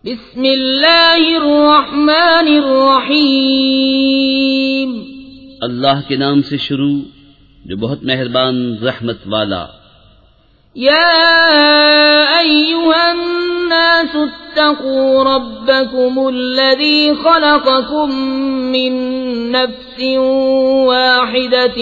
بسم اللہ الرحمن الرحیم، اللہ کے نام سے شروع جو بہت مہربان رحمت والا۔ یا ایھا الناس اتقوا ربکم الذی خلقکم من نفس واحدۃ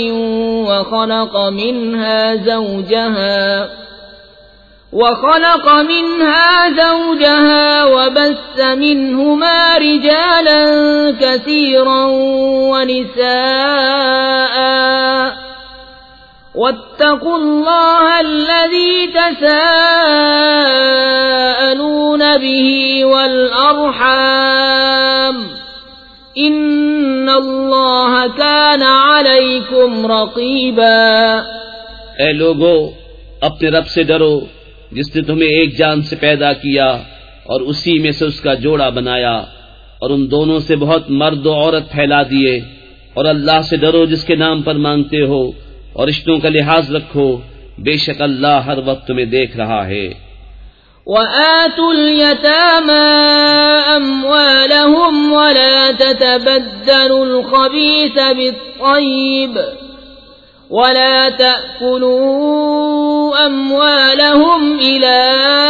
وخلق منها زوجها وبث منهما رجالا كثيرا ونساء، واتقوا الله الذي تساءلون به والأرحام إن الله كان عليكم رقيبا۔ اے لوگو، اپنے رب سے ڈرو جس نے تمہیں ایک جان سے پیدا کیا اور اسی میں سے اس کا جوڑا بنایا، اور ان دونوں سے بہت مرد و عورت پھیلا دیے، اور اللہ سے ڈرو جس کے نام پر مانگتے ہو، اور رشتوں کا لحاظ رکھو، بے شک اللہ ہر وقت تمہیں دیکھ رہا ہے۔ وَآتُوا الْيَتَامَى أَمْوَالَهُمْ وَلَا تَتَبَدَّلُوا الْخَبِيثَ بِالطَّيِّبِ ولا تأكلوا أموالهم إلى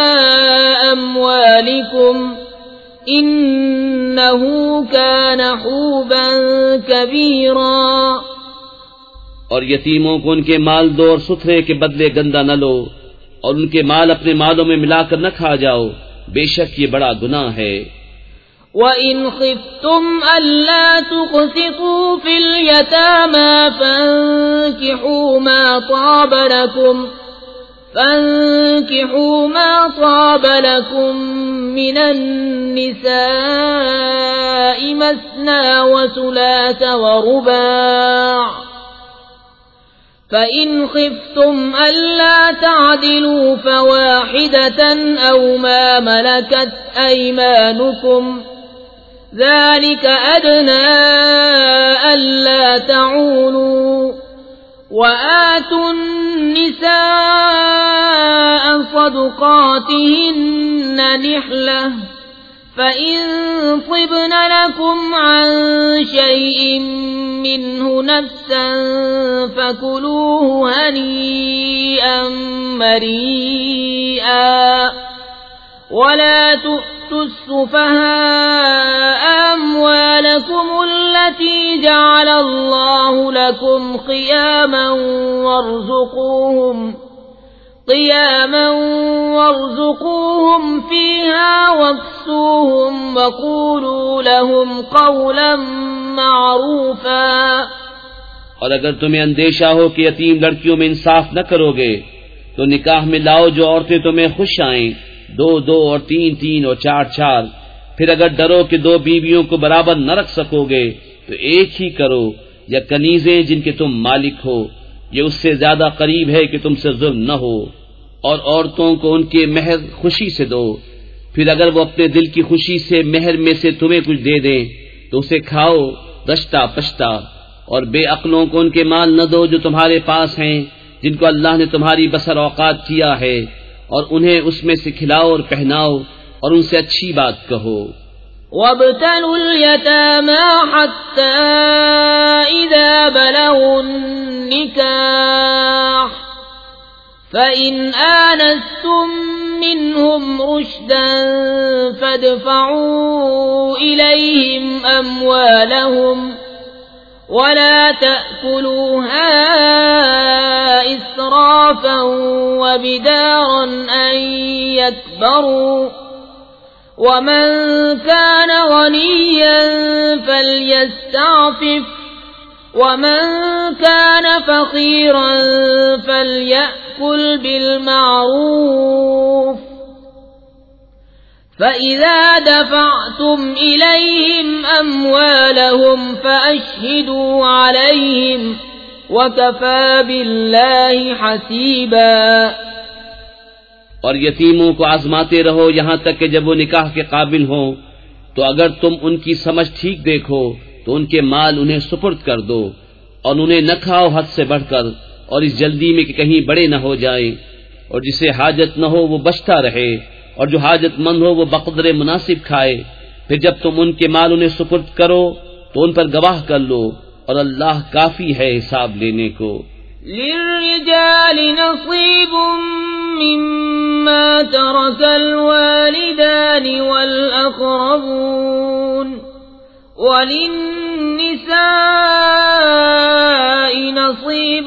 أموالكم إنه كان حوبا كبيرا۔ اور یتیموں کو ان کے مال دو اور ستھرے کے بدلے گندا نہ لو، اور ان کے مال اپنے مالوں میں ملا کر نہ کھا جاؤ، بے شک یہ بڑا گناہ ہے۔ وَإِنْ خِفْتُمْ أَلَّا تُقْسِطُوا فِي الْيَتَامَى فَانكِحُوا مَا طَابَ لَكُم مِّنَ النِّسَاءِ مَثْنَىٰ وَثُلَاثَ وَرُبَاعَ، فَإِنْ خِفْتُمْ أَلَّا تَعْدِلُوا فَوَاحِدَةً أَوْ مَا مَلَكَتْ أَيْمَانُكُمْ ذَلِكَ أَدْنَىٰ أَلَّا تَعُولُوا، وَآتُوا النِّسَاءَ صَدُقَاتِهِنَّ نِحْلَةً فَإِن طِبْنَ لَكُمْ عَن شَيْءٍ مِّنْهُ نَفْسًا فَكُلُوهُ هَنِيئًا مَّرِيئًا، وَلَا تُؤْتُوا السُّفَهَاءَ أَمْوَالَكُمُ الَّتِي جَعَلَ اللَّهُ لَكُمْ قِيَامًا وارزقوهم فيها واكسوهم وقولوا لهم قولا معروفا۔ اور اگر تمہیں اندیشہ ہو کہ یتیم لڑکیوں میں انصاف نہ کرو گے تو نکاح میں لاؤ جو عورتیں تمہیں خوش آئیں، 2 اور 3 اور 4۔ پھر اگر ڈرو کہ 2 بیویوں کو برابر نہ رکھ سکو گے تو ایک ہی کرو، یا کنیزیں جن کے تم مالک ہو، یہ اس سے زیادہ قریب ہے کہ تم سے ظلم نہ ہو۔ اور عورتوں کو ان کے مہر خوشی سے دو، پھر اگر وہ اپنے دل کی خوشی سے مہر میں سے تمہیں کچھ دے دیں تو اسے کھاؤ رشتہ پشتہ، اور بے عقلوں کو ان کے مال نہ دو جو تمہارے پاس ہیں، جن کو اللہ نے تمہاری بسر اوقات کیا ہے، اور انہیں اس میں سے کھلاؤ اور پہناؤ، اور ان سے اچھی بات کہو۔ وَابْتَلُوا الْيَتَامَى حَتَّى إِذَا بَلَغُوا النِّكَاحَ فَإِنْ آنَسْتُمْ مِنْهُمْ رُشْدًا فَادْفَعُوا إِلَيْهِمْ أَمْوَالَهُمْ وَلَا تَأْكُلُوهَا إِسْرَافًا وَبِدَارًا أَنْ يَكْبَرُوا، وَمَنْ كَانَ غَنِيًّا فَلْيَسْتَعْفِفْ، وَمَنْ كَانَ فَقِيرًا فَلْيَأْكُلْ بِالْمَعْرُوفِ، فَإِذَا دَفَعْتُمْ إِلَيْهِمْ أَمْوَالَهُمْ فَأَشْهِدُوا عَلَيْهِمْ وَكَفَى بِاللَّهِ حَسِيبًا۔ اور یتیموں کو آزماتے رہو یہاں تک کہ جب وہ نکاح کے قابل ہوں، تو اگر تم ان کی سمجھ ٹھیک دیکھو تو ان کے مال انہیں سپرد کر دو، اور انہیں نہ کھاؤ حد سے بڑھ کر، اور اس جلدی میں کہ کہیں بڑے نہ ہو جائیں، اور جسے حاجت نہ ہو وہ بچتا رہے، اور جو حاجت مند ہو وہ بقدر مناسب کھائے. پھر جب تم ان کے مال انہیں سپرد کرو تو ان پر گواہ کر لو اور اللہ کافی ہے حساب لینے کو. للرجال نصيب مما ترك الوالدان والأقربون وللنساء نصيب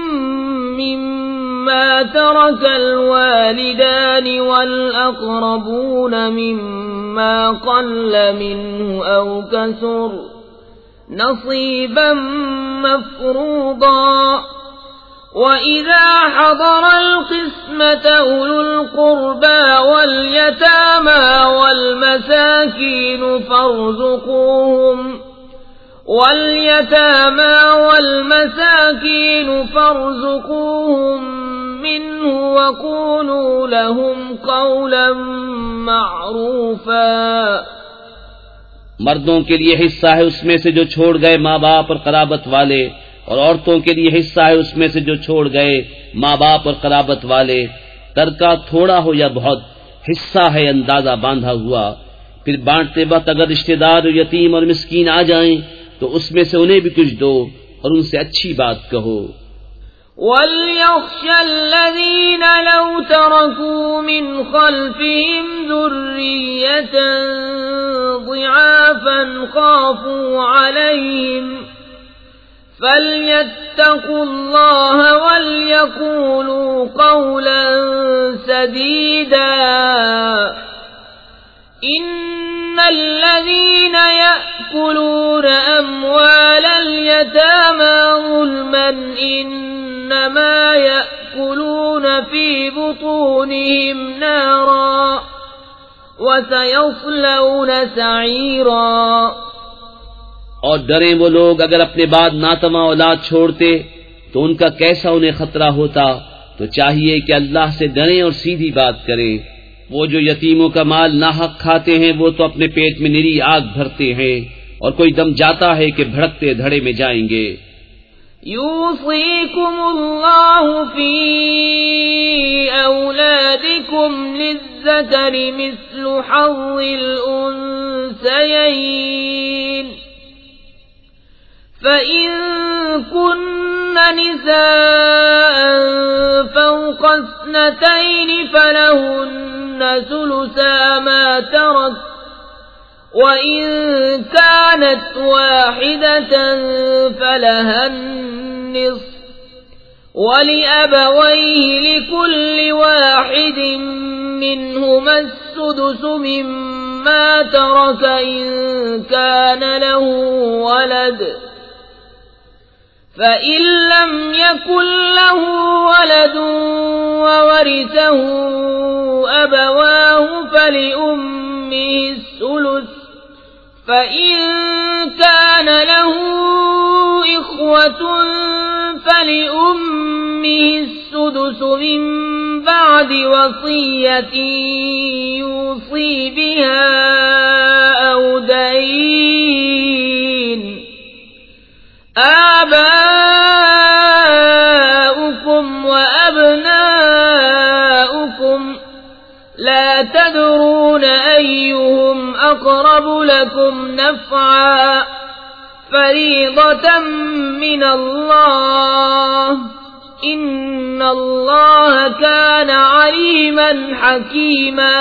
مما ترك الوالدان والأقربون مما قل منه أو كثر نصيبا مفروضا. وَإِذَا حَضَرَ الْقِسْمَةَ أُولُو الْقُرْبَى وَالْيَتَامَى وَالْمَسَاكِينُ فَارْزُقُوهُم مِّنْهُ وَقُولُوا لَهُمْ قَوْلًا مَّعْرُوفًا. مردوں کے لیے حصہ ہے اس میں سے جو چھوڑ گئے ماں باپ اور قرابت والے، اور عورتوں کے لیے حصہ ہے اس میں سے جو چھوڑ گئے ماں باپ اور قرابت والے. ترکہ تھوڑا ہو یا بہت، حصہ ہے اندازہ باندھا ہوا. پھر بانٹتے وقت اگر رشتہ دار یتیم اور مسکین آ جائیں تو اس میں سے انہیں بھی کچھ دو اور ان سے اچھی بات کہو. وَلْيَخْشَ الَّذِينَ لَوْ تَرَكُوا مِنْ خَلْفِهِمْ ذُرِّيَّةً ضِعَافًا خَافُوا عَلَيْهِمْ فَلْيَتَّقُوا اللَّهَ وَلْيَقُولُوا قَوْلًا سَدِيدًا. إِنَّ الَّذِينَ يَأْكُلُونَ أَمْوَالَ الْيَتَامَى ظُلْمًا إِنَّمَا يَأْكُلُونَ فِي بُطُونِهِمْ نَارًا وَسَيَصْلَوْنَ سَعِيرًا. اور ڈریں وہ لوگ اگر اپنے بعد ناتواں اولاد چھوڑتے تو ان کا کیسا انہیں خطرہ ہوتا. تو چاہیے کہ اللہ سے ڈریں اور سیدھی بات کریں. وہ جو یتیموں کا مال ناحق کھاتے ہیں وہ تو اپنے پیٹ میں نری آگ بھرتے ہیں اور کوئی دم جاتا ہے کہ بھڑکتے دھڑے میں جائیں گے. يوصيكم الله في أولادكم للذكر مثل حظ الأنثيين فإن كن نساء فوق 2 فلهن ثلثا ما ترك وإن كانت واحدة فلها النصف ولأبويه لكل واحد منهما السدس مما ترك إن كان له ولد فإن لم يكن له ولد وورثه أبواه فلأمه الثلث فإن كان له إخوة فلأمه السدس من بعد وصية يوصي بها أو دين. آباؤكم وأبناؤكم لا تدرون أيهم أقرب لكم نفعا فريضة من الله إن الله كان عليما حكيما.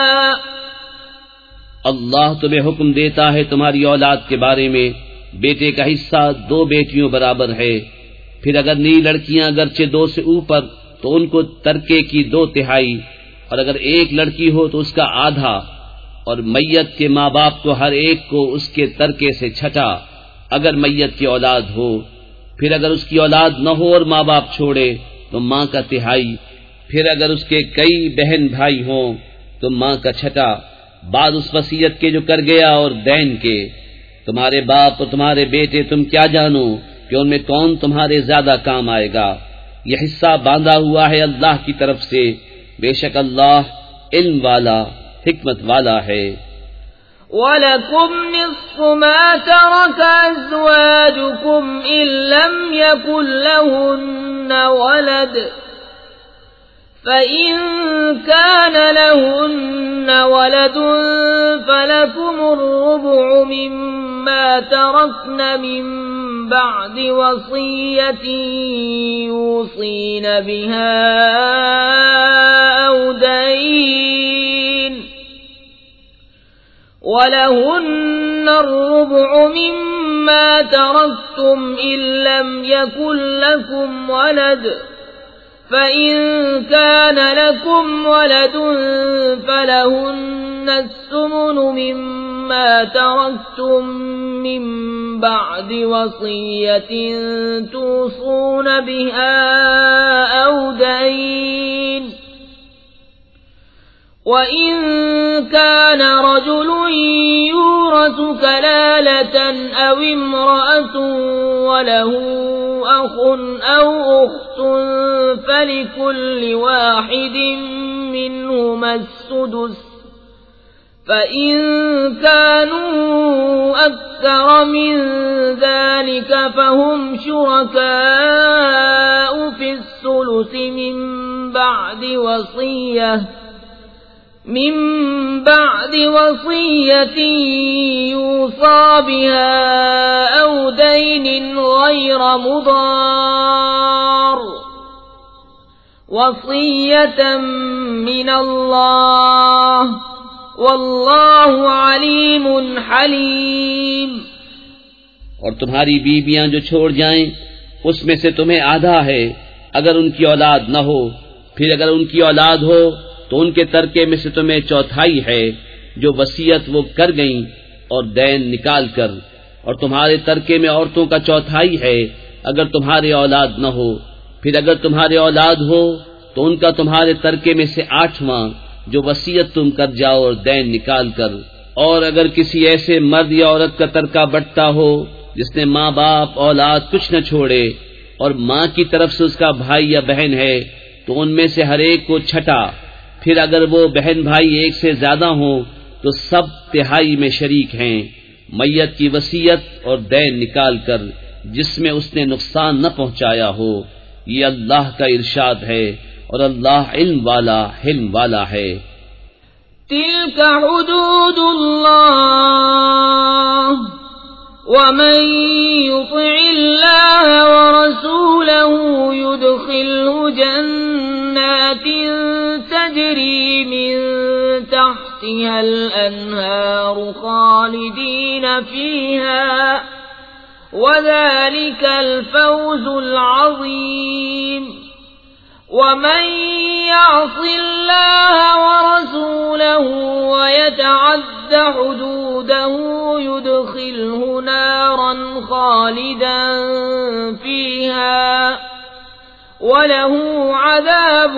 اللہ تمہیں حکم دیتا ہے تمہاری اولاد کے بارے میں بیٹے کا حصہ 2 بیٹیوں برابر ہے. پھر اگر نئی لڑکیاں اگرچہ 2 سے اوپر تو ان کو ترکے کی 2/3 اور اگر 1 لڑکی ہو تو اس کا آدھا اور میت کے ماں باپ کو ہر ایک کو اس کے ترکے سے 6 اگر میت کی اولاد ہو. پھر اگر اس کی اولاد نہ ہو اور ماں باپ چھوڑے تو ماں کا 1/3. پھر اگر اس کے کئی بہن بھائی ہوں تو ماں کا 6 بعد اس وصیت کے جو کر گیا اور دین کے. تمہارے باپ اور تمہارے بیٹے تم کیا جانو کہ ان میں کون تمہارے زیادہ کام آئے گا. یہ حصہ باندھا ہوا ہے اللہ کی طرف سے، بے شک اللہ علم والا حکمت والا ہے. وَلَكُمْ نِصْفُ مَا تَرَكَ أَزْوَاجُكُمْ إِن لَّمْ يَكُن لَّهُنَّ وَلَدٌ فإن كان لهن ولد فلكم الربع مما تركن من بعد وصية يوصين بها أو دين ولهن الربع مما تركتم إن لم يكن لكم ولد فإن كان لكم ولد فلهن الثمن مما تركتم من بعد وصية توصون بها أو دين وإن كان رجل يورث كلالة أو امرأة وله أخ أو أخت فلكل واحد منهما السدس فإن كانوا أكثر من ذلك فهم شركاء في الثلث من بعد وصية يوصى بها أو دين غير مضار وصية من الله واللہ علیم حلیم۔ اور تمہاری بیویاں جو چھوڑ جائیں اس میں سے تمہیں آدھا ہے اگر ان کی اولاد نہ ہو، پھر اگر ان کی اولاد ہو تو ان کے ترکے میں سے تمہیں چوتھائی ہے جو وصیت وہ کر گئیں اور دین نکال کر، اور تمہارے ترکے میں عورتوں کا چوتھائی ہے اگر تمہارے اولاد نہ ہو، پھر اگر تمہارے اولاد ہو تو ان کا تمہارے ترکے میں سے 8واں جو وصیت تم کر جاؤ اور دین نکال کر۔ اور اگر کسی ایسے مرد یا عورت کا ترکہ بٹتا ہو جس نے ماں باپ اولاد کچھ نہ چھوڑے اور ماں کی طرف سے اس کا بھائی یا بہن ہے تو ان میں سے ہر ایک کو چھٹا، پھر اگر وہ بہن بھائی ایک سے زیادہ ہوں تو سب تہائی میں شریک ہیں، میت کی وصیت اور دین نکال کر جس میں اس نے نقصان نہ پہنچایا ہو۔ یہ اللہ کا ارشاد ہے اور اللہ علم والا حلم والا ہے۔ تلك حدود اللہ ومن يطع الله ورسوله يدخله جنات تجري من تحتها الأنهار خالدين فيها وذلك الفوز العظيم ومن يعص الله ورسوله ويتعد حدوده يدخله نارا خالدا فيها وله عذاب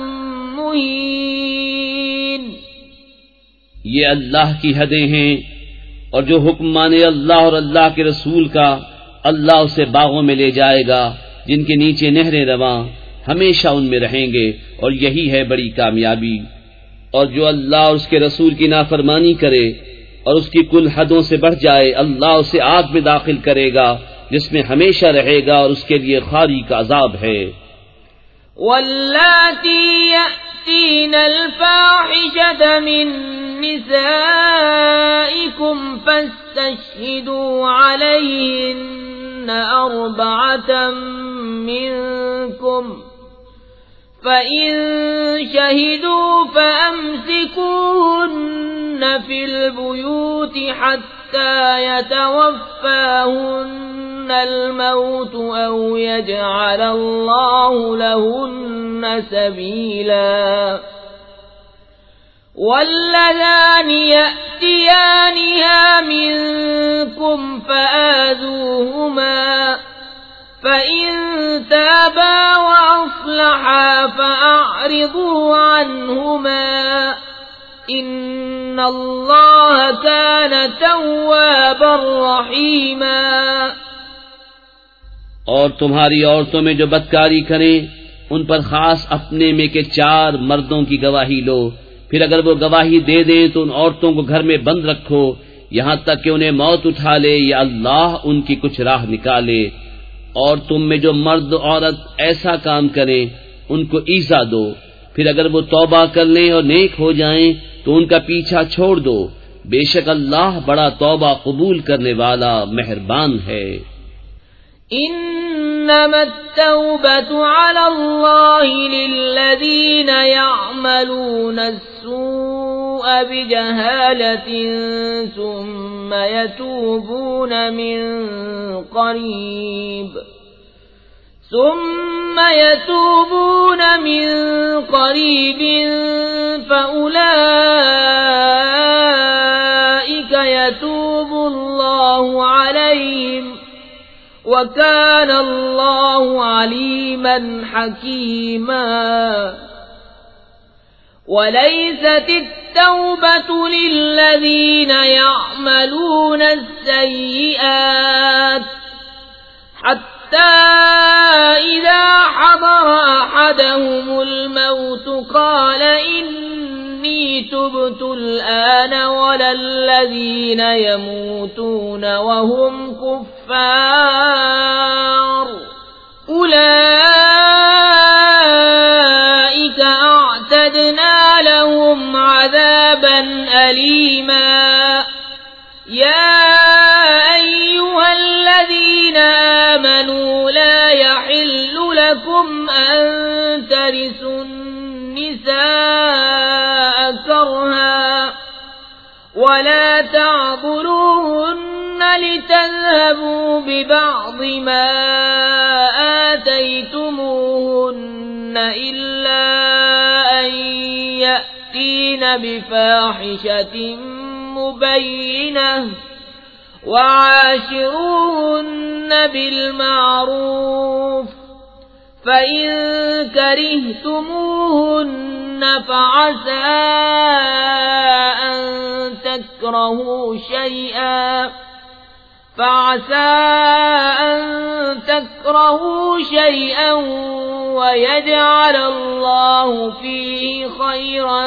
مهين۔ یہ اللہ کی حدیں ہیں، اور جو حکم مانے اللہ اور اللہ کے رسول کا اللہ اسے باغوں میں لے جائے گا جن کے نیچے نہریں رواں، ہمیشہ ان میں رہیں گے، اور یہی ہے بڑی کامیابی۔ اور جو اللہ اور اس کے رسول کی نافرمانی کرے اور اس کی کل حدوں سے بڑھ جائے، اللہ اسے آگ میں داخل کرے گا جس میں ہمیشہ رہے گا، اور اس کے لیے خاری کا عذاب ہے۔ واللاتی یأتین الفاحشة من نسائکم فاستشہدوا علیہن 4 منکم فَإِن شَهِدُوا فَأَمْسِكُوهُنَّ فِي الْبُيُوتِ حَتَّى يَتَوَفَّاهُنَّ الْمَوْتُ أَوْ يَجْعَلَ اللَّهُ لَهُنَّ سَبِيلًا۔ وَاللَّذَانِ يَأْتِيَانِهَا مِنكُمْ فَآذُوهُمَا فَإِن تَابَا وَأَصْلَحَا فَأَعْرِضُوا عَنْهُمَا إِنَّ اللَّهَ كَانَ تَوَّابًا رَحِيمًا۔ اور تمہاری عورتوں میں جو بدکاری کریں ان پر خاص اپنے میں کے 4 مردوں کی گواہی لو، پھر اگر وہ گواہی دے دیں تو ان عورتوں کو گھر میں بند رکھو یہاں تک کہ انہیں موت اٹھا لے یا اللہ ان کی کچھ راہ نکالے۔ اور تم میں جو مرد عورت ایسا کام کریں ان کو ایذا دو، پھر اگر وہ توبہ کر لیں اور نیک ہو جائیں تو ان کا پیچھا چھوڑ دو، بے شک اللہ بڑا توبہ قبول کرنے والا مہربان ہے۔ انما التوبة على الله للذين يعملون السوء بجهالة ثم يتوبون من قريب فأولئك يتوب الله عليهم وكان الله عليما حكيما۔ وليست التوبة للذين يعملون السيئات حتى إذا حضر أحدهم الموت قال إني تبت الآن، ولا الذين يموتون وهم كفار أولئك أعتدنا لهم عذابا أليما۔ يا أيها الذين آمنوا لا يحل لكم أن ترثوا النساء كرها ولا تعضلوهن لتذهبوا ببعض ما آتيتموهن إلا أن يأتين بفاحشة مبينة وعاشروهن بالمعروف، فإن كرهتموهن فعسى أن تكرهوا شيئا ويجعل الله فيه خيرا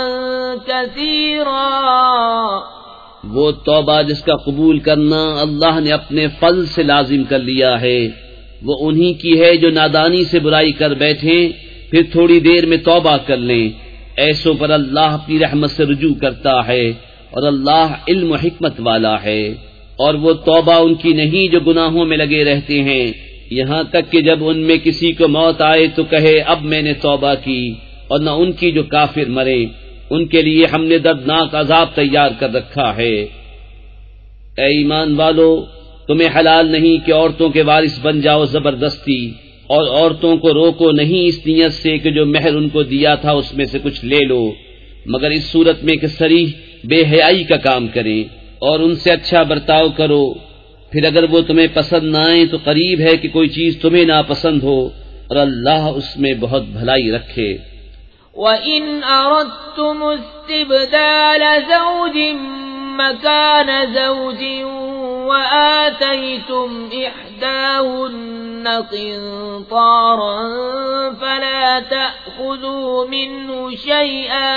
كثيرا۔ وہ توبہ جس کا قبول کرنا اللہ نے اپنے فضل سے لازم کر لیا ہے، وہ انہی کی ہے جو نادانی سے برائی کر بیٹھیں پھر تھوڑی دیر میں توبہ کر لیں، ایسوں پر اللہ اپنی رحمت سے رجوع کرتا ہے اور اللہ علم و حکمت والا ہے۔ اور وہ توبہ ان کی نہیں جو گناہوں میں لگے رہتے ہیں، یہاں تک کہ جب ان میں کسی کو موت آئے تو کہے اب میں نے توبہ کی، اور نہ ان کی جو کافر مرے، ان کے لیے ہم نے دردناک عذاب تیار کر رکھا ہے۔ اے ایمان والو، تمہیں حلال نہیں کہ عورتوں کے وارث بن جاؤ زبردستی، اور عورتوں کو روکو نہیں اس نیت سے کہ جو مہر ان کو دیا تھا اس میں سے کچھ لے لو، مگر اس صورت میں کہ صریح بے حیائی کا کام کریں، اور ان سے اچھا برتاؤ کرو۔ پھر اگر وہ تمہیں پسند نہ آئیں تو قریب ہے کہ کوئی چیز تمہیں ناپسند ہو، اور اللہ اس میں بہت بھلائی رکھے۔ وَإِنْ أَرَدْتُمُ اسْتِبْدَالَ زَوْجٍ مَّكَانَ زَوْجٍ وَآتَيْتُمْ إِحْدَاهُنَّ قِنطَارًا فَلَا تَأْخُذُوا مِنْهُ شَيْئًا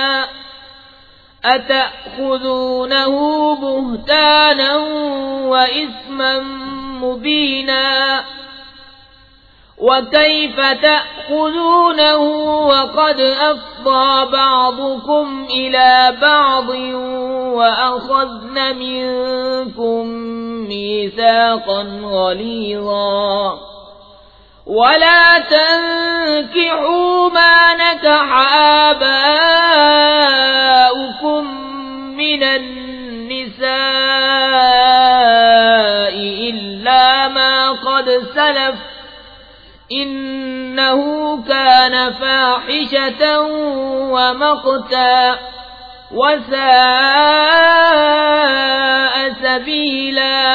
أَتَأْخُذُونَهُ بُهْتَانًا وَإِثْمًا مُّبِينًا وَكَيْفَ تَأْخُذُونَهُ وَقَدْ أَفْضَىٰ بَعْضُكُمْ إِلَىٰ بَعْضٍ وَأَخَذْنَ مِنكُم مِّيثَاقًا غَلِيظًا وَلَا تَنكِحُوا مَا نَكَحَ آبَاؤُكُم مِّنَ النِّسَاءِ إِلَّا مَا قَدْ سَلَفَ إِنَّهُ كَانَ فَاحِشَةً وَمَقْتًا وَسَاءَ سَبِيلًا۔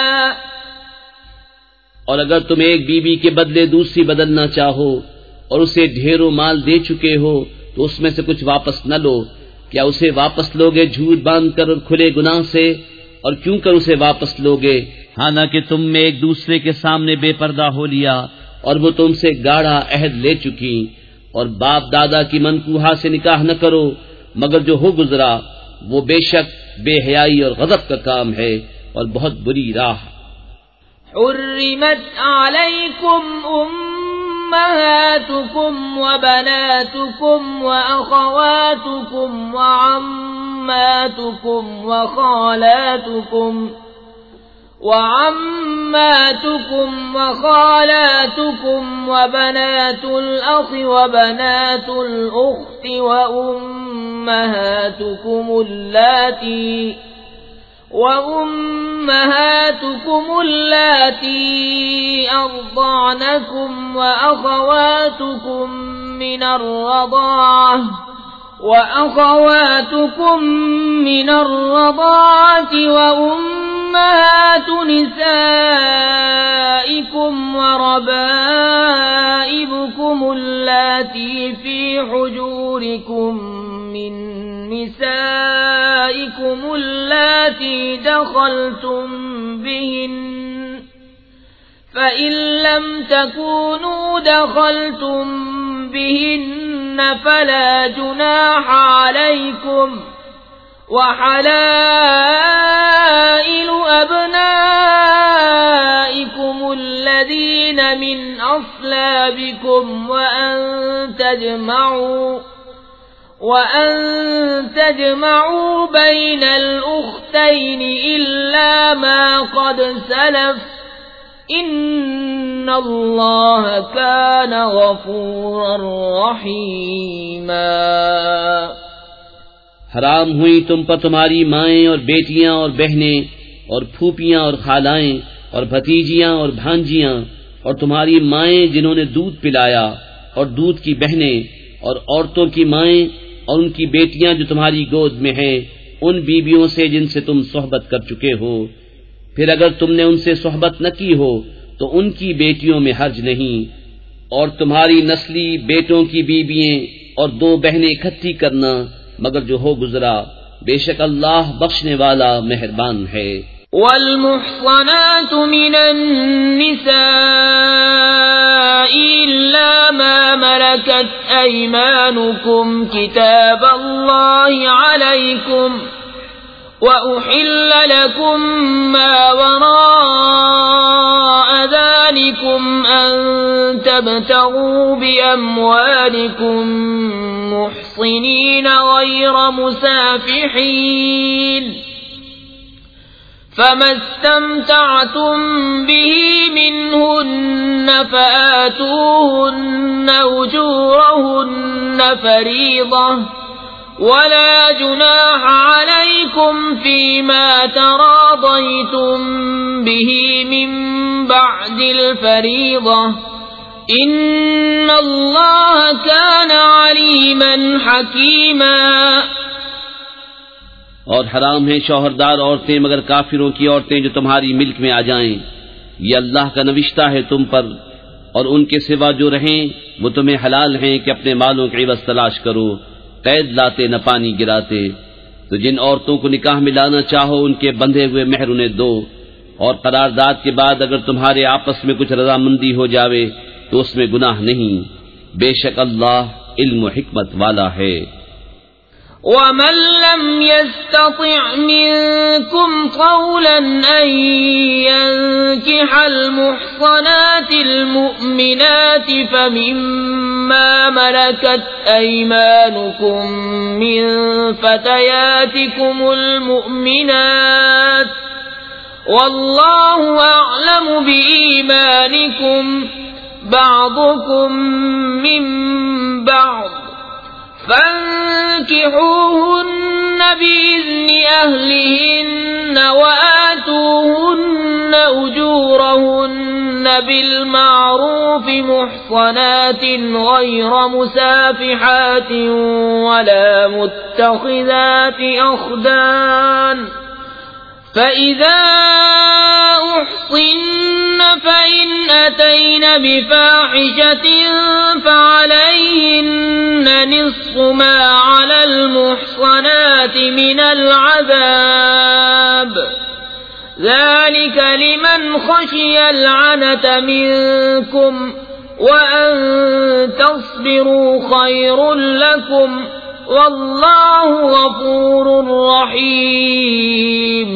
اور اگر تم ایک بیوی کے بدلے دوسری بدلنا چاہو اور اسے ڈھیروں مال دے چکے ہو تو اس میں سے کچھ واپس نہ لو، کیا اسے واپس لوگے جھوٹ باندھ کر اور کھلے گناہ سے؟ اور کیوں کر اسے واپس لوگے حالانکہ تم میں ایک دوسرے کے سامنے بے پردہ ہو لیا اور وہ تم سے گاڑھا عہد لے چکی؟ اور باپ دادا کی منکوحہ سے نکاح نہ کرو مگر جو ہو گزرا، وہ بے شک بے حیائی اور غضب کا کام ہے اور بہت بری راہ۔ حرمت علیکم أمهاتكم وبناتكم وأخواتكم وعماتكم وخالاتكم وبنات الأخ وبنات الأخت وأمهاتكم اللاتي أرضعنكم وأخواتكم من الرضاعة وأمهات نسائكم وربائبكم اللاتي في حجوركم من نسائكم اللاتي دخلتم بهن فإن لم تكونوا دخلتم بهن فلا جناح عليكم وحلائل أبنائكم الذين من أصلابكم وأن تجمعوا بين الأختين إلا ما قد سلف إن الله كان غفورا رحيما۔ حرام ہوئی تم پر تمہاری مائیں اور بیٹیاں اور بہنیں اور پھوپیاں اور خالائیں اور بھتیجیاں اور بھانجیاں اور تمہاری مائیں جنہوں نے دودھ پلایا اور دودھ کی بہنیں اور عورتوں کی مائیں اور ان کی بیٹیاں جو تمہاری گود میں ہیں ان بیویوں سے جن سے تم صحبت کر چکے ہو۔ پھر اگر تم نے ان سے صحبت نہ کی ہو تو ان کی بیٹیوں میں حرج نہیں، اور تمہاری نسلی بیٹوں کی بیوییں اور دو بہنیں اکٹھی کرنا مگر جو ہو گزرا، بے شک اللہ بخشنے والا مہربان ہے۔ والمحصنات من النساء إلا ما ملكت أيمانكم كتاب الله عليكم وأحل لكم ما وراء ذلكم أن تبتغوا بأموالكم محصنين غير مسافحين فما استمتعتم به منهن فآتوهن أجورهن فريضة ولا جناح عليكم فيما تراضيتم به من بعد الفريضة إن الله كان عليما حكيما۔ اور حرام ہیں شوہردار عورتیں مگر کافروں کی عورتیں جو تمہاری ملک میں آ جائیں، یہ اللہ کا نوشتہ ہے تم پر، اور ان کے سوا جو رہیں وہ تمہیں حلال ہیں کہ اپنے مالوں کے عوض تلاش کرو، قید لاتے نہ پانی گراتے۔ تو جن عورتوں کو نکاح میں لانا چاہو ان کے بندھے ہوئے مہر انہیں دو، اور قرارداد کے بعد اگر تمہارے آپس میں کچھ رضامندی ہو جاوے تو اس میں گناہ نہیں، بے شک اللہ علم و حکمت والا ہے۔ ومن لم يستطع منكم طولا أن ينكح المحصنات المؤمنات فمما ملكت أيمانكم من فتياتكم المؤمنات والله أعلم بإيمانكم بعضكم من بعض فانكحوهن بإذن أهلهن وآتوهن أجورهن بالمعروف محصنات غير مسافحات ولا متخذات أخدان فإذا أحصن فإن أتين بفاحشة فعليهن نصف ما على المحصنات من العذاب ذلك لمن خشي العنة منكم وأن تصبروا خير لكم واللہ غفور رحیم۔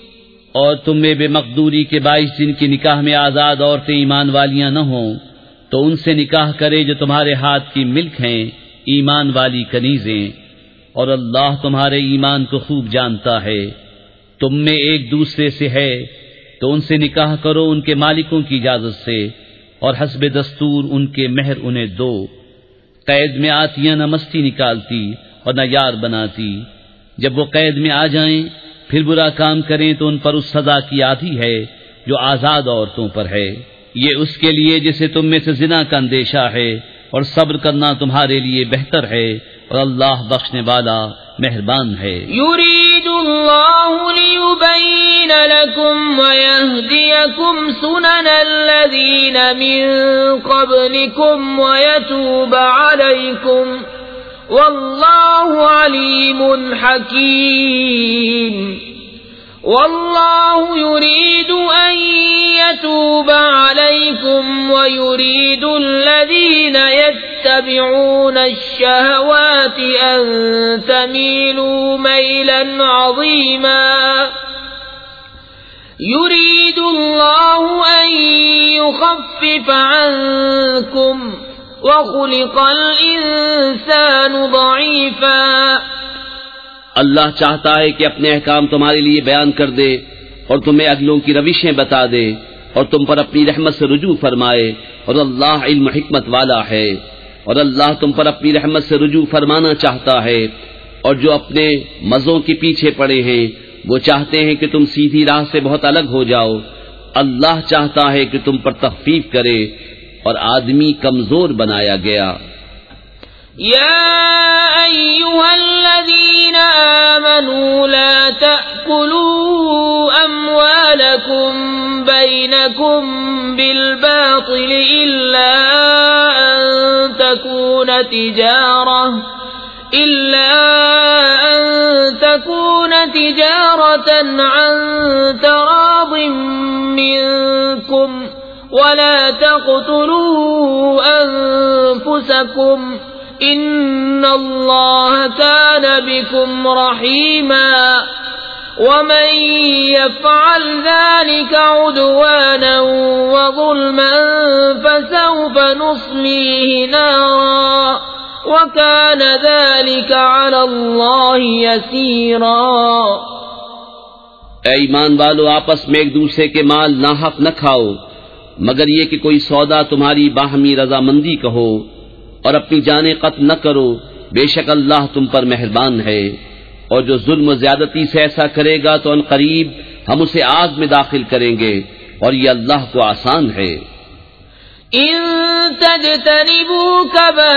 اور تم میں بے مقدوری کے باعث جن کی نکاح میں آزاد عورتیں ایمان والیاں نہ ہوں تو ان سے نکاح کرے جو تمہارے ہاتھ کی ملک ہیں ایمان والی کنیزیں، اور اللہ تمہارے ایمان کو خوب جانتا ہے۔ تم میں ایک دوسرے سے ہے تو ان سے نکاح کرو ان کے مالکوں کی اجازت سے، اور حسب دستور ان کے مہر انہیں دو۔ قید میں آتیاں نہ مستی نکالتی اور نہ یار بناتی، جب وہ قید میں آ جائیں پھر برا کام کریں تو ان پر اس سزا کی آدھی ہے جو آزاد عورتوں پر ہے۔ یہ اس کے لیے جسے تم میں سے زنا کا اندیشہ ہے، اور صبر کرنا تمہارے لیے بہتر ہے، اور اللہ بخشنے والا مہربان ہے۔ يريد الله ليبين لكم ويهديكم سنن الذين من قبلكم ويتوب عليكم والله عليم حكيم والله يريد أن يتوب عليكم ويريد الذين يتبعون الشهوات أن تميلوا ميلا عظيما يريد الله أن يخفف عنكم وخلق الإنسان ضعيفا۔ اللہ چاہتا ہے کہ اپنے احکام تمہارے لیے بیان کر دے اور تمہیں اگلوں کی روشیں بتا دے اور تم پر اپنی رحمت سے رجوع فرمائے، اور اللہ علم و حکمت والا ہے، اور اللہ تم پر اپنی رحمت سے رجوع فرمانا چاہتا ہے۔ اور جو اپنے مزوں کے پیچھے پڑے ہیں وہ چاہتے ہیں کہ تم سیدھی راہ سے بہت الگ ہو جاؤ۔ اللہ چاہتا ہے کہ تم پر تخفیف کرے، اور آدمی کمزور بنایا گیا۔ يا أيها الذين آمنوا لا تأكلوا أموالكم بينكم بالباطل إلا أن تكون تجارة عن تراض منكم ولا تقتلوا أنفسكم إن الله كان بكم رحيما ومن يفعل ذلك عدوانا وظلما فسوف نصليه نارا وكان ذلك على الله يسيرا۔ اے ایمان والو، آپس میں ایک دوسرے کے مال ناحق نہ کھاؤ مگر یہ کہ کوئی سودا تمہاری باہمی رضامندی کا ہو، اور اپنی جانیں قتل نہ کرو، بے شک اللہ تم پر مہربان ہے۔ اور جو ظلم و زیادتی سے ایسا کرے گا تو ان قریب ہم اسے آگ میں داخل کریں گے، اور یہ اللہ کو آسان ہے۔ إن تجتنبوا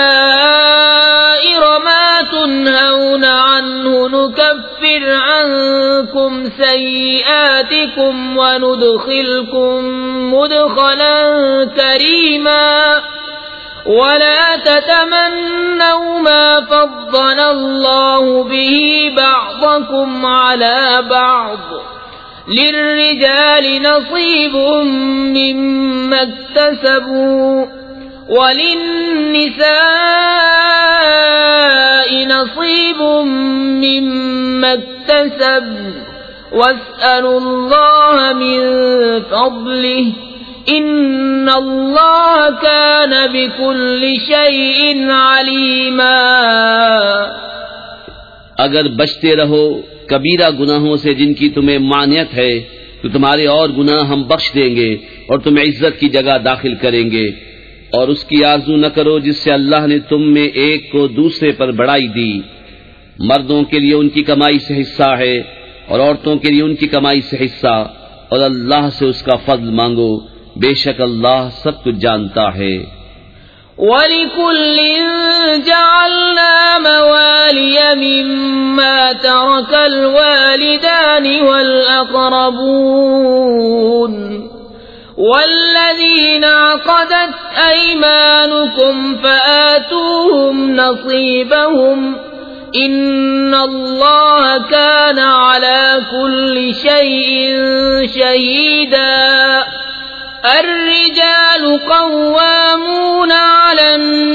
كبائر ما تنهون عنه نكفر عنكم سيئاتكم وندخلكم مدخلا كريما ولا تتمنوا ما فضل الله به بعضكم على بعض للرجال نصيب مما اكتسبوا وللنساء نصيب مما اكتسبن واسألوا الله من فضله إن الله كان بكل شيء عليما۔ اگر بچتے رہو کبیرہ گناہوں سے جن کی تمہیں مانعت ہے تو تمہارے اور گناہ ہم بخش دیں گے اور تمہیں عزت کی جگہ داخل کریں گے، اور اس کی آرزو نہ کرو جس سے اللہ نے تم میں ایک کو دوسرے پر بڑائی دی۔ مردوں کے لیے ان کی کمائی سے حصہ ہے اور عورتوں کے لیے ان کی کمائی سے حصہ، اور اللہ سے اس کا فضل مانگو، بے شک اللہ سب کچھ جانتا ہے۔ وَلِكُلٍّ جَعَلْنَا مَوَالِيَ مِمَّا تَرَكَ الْوَالِدَانِ وَالْأَقْرَبُونَ وَالَّذِينَ عَقَدَتْ أَيْمَانُكُمْ فَآتُوهُمْ نَصِيبَهُمْ إِنَّ اللَّهَ كَانَ عَلَى كُلِّ شَيْءٍ شَهِيدًا۔ الرجال قوامون على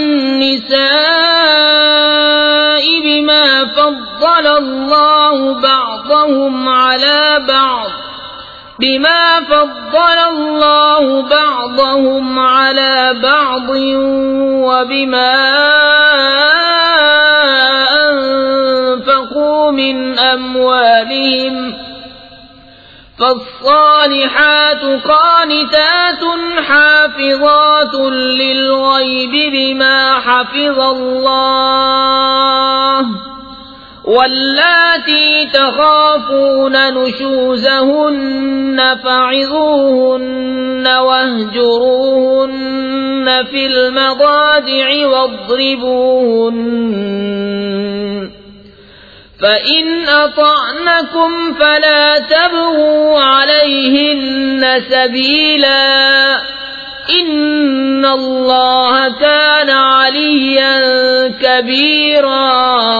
النساء بما فضل الله بعضهم على بعض بما فضل الله بعضهم على بعض وبما أنفقوا من أموالهم فالصالحات قانتات حافظات للغيب بما حفظ الله واللاتي تخافون نشوزهن فعظوهن واهجروهن في المضاجع واضربوهن فإن أطعنكم فلا تبغوا عليهن سبيلا إن الله كان عليا كبيرا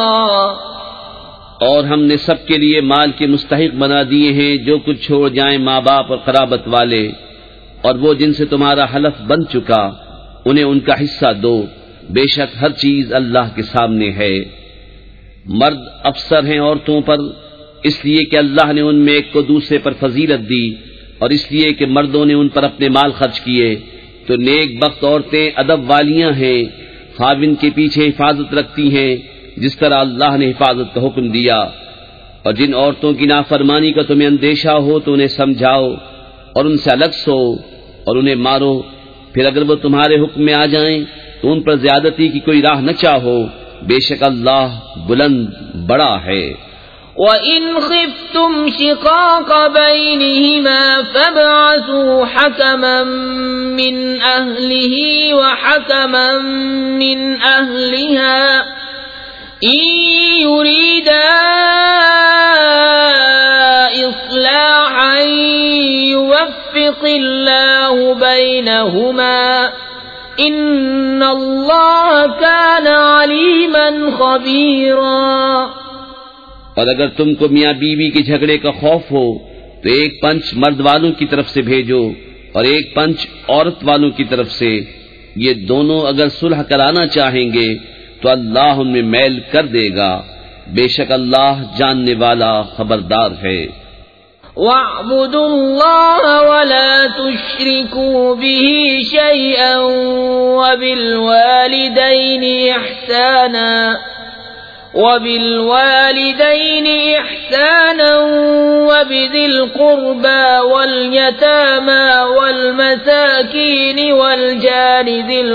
اور ہم نے سب کے لیے مال کے مستحق بنا دیے ہیں جو کچھ چھوڑ جائیں ماں باپ اور قرابت والے، اور وہ جن سے تمہارا حلف بن چکا انہیں ان کا حصہ دو، بے شک ہر چیز اللہ کے سامنے ہے۔ مرد افسر ہیں عورتوں پر اس لیے کہ اللہ نے ان میں ایک کو دوسرے پر فضیلت دی، اور اس لیے کہ مردوں نے ان پر اپنے مال خرچ کیے، تو نیک بخت عورتیں ادب والیاں ہیں، خاوند کے پیچھے حفاظت رکھتی ہیں جس طرح اللہ نے حفاظت کا حکم دیا۔ اور جن عورتوں کی نافرمانی کا تمہیں اندیشہ ہو تو انہیں سمجھاؤ اور ان سے الگ سو اور انہیں مارو، پھر اگر وہ تمہارے حکم میں آ جائیں تو ان پر زیادتی کی کوئی راہ نہ چاہو، بے شک اللہ بلند بڑا ہے۔ وَإِنْ خِفْتُمْ شِقَاقَ بَيْنِهِمَا فَابْعَثُوا حَكَمًا مِّنْ أَهْلِهِ وَحَكَمًا مِّنْ أَهْلِهَا إِن يُرِيدَا إِصْلَاحًا يُوَفِّقِ اللَّهُ بَيْنَهُمَا إِنَّ اللَّهَ كَانَ عَلِيمًا خَبِيرًا۔ اور اگر تم کو میاں بیوی کے جھگڑے کا خوف ہو تو ایک پنچ مرد والوں کی طرف سے بھیجو اور ایک پنچ عورت والوں کی طرف سے، یہ دونوں اگر صلح کرانا چاہیں گے تو اللہ ان میں میل کر دے گا، بے شک اللہ جاننے والا خبردار ہے۔ وَاعْبُدُوا اللَّهَ وَلَا تُشْرِكُوا بِهِ شَيْئًا وَبِالْوَالِدَيْنِ إِحْسَانًا وَبِذِي الْقُرْبَى وَالْيَتَامَى وَالْمَسَاكِينِ وَالْجَارِ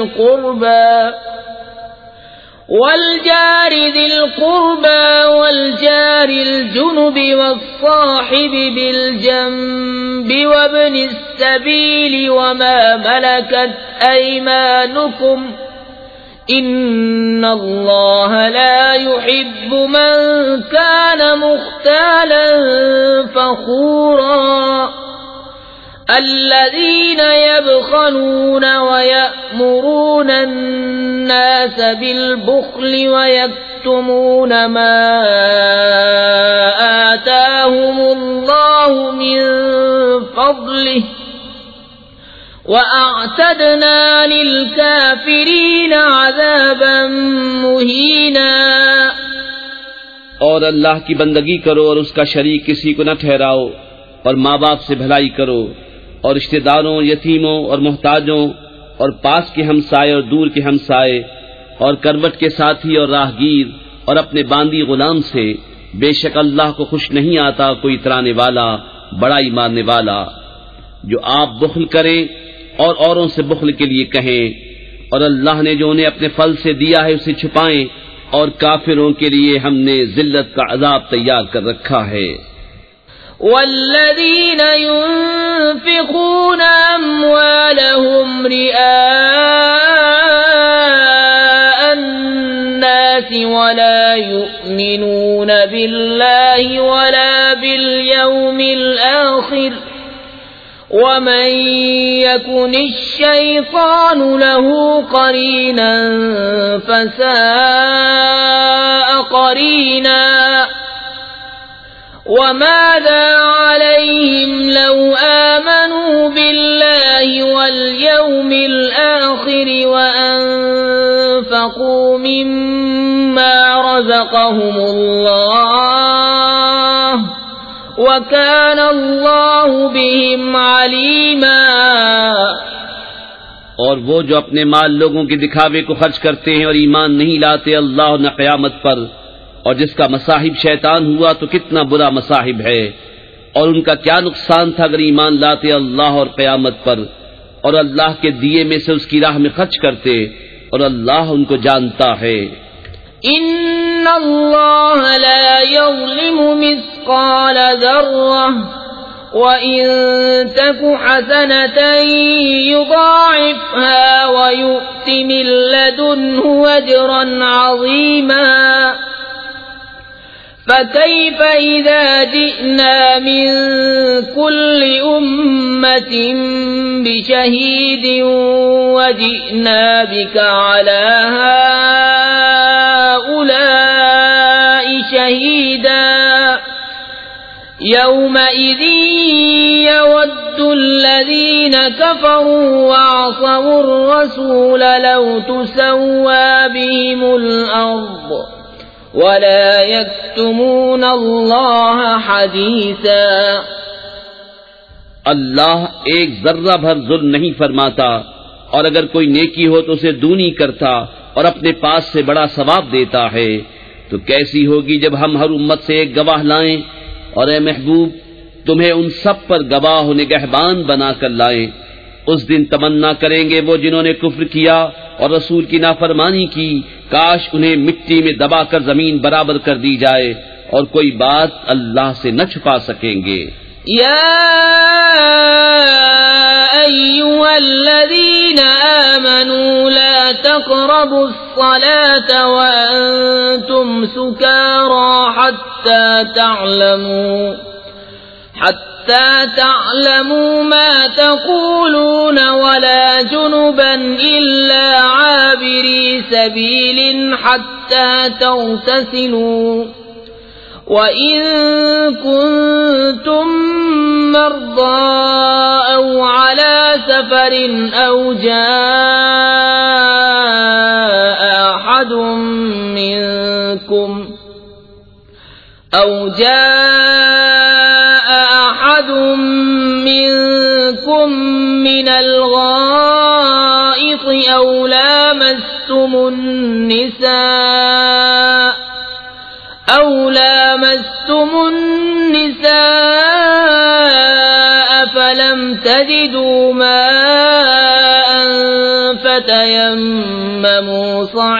ذِي الْقُرْبَى وَالْجَارِ الْجُنُبِ وَالصَّاحِبِ بِالْجَنبِ وَابْنِ السَّبِيلِ وَمَا مَلَكَتْ أَيْمَانُكُمْ إِنَّ اللَّهَ لَا يُحِبُّ مَن كَانَ مُخْتَالًا فَخُورًا الَّذِينَ يَبْخَلُونَ وَيَأْمُرُونَ النَّاسَ بِالْبُخْلِ وَيَكْتُمُونَ مَا آتَاهُمُ اللَّهُ مِن فَضْلِهِ وَأَعْتَدْنَا لِلْكَافِرِينَ عَذَابًا مُهِينًا۔ اور اللہ کی بندگی کرو اور اس کا شریک کسی کو نہ ٹھہراؤ، اور ماں باپ سے بھلائی کرو، اور رشتہ داروں، یتیموں اور محتاجوں، اور پاس کے ہمسائے اور دور کے ہمسائے، اور کروٹ کے ساتھی اور راہگیر، اور اپنے باندی غلام سے، بے شک اللہ کو خوش نہیں آتا کوئی ترانے والا بڑائی مارنے والا۔ جو آپ بخل کریں اور اوروں سے بخل کے لیے کہیں، اور اللہ نے جو انہیں اپنے فضل سے دیا ہے اسے چھپائیں، اور کافروں کے لیے ہم نے ذلت کا عذاب تیار کر رکھا ہے۔ والذین ينفقون اموالهم رئاء الناس ولا يؤمنون بالله ولا باليوم الآخر ومن يكن الشيطان له قرينا فساء قرينا وماذا عليهم لو آمنوا بالله واليوم الآخر وأنفقوا مما رزقهم الله وكان الله بهم عليما اور وہ جو اپنے مال لوگوں کے دکھاوے کو خرچ کرتے ہیں اور ایمان نہیں لاتے اللہ نہ قیامت پر، اور جس کا مصاحب شیطان ہوا تو کتنا برا مصاحب ہے، اور ان کا کیا نقصان تھا اگر ایمان لاتے اللہ اور قیامت پر، اور اللہ کے دیے میں سے اس کی راہ میں خرچ کرتے، اور اللہ ان کو جانتا ہے۔ ان اللہ لا یظلم مثقال ذرہ وَإِن تَكُ حَسَنَةً يُضَاعِفْهَا وَيُؤْتِ مِن لَّدُنْهُ أَجْرًا عَظِيمًا فَكَيْفَ إِذَا جِئْنَا مِن كُلِّ أُمَّةٍ بِشَهِيدٍ وَجِئْنَا بِكَ عَلَى هَٰؤُلَاءِ شَهِيدًا يومئذ يود الذين كفروا وعصوا الرسول لو تسوى بهم الأرض ولا يكتمون الله حديثا۔ اللہ ایک ذرہ بھر ظلم نہیں فرماتا، اور اگر کوئی نیکی ہو تو اسے دونی کرتا اور اپنے پاس سے بڑا ثواب دیتا ہے۔ تو کیسی ہوگی جب ہم ہر امت سے ایک گواہ لائیں، اور اے محبوب تمہیں ان سب پر گواہ و نگہبان بنا کر لائیں۔ اس دن تمنا کریں گے وہ جنہوں نے کفر کیا اور رسول کی نافرمانی کی، کاش انہیں مٹی میں دبا کر زمین برابر کر دی جائے، اور کوئی بات اللہ سے نہ چھپا سکیں گے۔ یا ایھا الذین آمنوا لا تقربوا الصلاة وانتم سکارى حتى تعلموا ما تقولون ولا جنبا إلا عابري سبيل حتى تغتسلوا وَإِن كُنتُم مَّرْضَىٰ أَوْ عَلَىٰ سَفَرٍ أَوْ جَاءَ أَحَدٌ مِّنكُم مِّنَ الْغَائِطِ أَوْ لَامَسْتُمُ النِّسَاءَ فَلَمْ تَجِدُوا مَاءً فَتَيَمَّمُوا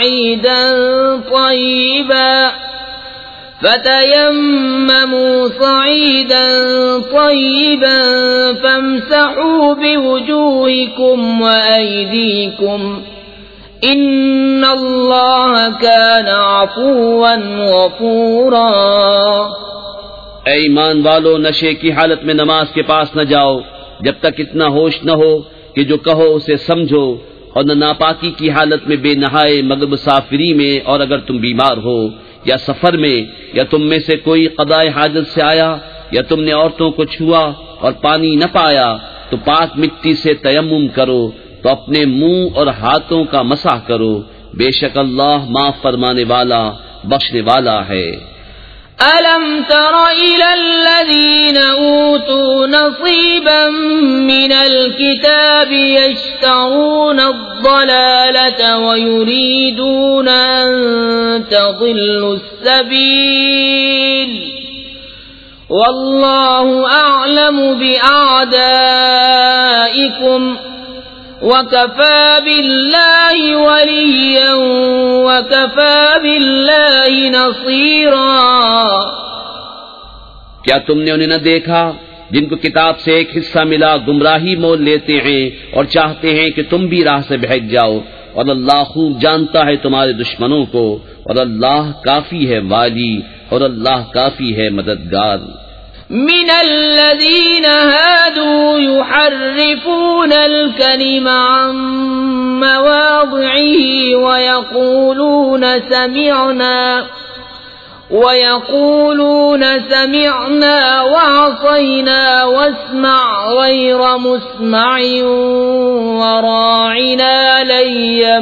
صَعِيدًا طَيِّبًا فَامْسَحُوا بِوُجُوهِكُمْ وَأَيْدِيكُمْ ان اللہ کان عفوا غفورا۔ اے ایمان والو، نشے کی حالت میں نماز کے پاس نہ جاؤ جب تک اتنا ہوش نہ ہو کہ جو کہو اسے سمجھو، اور نہ ناپاکی کی حالت میں بے نہائے مگر مسافری میں، اور اگر تم بیمار ہو یا سفر میں، یا تم میں سے کوئی قضاء حاجت سے آیا، یا تم نے عورتوں کو چھوا اور پانی نہ پایا، تو پاک مٹی سے تیمم کرو، تو اپنے منہ اور ہاتھوں کا مسح کرو، بے شک اللہ معاف فرمانے والا بخشنے والا ہے۔ أَلَمْ تَرَ إِلَى الَّذِينَ أُوتُوا نَصِيبًا مِّنَ الْكِتَابِ يَشْتَرُونَ الضَّلَالَةَ وَيُرِيدُونَ أَن تَضِلُّوا السَّبِيلَ وَاللَّهُ أَعْلَمُ بِأَعْدَائِكُمْ وَكَفَى بِاللَّهِ وَلِيًّا وَكَفَى بِاللَّهِ نَصِيرًا۔ کیا تم نے انہیں نہ دیکھا جن کو کتاب سے ایک حصہ ملا گمراہی مول لیتے ہیں اور چاہتے ہیں کہ تم بھی راہ سے بہک جاؤ، اور اللہ خوب جانتا ہے تمہارے دشمنوں کو، اور اللہ کافی ہے والی، اور اللہ کافی ہے مددگار۔ من الذين هادوا يحرفون الكلم عن مواضعه ويقولون سمعنا وعصينا واسمع غير مسمع وراعنا ليا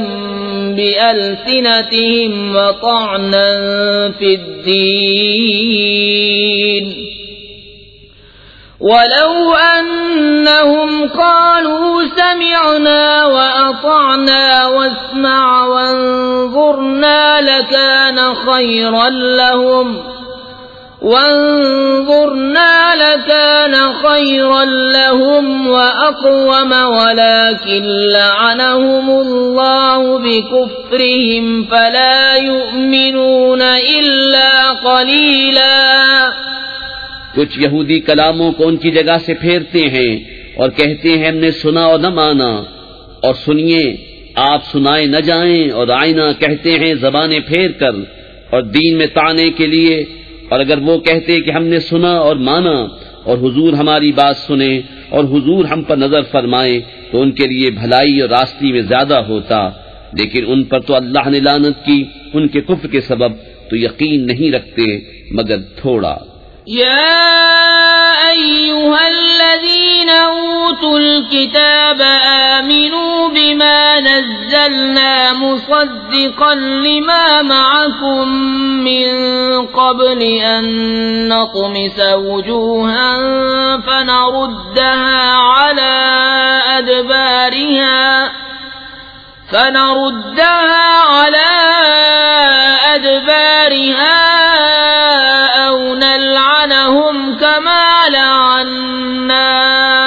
بألسنتهم وطعنا في الدين ولو أنهم قالوا سمعنا وأطعنا واسمع وانظرنا لكان خيرا لهم وأقوم ولكن لعنهم الله بكفرهم فلا يؤمنون إلا قليلا۔ کچھ یہودی کلاموں کو ان کی جگہ سے پھیرتے ہیں اور کہتے ہیں ہم نے سنا اور نہ مانا، اور سنیے آپ سنائے نہ جائیں، اور آئینہ کہتے ہیں زبانیں پھیر کر اور دین میں طعنے کے لیے، اور اگر وہ کہتے کہ ہم نے سنا اور مانا اور حضور ہماری بات سنے اور حضور ہم پر نظر فرمائے تو ان کے لیے بھلائی اور راستی میں زیادہ ہوتا، لیکن ان پر تو اللہ نے لعنت کی ان کے کفر کے سبب، تو یقین نہیں رکھتے مگر تھوڑا۔ يا أيها الذين أوتوا الكتاب آمنوا بما نزلنا مصدقا لما معكم من قبل أن نطمس وجوها فنردها على أدبارها أو نلعنهم كما لعنا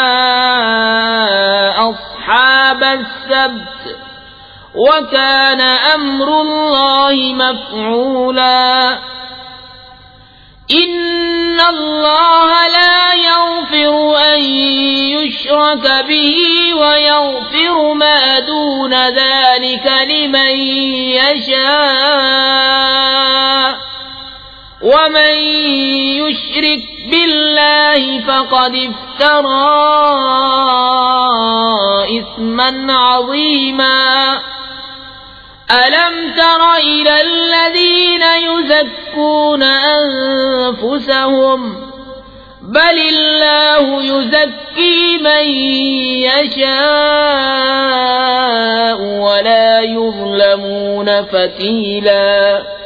أصحاب السبت وكان أمر الله مفعولا۔ إن الله لا يغفر أن يشرك به ويغفر ما دون ذلك لمن يشاء ومن يشرك بالله فقد افترى إثما عظيما۔ ألم تر إلى الذين يزكون أنفسهم بل الله يزكي من يشاء ولا يظلمون فتيلا۔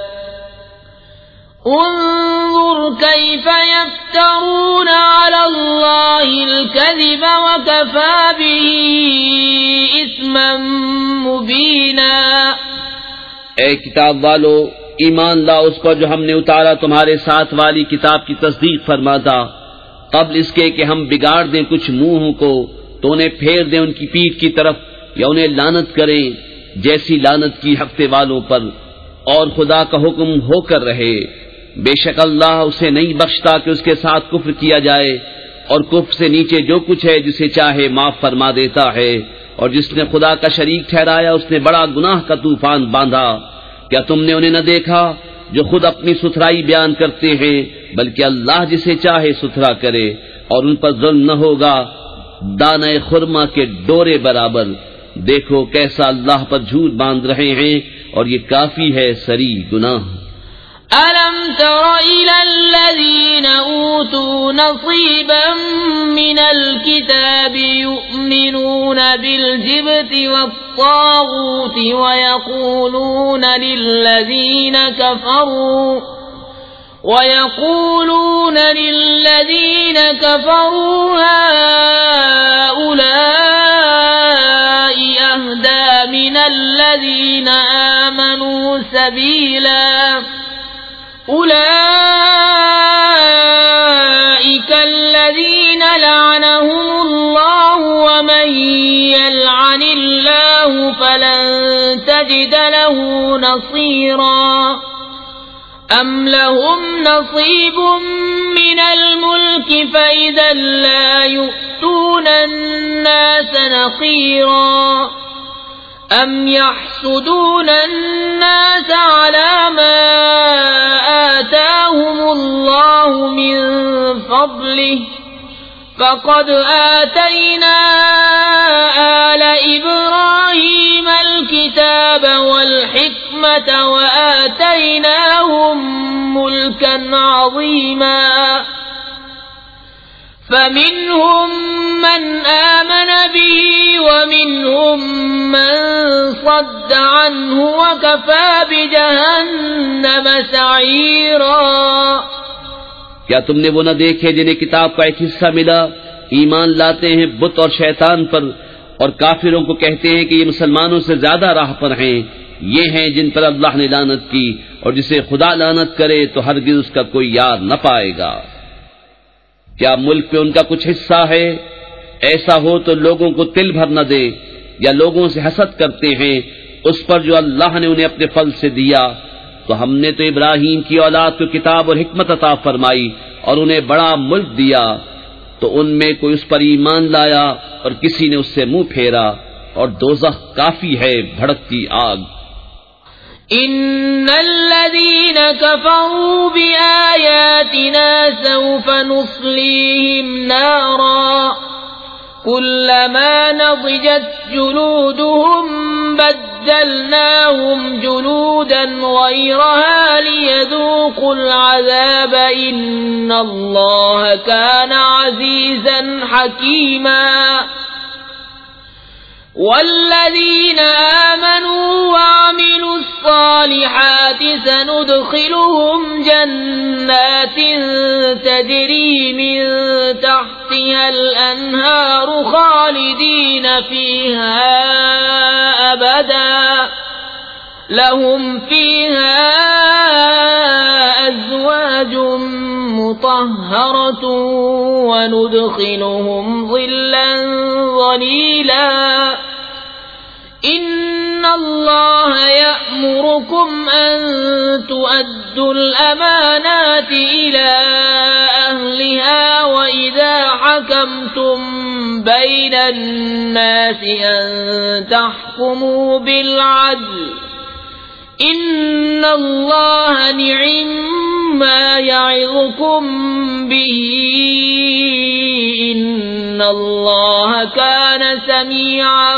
انظر كيف يفترون على الله الكذب وكفى به إثما مبينا۔ اے کتاب والو، ایمان لاؤ اس پر جو ہم نے اتارا تمہارے ساتھ والی کتاب کی تصدیق فرماتا، قبل اس کے کہ ہم بگاڑ دیں کچھ منہوں کو تو انہیں پھیر دیں ان کی پیٹھ کی طرف یا انہیں لعنت کریں جیسی لعنت کی ہفتے والوں پر، اور خدا کا حکم ہو کر رہے۔ بے شک اللہ اسے نہیں بخشتا کہ اس کے ساتھ کفر کیا جائے، اور کفر سے نیچے جو کچھ ہے جسے چاہے معاف فرما دیتا ہے، اور جس نے خدا کا شریک ٹھہرایا اس نے بڑا گناہ کا طوفان باندھا۔ کیا تم نے انہیں نہ دیکھا جو خود اپنی ستھرائی بیان کرتے ہیں، بلکہ اللہ جسے چاہے ستھرا کرے، اور ان پر ظلم نہ ہوگا دانہ خرما کے ڈورے برابر۔ دیکھو کیسا اللہ پر جھوٹ باندھ رہے ہیں، اور یہ کافی ہے سری گناہ۔ أَلَمْ تَرَ إِلَى الَّذِينَ أُوتُوا نَصِيبًا مِنَ الْكِتَابِ يُؤْمِنُونَ بِالْجِبْتِ وَالطَّاغُوتِ وَيَقُولُونَ لِلَّذِينَ كَفَرُوا هَؤُلَاءِ أَهْدَى مِنَ الَّذِينَ آمَنُوا سَبِيلًا۔ أولئك الذين لعنهم الله ومن يلعن الله فلن تجد له نصيرا۔ أم لهم نصيب من الملك فإذا لا يؤتون الناس نقيرا۔ أم يحسدون الناس على ما آتاهم الله من فضله فقد آتينا آل إبراهيم الكتاب والحكمة وآتيناهم ملكا عظيما۔ فمنهم من آمن به ومنهم من صد عنه وكفى بجهنم سعيرا۔ کیا تم نے وہ نہ دیکھے جنہیں کتاب کا ایک حصہ ملا، ایمان لاتے ہیں بت اور شیطان پر، اور کافروں کو کہتے ہیں کہ یہ مسلمانوں سے زیادہ راہ پر ہیں؟ یہ ہیں جن پر اللہ نے لعنت کی، اور جسے خدا لعنت کرے تو ہرگز اس کا کوئی یار نہ پائے گا۔ کیا ملک پہ ان کا کچھ حصہ ہے؟ ایسا ہو تو لوگوں کو تل بھر نہ دے، یا لوگوں سے حسد کرتے ہیں اس پر جو اللہ نے انہیں اپنے فضل سے دیا۔ تو ہم نے تو ابراہیم کی اولاد کو کتاب اور حکمت عطا فرمائی اور انہیں بڑا ملک دیا، تو ان میں کوئی اس پر ایمان لایا اور کسی نے اس سے منہ پھیرا، اور دوزخ کافی ہے بھڑکتی آگ۔ ان الذين كفروا بآياتنا سوف نصليهم نارا كلما نضجت جلودهم بدلناهم جلودا غيرها ليذوقوا العذاب ان الله كان عزيزا حكيما والذين آمنوا وعملوا الصالحات سندخلهم جنات تجري من تحتها الأنهار خالدين فيها أبدا لهم فيها أزواج مطهرة وندخلهم ظلا ظليلا إن الله يأمركم أن تؤدوا الأمانات إلى أهلها وإذا حكمتم بين الناس أن تحكموا بالعدل إن الله نعم ما يعظكم به إن الله كان سميعا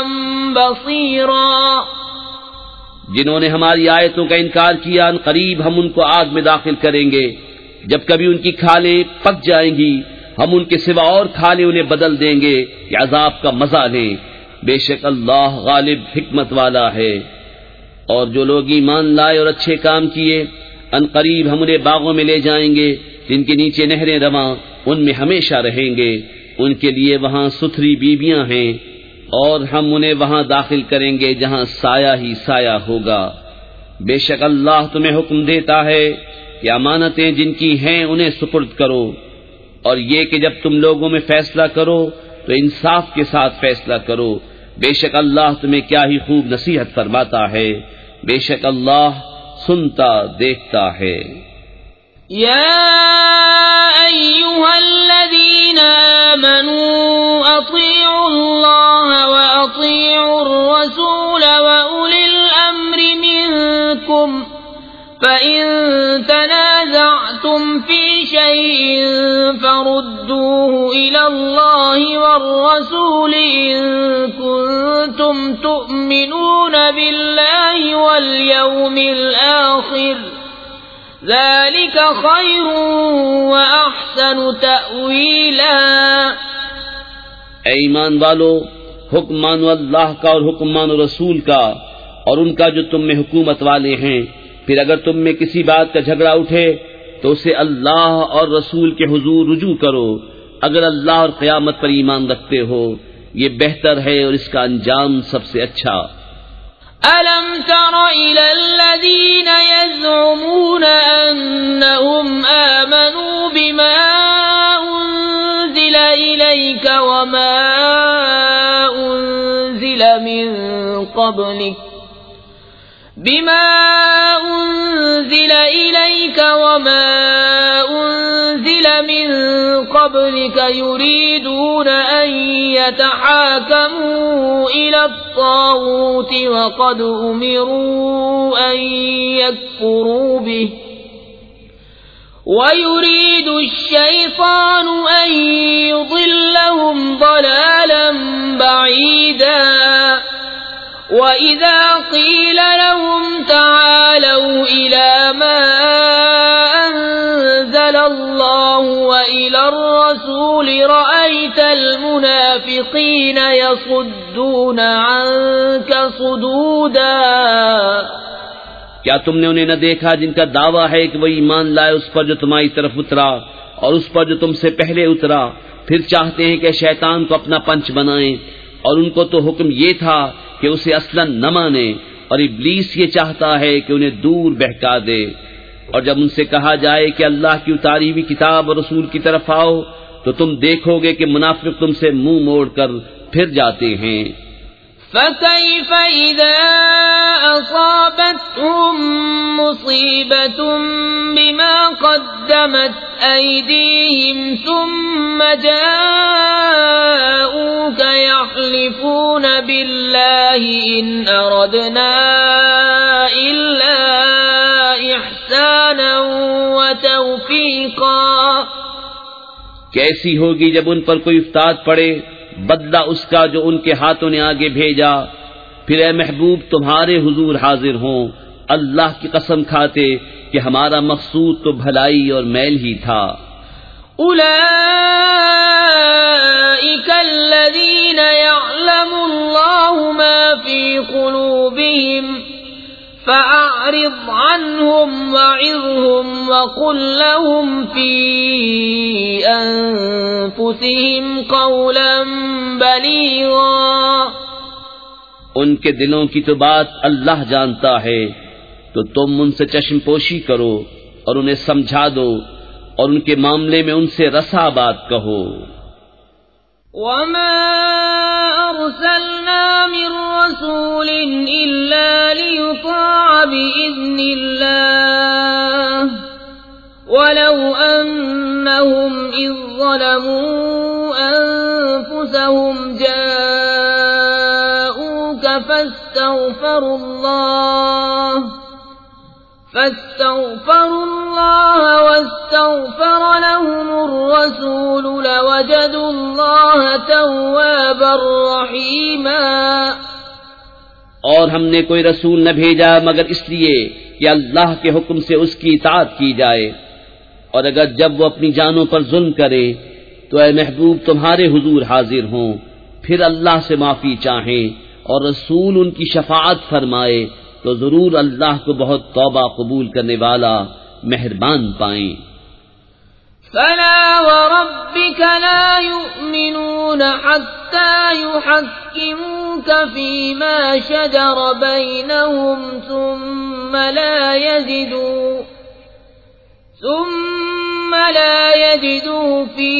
بصيرا۔ جنہوں نے ہماری آیتوں کا انکار کیا ان قریب ہم ان کو آگ میں داخل کریں گے، جب کبھی ان کی کھالیں پک جائیں گی ہم ان کے سوا اور کھالیں انہیں بدل دیں گے کہ عذاب کا مزہ لیں، بے شک اللہ غالب حکمت والا ہے۔ اور جو لوگ ایمان لائے اور اچھے کام کیے ان قریب ہم انہیں باغوں میں لے جائیں گے جن کے نیچے نہریں رواں، ان میں ہمیشہ رہیں گے، ان کے لیے وہاں ستھری بیویاں ہیں، اور ہم انہیں وہاں داخل کریں گے جہاں سایہ ہی سایہ ہوگا۔ بے شک اللہ تمہیں حکم دیتا ہے کہ امانتیں جن کی ہیں انہیں سپرد کرو، اور یہ کہ جب تم لوگوں میں فیصلہ کرو تو انصاف کے ساتھ فیصلہ کرو، بے شک اللہ تمہیں کیا ہی خوب نصیحت فرماتا ہے، بے شک اللہ سنتا دیکھتا ہے۔ يا أيها الذين آمنوا أطيعوا الله وأطيعوا الرسول وأولي الأمر منكم فإن تنازعتم في شيء فردوه إلى الله والرسول إن كنتم تؤمنون بالله واليوم الآخر ذلك خير وأحسن تأويلا۔ اے ایمان والو، حکم مانو اللہ کا اور حکم مانو رسول کا اور ان کا جو تم میں حکومت والے ہیں، پھر اگر تم میں کسی بات کا جھگڑا اٹھے تو اسے اللہ اور رسول کے حضور رجوع کرو، اگر اللہ اور قیامت پر ایمان رکھتے ہو، یہ بہتر ہے اور اس کا انجام سب سے اچھا۔ أَلَمْ تَرَ إِلَى الَّذِينَ يَزْعُمُونَ أَنَّهُمْ آمَنُوا بِمَا أُنزِلَ إِلَيْكَ وَمَا أُنزِلَ من قبلك يريدون أن يتحاكموا إلى الطاغوت وقد أمروا أن يكفروا به ويريد الشيطان أن يضلهم ضلالا بعيدا وَإِذَا قِيلَ لَهُمْ تَعَالَوْا إِلَى مَا أَنزَلَ اللَّهُ وَإِلَى الرَّسُولِ رَأَيْتَ الْمُنَافِقِينَ يَصُدُّونَ عَنكَ صُدُودًا۔ کیا تم نے انہیں نہ دیکھا جن کا دعویٰ ہے کہ وہ ایمان لائے اس پر جو تمہاری طرف اترا، اور اس پر جو تم سے پہلے اترا، پھر چاہتے ہیں کہ شیطان کو اپنا پنچ بنائیں، اور ان کو تو حکم یہ تھا کہ اسے اصلاً نہ مانے، اور ابلیس یہ چاہتا ہے کہ انہیں دور بہکا دے۔ اور جب ان سے کہا جائے کہ اللہ کی اتاری ہوئی کتاب اور رسول کی طرف آؤ، تو تم دیکھو گے کہ منافق تم سے منہ موڑ کر پھر جاتے ہیں۔ فَكَيْفَ إِذَا أَصَابَتْهُم مُّصِيبَةٌ بِمَا قَدَّمَتْ أَيْدِيهِمْ ثُمَّ جَاءُوكَ يَحْلِفُونَ بِاللَّهِ إِنْ أَرَدْنَا إِلَّا إِحْسَانًا وَتَوْفِيقًا۔ کیسی ہوگی جب ان پر کوئی افتاد پڑے، بدلہ اس کا جو ان کے ہاتھوں نے آگے بھیجا، پھر اے محبوب تمہارے حضور حاضر ہوں اللہ کی قسم کھاتے کہ ہمارا مقصود تو بھلائی اور میل ہی تھا۔ أولئك الذين يعلم الله ما في قلوبهم فأعرض عنهم وعظهم وقل لهم في أنفسهم قولا بليغا۔ ان کے دلوں کی تو بات اللہ جانتا ہے، تو تم ان سے چشم پوشی کرو اور انہیں سمجھا دو، اور ان کے معاملے میں ان سے رسا بات کہو۔ وما أرسلنا من رسول إلا ليطاع بإذن الله ولو أنهم إذ ظلموا أنفسهم جاءوك فاستغفروا الله واستغفر لهم الرسول لوجدوا الله توابا رحيما۔ اور ہم نے کوئی رسول نہ بھیجا مگر اس لیے کہ اللہ کے حکم سے اس کی اطاعت کی جائے، اور اگر جب وہ اپنی جانوں پر ظلم کرے تو اے محبوب تمہارے حضور حاضر ہوں، پھر اللہ سے معافی چاہیں اور رسول ان کی شفاعت فرمائے، تو ضرور اللہ کو بہت توبہ قبول کرنے والا مہربان پائیں۔ فلا وربك لا يؤمنون حتى يحكموك فيما شجر بينهم ثم لا يجدوا في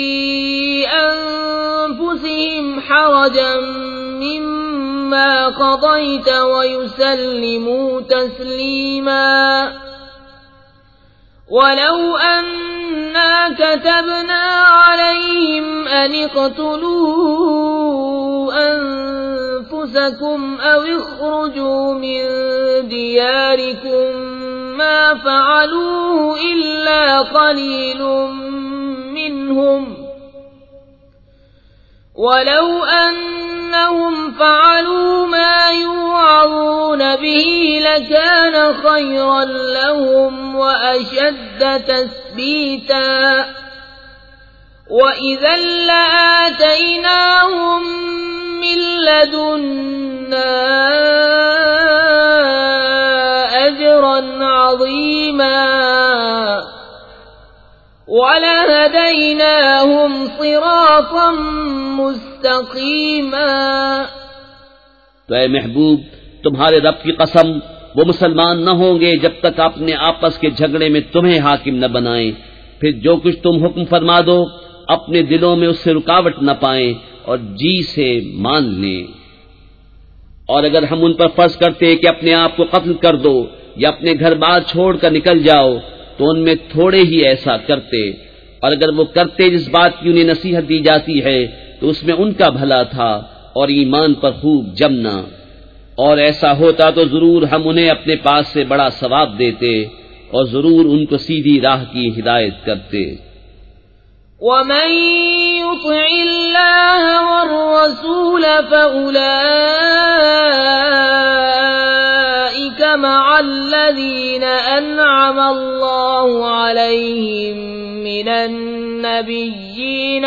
أنفسهم حرجا مما قضيت ويسلموا تسليما۔ ولو أنا كتبنا عليهم أن اقتلوا أنفسكم أو اخرجوا من دياركم ما فعلوه إلا قليل منهم ولو أنهم فعلوا ما يوعظون به لكان خيرا لهم وأشد تثبيتا وإذا لآتيناهم من لدنا أجرا عظيما وَلَهَدَيْنَاهُمْ صِرَاطًا مُسْتَقِيمًا۔ تو اے محبوب تمہارے رب کی قسم، وہ مسلمان نہ ہوں گے جب تک اپنے آپس کے جھگڑے میں تمہیں حاکم نہ بنائیں، پھر جو کچھ تم حکم فرما دو اپنے دلوں میں اس سے رکاوٹ نہ پائیں اور جی سے مان لیں۔ اور اگر ہم ان پر فرض کرتے کہ اپنے آپ کو قتل کر دو یا اپنے گھر بار چھوڑ کر نکل جاؤ تو ان میں تھوڑے ہی ایسا کرتے، اور اگر وہ کرتے جس بات کی انہیں نصیحت دی جاتی ہے تو اس میں ان کا بھلا تھا اور ایمان پر خوب جمنا، اور ایسا ہوتا تو ضرور ہم انہیں اپنے پاس سے بڑا ثواب دیتے اور ضرور ان کو سیدھی راہ کی ہدایت کرتے۔ وَمَن يُطِعِ اللَّهَ وَالرَّسُولَ فَأُولَٰئِكَ مَعَ الَّذِينَ أَنْعَمَ اللَّهُ عَلَيْهِم مِّنَ النَّبِيِّينَ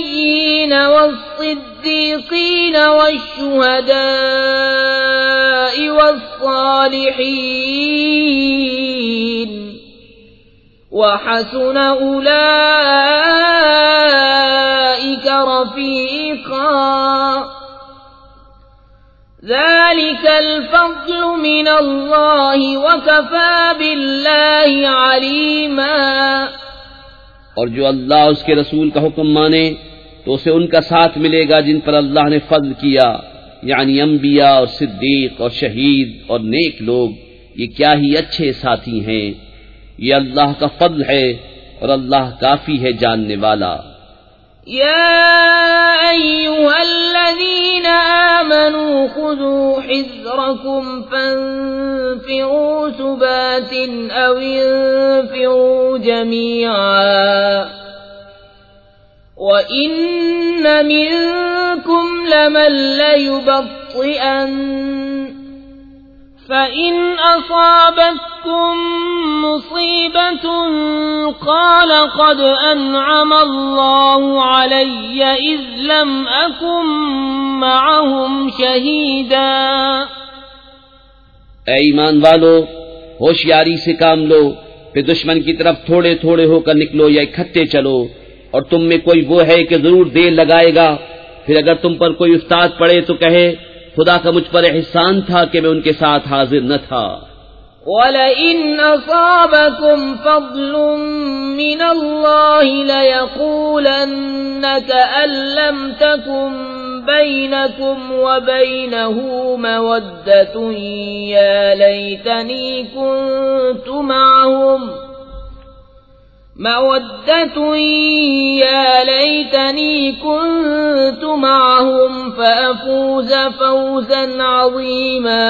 والصديقين والشهداء والصالحين وحسن أولئك رفيقا ذلك الفضل من الله وكفى بالله عليما۔ اور جو اللہ اس کے رسول کا حکم مانے تو اسے ان کا ساتھ ملے گا جن پر اللہ نے فضل کیا، یعنی انبیاء اور صدیق اور شہید اور نیک لوگ، یہ کیا ہی اچھے ساتھی ہیں، یہ اللہ کا فضل ہے اور اللہ کافی ہے جاننے والا۔ يا أيها الذين آمنوا خذوا حذركم فانفروا ثبات أو انفروا جميعا وإن منكم لمن ليبطئن فإن أصابتكم مصيبة قال قد أنعم الله علي إذ لم أكن معهم شهيدا۔ اے ایمان والو، ہوشیاری سے کام لو، پھر دشمن کی طرف تھوڑے تھوڑے ہو کر نکلو یا اکٹھے چلو، اور تم میں کوئی وہ ہے کہ ضرور دیر لگائے گا، پھر اگر تم پر کوئی افتاد پڑے تو کہے خدا کا مجھ پر احسان تھا کہ میں ان کے ساتھ حاضر نہ تھا۔ وَلَئِنْ أَصَابَكُمْ فَضْلٌ مِّنَ اللَّهِ لَيَقُولَنَّ كَأَن لَّمْ تَكُن بَيْنَكُمْ وَبَيْنَهُ مَوَدَّةٌ يَا لَيْتَنِي كُنتُ معهم فأفوز فوزا عظيما۔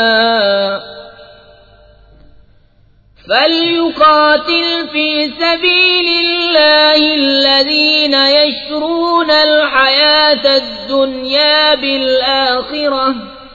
فليقاتل في سبيل الله الذين يشرون الحياة الدنيا بالآخرة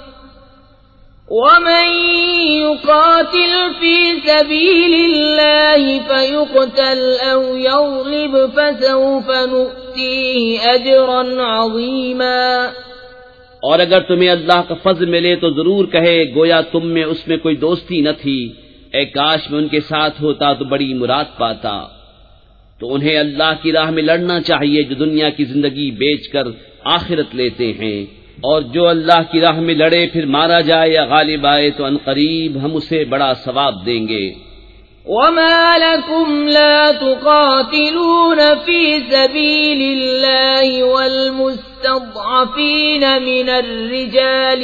ومن يقاتل في سبيل الله فيقتل أو يغلب فسوف نؤتيه أجرا عظيما۔ اور اگر تمہیں اللہ کا فضل ملے تو ضرور کہے گویا تم میں اس میں کوئی دوستی نہ تھی، اے کاش میں ان کے ساتھ ہوتا تو بڑی مراد پاتا۔ تو انہیں اللہ کی راہ میں لڑنا چاہیے جو دنیا کی زندگی بیچ کر آخرت لیتے ہیں، اور جو اللہ کی راہ میں لڑے پھر مارا جائے یا غالب آئے تو عنقریب ہم اسے بڑا ثواب دیں گے۔ وَمَا لَكُمْ لَا تُقَاتِلُونَ فِي سَبِيلِ اللَّهِ وَالْمُسْتَضْعَفِينَ مِنَ الرِّجَالِ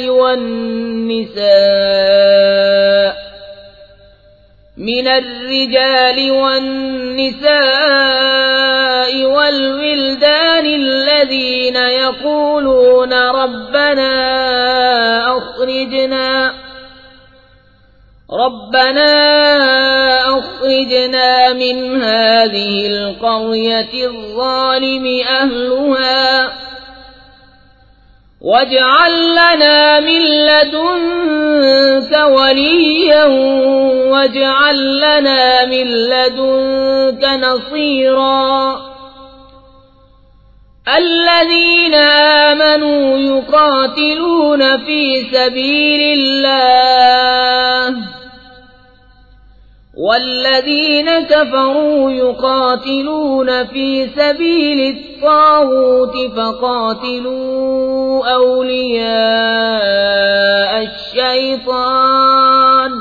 والنساء والولدان الذين يقولون ربنا أخرجنا من هذه القرية الظالم أهلها واجعل لنا من لدنك وليا واجعل لنا من لدنك نصيرا۔ الذين آمنوا يقاتلون في سبيل الله والذين كفروا يقاتلون في سبيل الطاغوت فقاتلوا أولياء الشيطان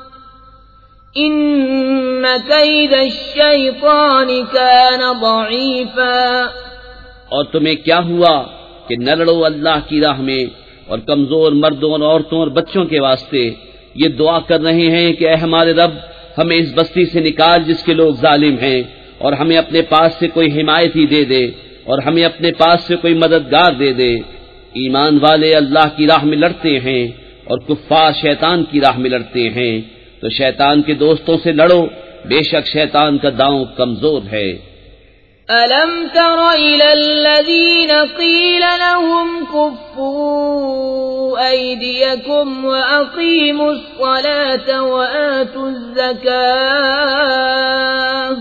إن كيد الشيطان كان ضعيفا۔ اور تمہیں کیا ہوا کہ نہ لڑو اللہ کی راہ میں اور کمزور مردوں اور عورتوں اور بچوں کے واسطے یہ دعا کر رہے ہیں کہ اے ہمارے رب ہمیں اس بستی سے نکال جس کے لوگ ظالم ہیں، اور ہمیں اپنے پاس سے کوئی حمایتی دے دے اور ہمیں اپنے پاس سے کوئی مددگار دے دے۔ ایمان والے اللہ کی راہ میں لڑتے ہیں اور کفار شیطان کی راہ میں لڑتے ہیں، تو شیطان کے دوستوں سے لڑو، بے شک شیطان کا داؤں کمزور ہے۔ أَلَمْ تَرَ إِلَى الَّذِينَ قِيلَ لَهُمْ كُفُّوا أَيْدِيَكُمْ وَأَقِيمُوا الصَّلَاةَ وَآتُوا الزَّكَاةَ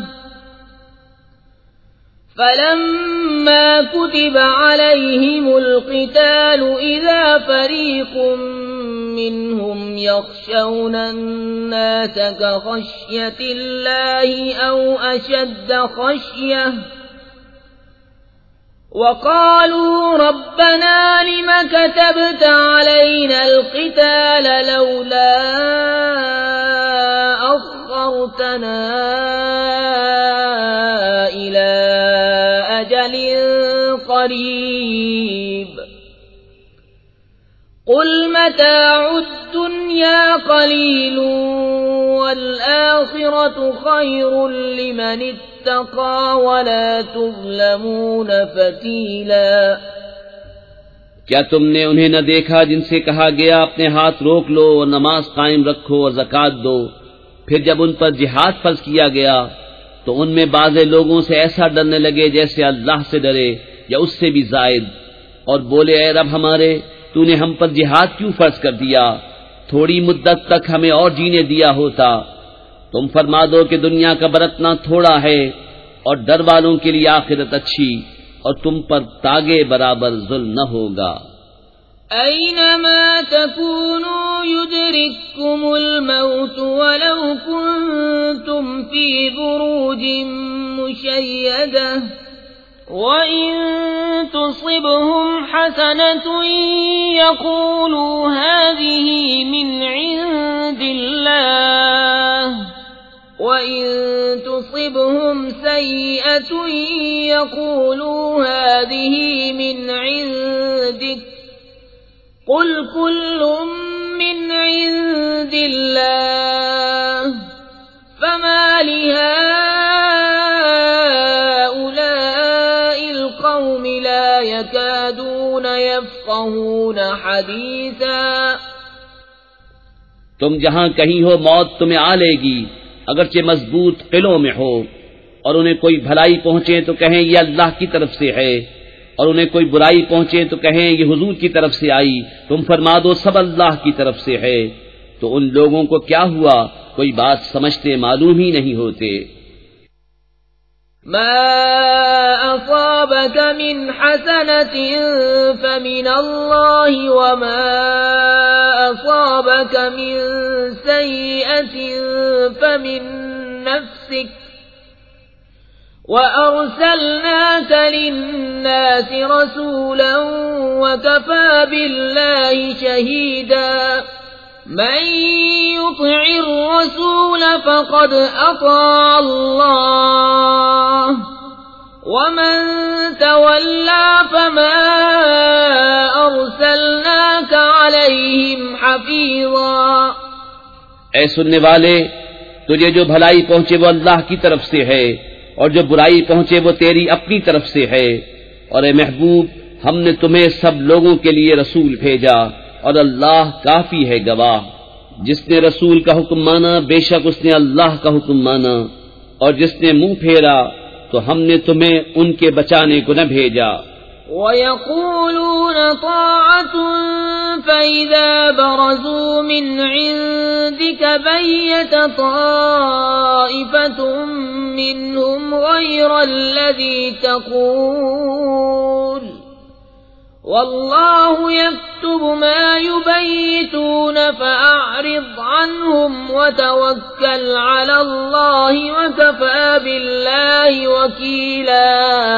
فَلَمَّا كُتِبَ عَلَيْهِمُ الْقِتَالُ إِذَا فَرِيقٌ منهم يخشون الناس كخشية الله أو أشد خشية وقالوا ربنا لم كتبت علينا القتال لولا أخرتنا إلى أجل قريب قل متاع الدنيا قليل والآخرة خير لمن اتقى ولا تظلمون فتیلا۔ کیا تم نے انہیں نہ دیکھا جن سے کہا گیا اپنے ہاتھ روک لو اور نماز قائم رکھو اور زکوٰۃ دو، پھر جب ان پر جہاد فرض کیا گیا تو ان میں بعض لوگوں سے ایسا ڈرنے لگے جیسے اللہ سے ڈرے یا اس سے بھی زائد، اور بولے اے رب ہمارے، تو نے ہم پر جہاد کیوں فرض کر دیا؟ تھوڑی مدت تک ہمیں اور جینے دیا ہوتا۔ تم فرما دو کہ دنیا کا برتنا تھوڑا ہے اور ڈر والوں کے لیے آخرت اچھی، اور تم پر تاگے برابر ظلم نہ ہوگا۔ اینما تکونوا یدرککم الموت ولو کنتم فی بروج مشیدہ وَإِن تُصِبْهُمْ حَسَنَةٌ يَقُولُوا هَذِهِ مِنْ عِندِ اللَّهِ وَإِن تُصِبْهُمْ سَيِّئَةٌ يَقُولُوا هَذِهِ مِنْ عِندِكَ قُلْ كُلٌّ مِنْ عِندِ اللَّهِ فَمَا لا يكادون يفقهون حديثا۔ تم جہاں کہیں ہو موت تمہیں آ لے گی، اگرچہ مضبوط قلعوں میں ہو، اور انہیں کوئی بھلائی پہنچے تو کہیں یہ اللہ کی طرف سے ہے، اور انہیں کوئی برائی پہنچے تو کہیں یہ حضور کی طرف سے آئی۔ تم فرما دو سب اللہ کی طرف سے ہے۔ تو ان لوگوں کو کیا ہوا؟ کوئی بات سمجھتے معلوم ہی نہیں ہوتے۔ ما أصابك من حسنة فمن الله وما أصابك من سيئة فمن نفسك وأرسلناك للناس رسولا وكفى بالله شهيدا۔ من يطع الرسول فقد أطاع الله ومن تولى فما أرسلناك عليهم حفيظا۔ اے سننے والے، تجھے جو بھلائی پہنچے وہ اللہ کی طرف سے ہے، اور جو برائی پہنچے وہ تیری اپنی طرف سے ہے۔ اور اے محبوب، ہم نے تمہیں سب لوگوں کے لیے رسول بھیجا، اور اللہ کافی ہے گواہ۔ جس نے رسول کا حکم مانا بے شک اس نے اللہ کا حکم مانا، اور جس نے منہ پھیرا تو ہم نے تمہیں ان کے بچانے کو نہ بھیجا۔ وَيَقُولُونَ طَاعَةٌ فَإِذَا بَرَزُوا مِنْ عِنْدِكَ بَيَّتَ طَائِفَةٌ مِّنْهُمْ غَيْرَ الَّذِي تَقُولُ وَاللَّهُ يَكْتُبُ مَا يُبَيِّتُونَ فَأَعْرِضْ عَنْهُمْ وَتَوَكَّلْ عَلَى اللَّهِ وَكَفَى بِاللَّهِ وَكِيلًا۔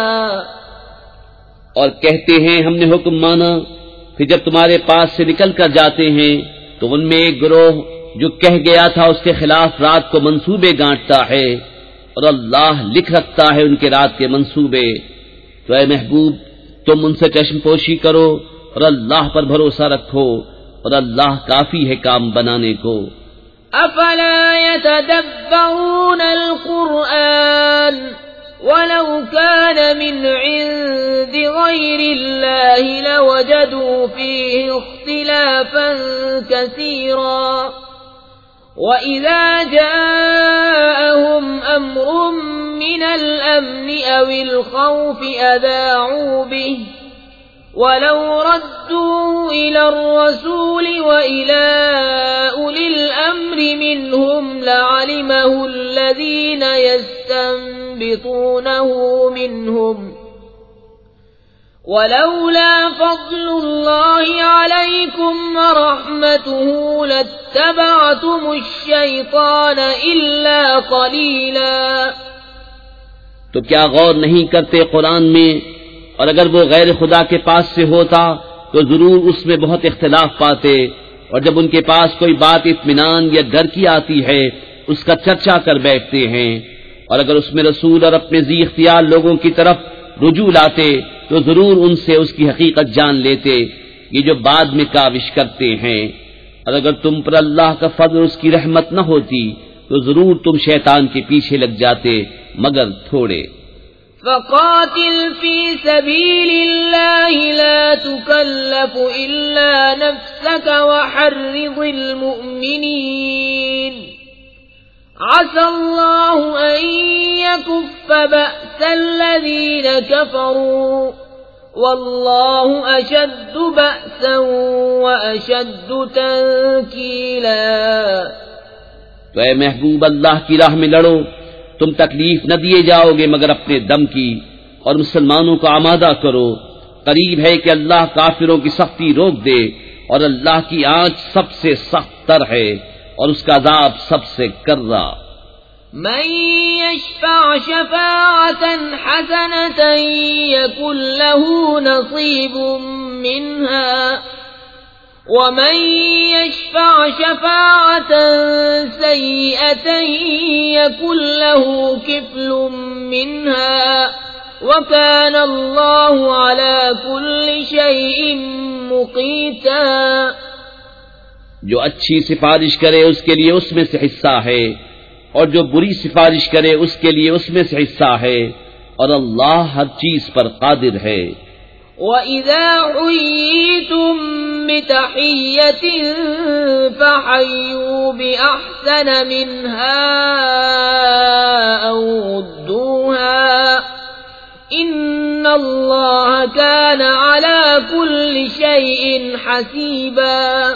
اور کہتے ہیں ہم نے حکم مانا، پھر جب تمہارے پاس سے نکل کر جاتے ہیں تو ان میں ایک گروہ جو کہہ گیا تھا اس کے خلاف رات کو منصوبے گانٹتا ہے، اور اللہ لکھ رکھتا ہے ان کے رات کے منصوبے۔ تو اے محبوب، تم ان سے چشم پوشی کرو اور اللہ پر بھروسہ رکھو، اور اللہ کافی ہے کام بنانے کو۔ افلا يتدبرون القرآن ولو كان من عند غير الله لوجدوا فيه اختلافا كثيرا وإذا جاءهم أمر من الأمن أو الخوف أذاعوا به ولو ردوا إلى الرسول وإلى أولي الأمر منهم لعلمه الذين يستنبطونه منهم ولولا فضل الله عليكم ورحمته لاتبعتم الشيطان إلا قليلا۔ تو کیا غور نہیں کرتے قرآن میں؟ اور اگر وہ غیر خدا کے پاس سے ہوتا تو ضرور اس میں بہت اختلاف پاتے، اور جب ان کے پاس کوئی بات اطمینان یا ڈر کی آتی ہے اس کا چرچا کر بیٹھتے ہیں، اور اگر اس میں رسول اور اپنے ذی اختیار لوگوں کی طرف رجوع لاتے تو ضرور ان سے اس کی حقیقت جان لیتے، یہ جو بعد میں کاوش کرتے ہیں۔ اور اگر تم پر اللہ کا فضل اور اس کی رحمت نہ ہوتی تو ضرور تم شیطان کے پیچھے لگ جاتے مگر تھوڑے۔ فقاتل في سبيل الله لا تكلف إلا نفسك وحرض المؤمنين عسى الله أن يكف بأس الذين كفروا والله أشد بأسا وأشد تنكيلا۔ تو اے محبوب اللہ کی راہ میں لڑو، تم تکلیف نہ دیے جاؤ گے مگر اپنے دم کی، اور مسلمانوں کو آمادہ کرو، قریب ہے کہ اللہ کافروں کی سختی روک دے، اور اللہ کی آنچ سب سے سخت تر ہے اور اس کا عذاب سب سے کرا۔ من يشفع شفاعة حسنة يكن له نصيب منها ومن يشفع شفاعة سيئة يكن له كفل منها وكان الله على كل شيء مقيتا۔ جو اچھی سفارش کرے اس کے لیے اس میں سے حصہ ہے، اور جو بری سفارش کرے اس کے لیے اس میں سے حصہ ہے، اور اللہ ہر چیز پر قادر ہے۔ وَإِذَا حُيِّيتُم بِتَحِيَّةٍ فَحَيُّوا بِأَحْسَنَ مِنْهَا أَوْ رُدُّوهَا إِنَّ اللَّهَ كَانَ عَلَى كُلِّ شَيْءٍ حَسِيبًا۔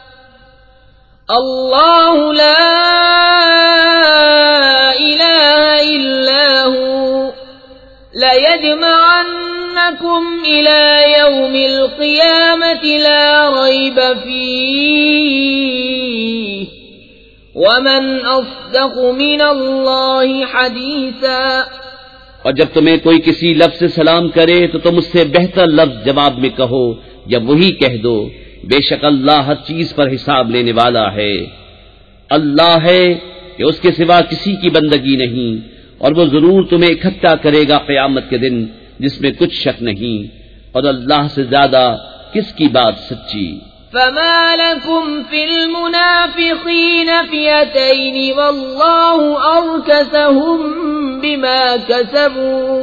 اللہ لا الہ الا هو لَيَجْمَعَنَّكُمْ إِلَى يَوْمِ الْقِيَامَةِ لَا رَيْبَ فِيهِ وَمَنْ أَصْدَقُ مِنَ اللَّهِ حَدِيثًا۔ اور جب تمہیں کوئی کسی لفظ سے سلام کرے تو تم اس سے بہتر لفظ جواب میں کہو یا وہی کہہ دو، بے شک اللہ ہر چیز پر حساب لینے والا ہے۔ اللہ ہے کہ اس کے سوا کسی کی بندگی نہیں، اور وہ ضرور تمہیں اکٹھا کرے گا قیامت کے دن جس میں کچھ شک نہیں، اور اللہ سے زیادہ کس کی بات سچی۔ فما لكم في المنافقين فئتين والله أركسهم بما كسبوا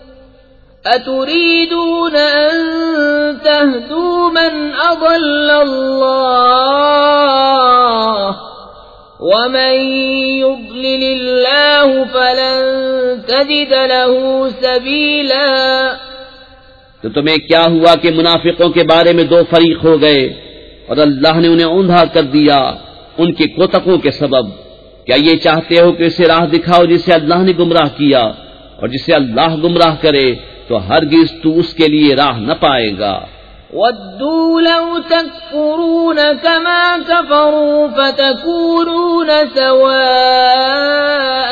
أتريدون أن تهدوا من أضل الله ومن يضلل الله فلن تجد له سبيلا۔ تو تمہیں کیا ہوا کہ منافقوں کے بارے میں دو فریق ہو گئے اور اللہ نے انہیں اوندھا کر دیا ان کے کوتکوں کے سبب؟ کیا یہ چاہتے ہو کہ اسے راہ دکھاؤ جسے اللہ نے گمراہ کیا، اور جسے اللہ گمراہ کرے تو ہرگز تو اس کے لیے راہ نہ پائے گا۔ وَدُّوا لَوْ تَكْفُرُونَ كَمَا كَفَرُوا فَتَكُونُونَ سَوَاءً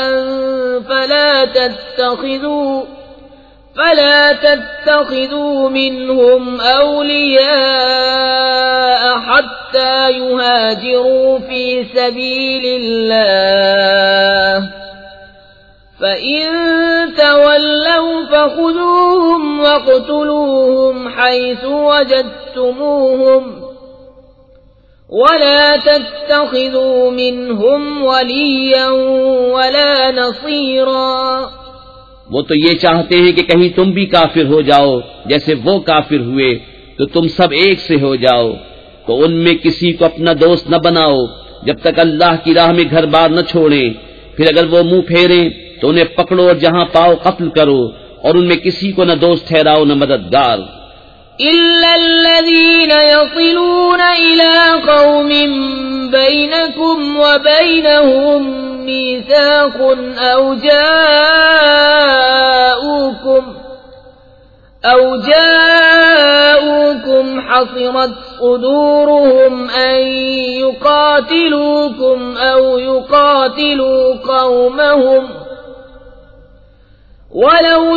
فَلَا تَتَّخِذُوا مِنْهُمْ أَوْلِيَاءَ حَتَّى يُهَاجِرُوا فِي سَبِيلِ اللَّهِ فَإِن تَوَلَّوْا فَخُذُوهُمْ وَاقْتُلُوهُمْ حَيْثُ وَجَدتُّمُوهُمْ وَلَا تَتَّخِذُوا مِنْهُمْ وَلِيًّا وَلَا نَصِيرًا۔ وہ تو یہ چاہتے ہیں کہ کہیں تم بھی کافر ہو جاؤ جیسے وہ کافر ہوئے تو تم سب ایک سے ہو جاؤ، تو ان میں کسی کو اپنا دوست نہ بناؤ جب تک اللہ کی راہ میں گھر بار نہ چھوڑیں، پھر اگر وہ منہ پھیریں تو انہیں پکڑو اور جہاں پاؤ قتل کرو، اور ان میں کسی کو نہ دوست ٹھہراؤ نہ مددگار۔ إِلَّا الَّذِينَ يَصِلُونَ إِلَى قَوْمٍ بَيْنَكُمْ وَبَيْنَهُمْ مِيثَاقٌ أَوْ جَاءُوكُمْ حصرت صدورهم أن يقاتلوكم أو يقاتلوا قومهم ولو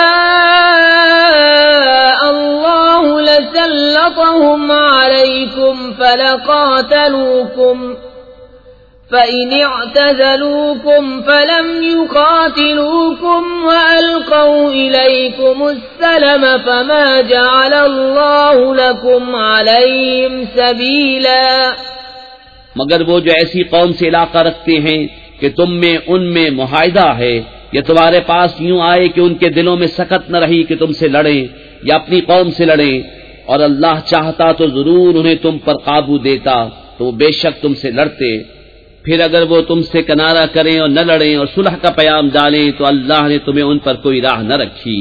شاء الله لسلطهم عليكم فلقاتلوكم فإن اعتزلوكم فلم يقاتلوكم وألقوا إليكم السلم فما جعل الله لكم عليهم سبيلا. مگر وہ جو ایسی قوم سے علاقہ رکھتے ہیں کہ تم میں ان میں معاہدہ ہے، یا تمہارے پاس یوں آئے کہ ان کے دلوں میں سخت نہ رہی کہ تم سے لڑیں یا اپنی قوم سے لڑیں، اور اللہ چاہتا تو ضرور انہیں تم پر قابو دیتا تو وہ بے شک تم سے لڑتے. پھر اگر وہ تم سے کنارہ کریں اور نہ لڑیں اور صلح کا پیام ڈالیں تو اللہ نے تمہیں ان پر کوئی راہ نہ رکھی.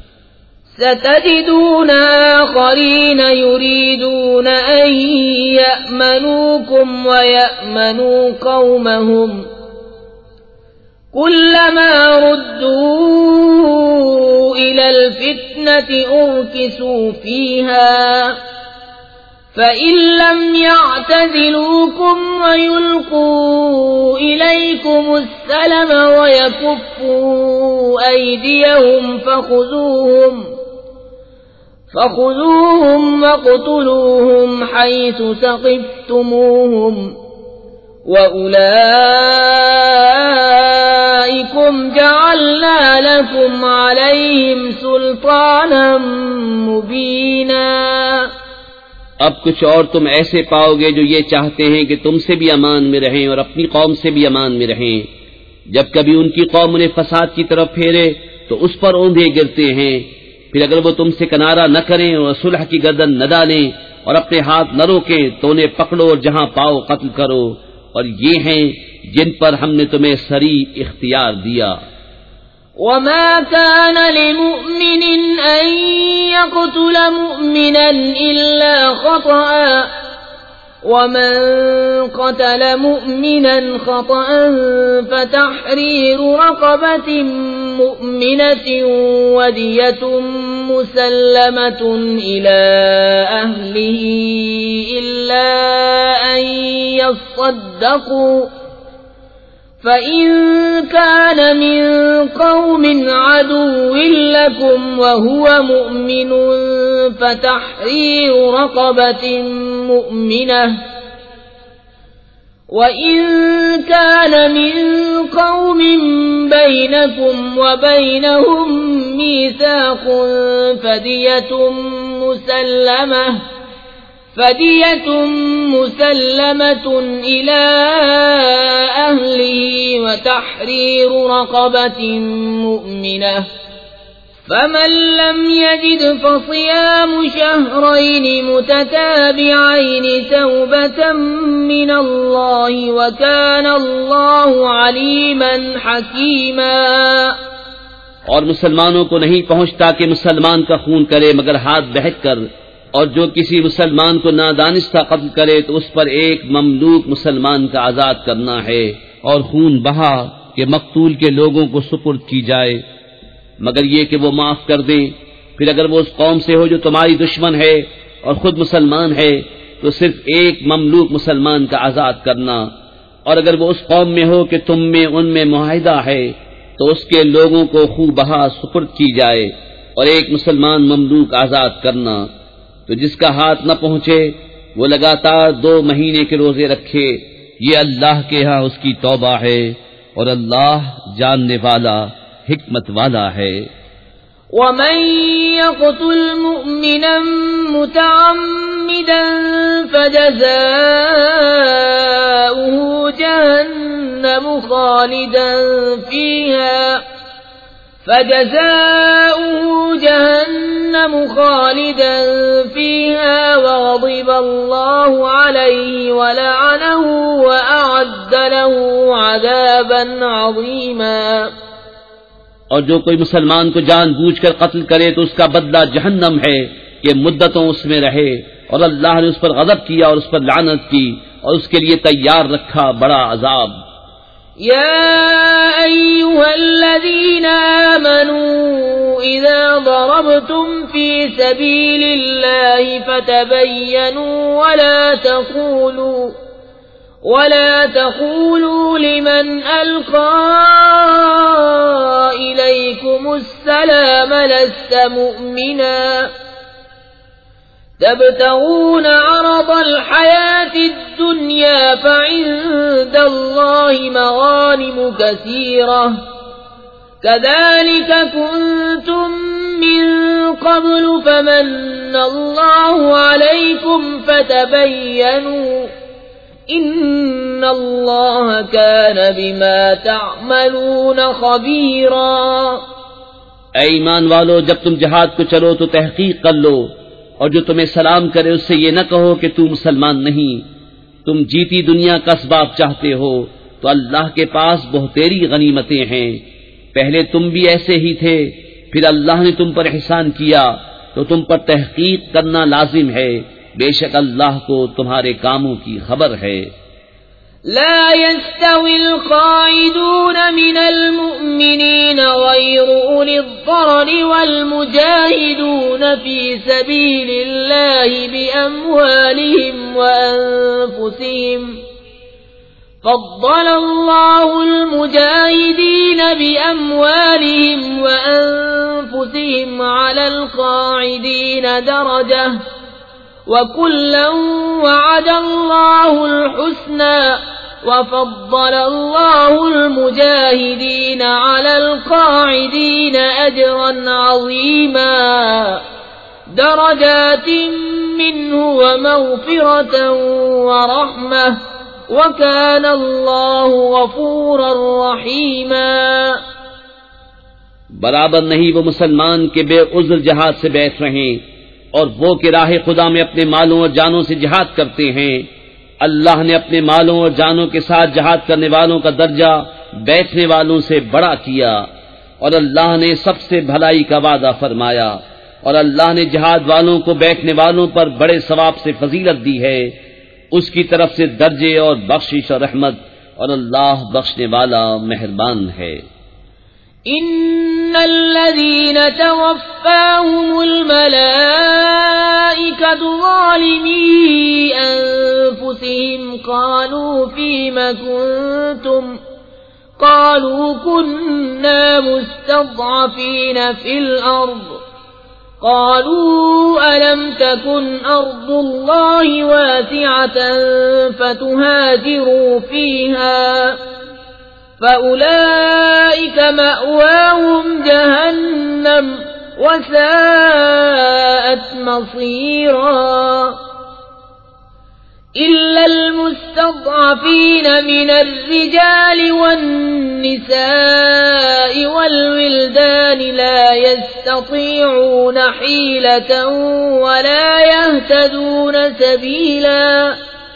ستجدون آخرين يريدون أن يأمنوكم ويأمنوا قومهم كلما ردوا إلى الفتنة أركسوا فيها فإن لم يعتزلوكم ويلقوا إليكم السلم ويكفوا أيديهم فخذوهم واقتلوهم حيث ثقفتموهم وأولئكم جعلنا لكم عليهم سلطانا مبينا. اب کچھ اور تم ایسے پاؤ گے جو یہ چاہتے ہیں کہ تم سے بھی امان میں رہیں اور اپنی قوم سے بھی امان میں رہیں. جب کبھی ان کی قوم انہیں فساد کی طرف پھیرے تو اس پر اوندھے گرتے ہیں. پھر اگر وہ تم سے کنارہ نہ کریں اور صلح کی گردن نہ ڈالیں اور اپنے ہاتھ نہ روکیں تو انہیں پکڑو اور جہاں پاؤ قتل کرو. اور یہ ہیں جن پر ہم نے تمہیں سری اختیار دیا. وما كان لمؤمن أن يقتل مؤمنا إلا خطأ ومن قتل مؤمنا خطأ فتحرير رقبة مؤمنة ودية مسلمة إلى أهله إلا أن يصدقوا فإن كان من قوم عدو لكم وهو مؤمن فتحرير رقبة مؤمنة وإن كان من قوم بينكم وبينهم ميثاق فدية مسلمة إلى أهله وتحرير رقبة مؤمنة فمن لم يجد فصيام شهرين متتابعين توبة من الله وكان الله عليما حكيما. اور مسلمانوں کو نہیں پہنچتا کہ مسلمان کا خون کرے مگر ہاتھ بہت کر، اور جو کسی مسلمان کو نادانستہ قتل کرے تو اس پر ایک مملوک مسلمان کا آزاد کرنا ہے، اور خون بہا کہ مقتول کے لوگوں کو سپرد کی جائے مگر یہ کہ وہ معاف کر دیں. پھر اگر وہ اس قوم سے ہو جو تمہاری دشمن ہے اور خود مسلمان ہے تو صرف ایک مملوک مسلمان کا آزاد کرنا. اور اگر وہ اس قوم میں ہو کہ تم میں ان میں معاہدہ ہے تو اس کے لوگوں کو خوب بہا سپرد کی جائے اور ایک مسلمان مملوک آزاد کرنا. تو جس کا ہاتھ نہ پہنچے وہ لگاتار 2 مہینے کے روزے رکھے، یہ اللہ کے ہاں اس کی توبہ ہے اور اللہ جاننے والا حکمت والا ہے. ومن يقتل مؤمنا متعمدا فجزاؤه جهنم خالدا فيها وغضب الله عليه ولعنه وأعد له عذابا عظيما. اور جو کوئی مسلمان کو جان بوجھ کر قتل کرے تو اس کا بدلہ جہنم ہے کہ مدتوں اس میں رہے، اور اللہ نے اس پر غضب کیا اور اس پر لعنت کی اور اس کے لیے تیار رکھا بڑا عذاب. يا أيها الذين آمنوا إذا ضربتم ضربتم في سبيل الله فتبينوا ولا تقولوا لمن ألقى إليكم السلام لست مؤمنا تبتغون عرض الحياة الدنيا فعند الله مغانم كثيرة كذلك كنتم من قبل فمن الله عليكم فتبينوا إن الله كان بما تعملون خبيرا۔ اے ایمان والو، جب تم جہاد کو چلو تو تحقیق کر لو، اور جو تمہیں سلام کرے اس سے یہ نہ کہو کہ تم مسلمان نہیں، تم جیتی دنیا کا اسباب چاہتے ہو تو اللہ کے پاس بہتیری غنیمتیں ہیں۔ پہلے تم بھی ایسے ہی تھے، پھر اللہ نے تم پر احسان کیا تو تم پر تحقیق کرنا لازم ہے، بے شک اللہ کو تمہارے کاموں کی خبر ہے۔ لا يستوي القاعدون من المؤمنين غير أولي الضرر والمجاهدون في سبيل الله بأموالهم وأنفسهم فضل الله المجاهدين بأموالهم وأنفسهم على القاعدين درجة وكلا وعد الله الحسنى وفضل الله المجاهدين على القاعدين أجرا عظيما درجات منه ومغفرة ورحمة وكان الله غفورا رحيما۔ برابر نہیں وہ مسلمان کے بے عذر جہاد سے بیٹھ رہیں اور وہ کہ راہ خدا میں اپنے مالوں اور جانوں سے جہاد کرتے ہیں۔ اللہ نے اپنے مالوں اور جانوں کے ساتھ جہاد کرنے والوں کا درجہ بیٹھنے والوں سے بڑا کیا، اور اللہ نے سب سے بھلائی کا وعدہ فرمایا، اور اللہ نے جہاد والوں کو بیٹھنے والوں پر بڑے ثواب سے فضیلت دی ہے، اس کی طرف سے درجے اور بخشش اور رحمت، اور اللہ بخشنے والا مہربان ہے۔ ان الذين توفاهم الملائكة ظالمي انفسهم قالوا فيم كنتم قالوا كنا مستضعفين في الارض قالوا ألم تكن أرض الله واسعة فتهاجروا فيها فأولئك مأواهم جهنم وساءت مصيرا إلا المستضعفين من الرجال والنساء والولدان لا يستطيعون حيلة ولا يهتدون سبيلا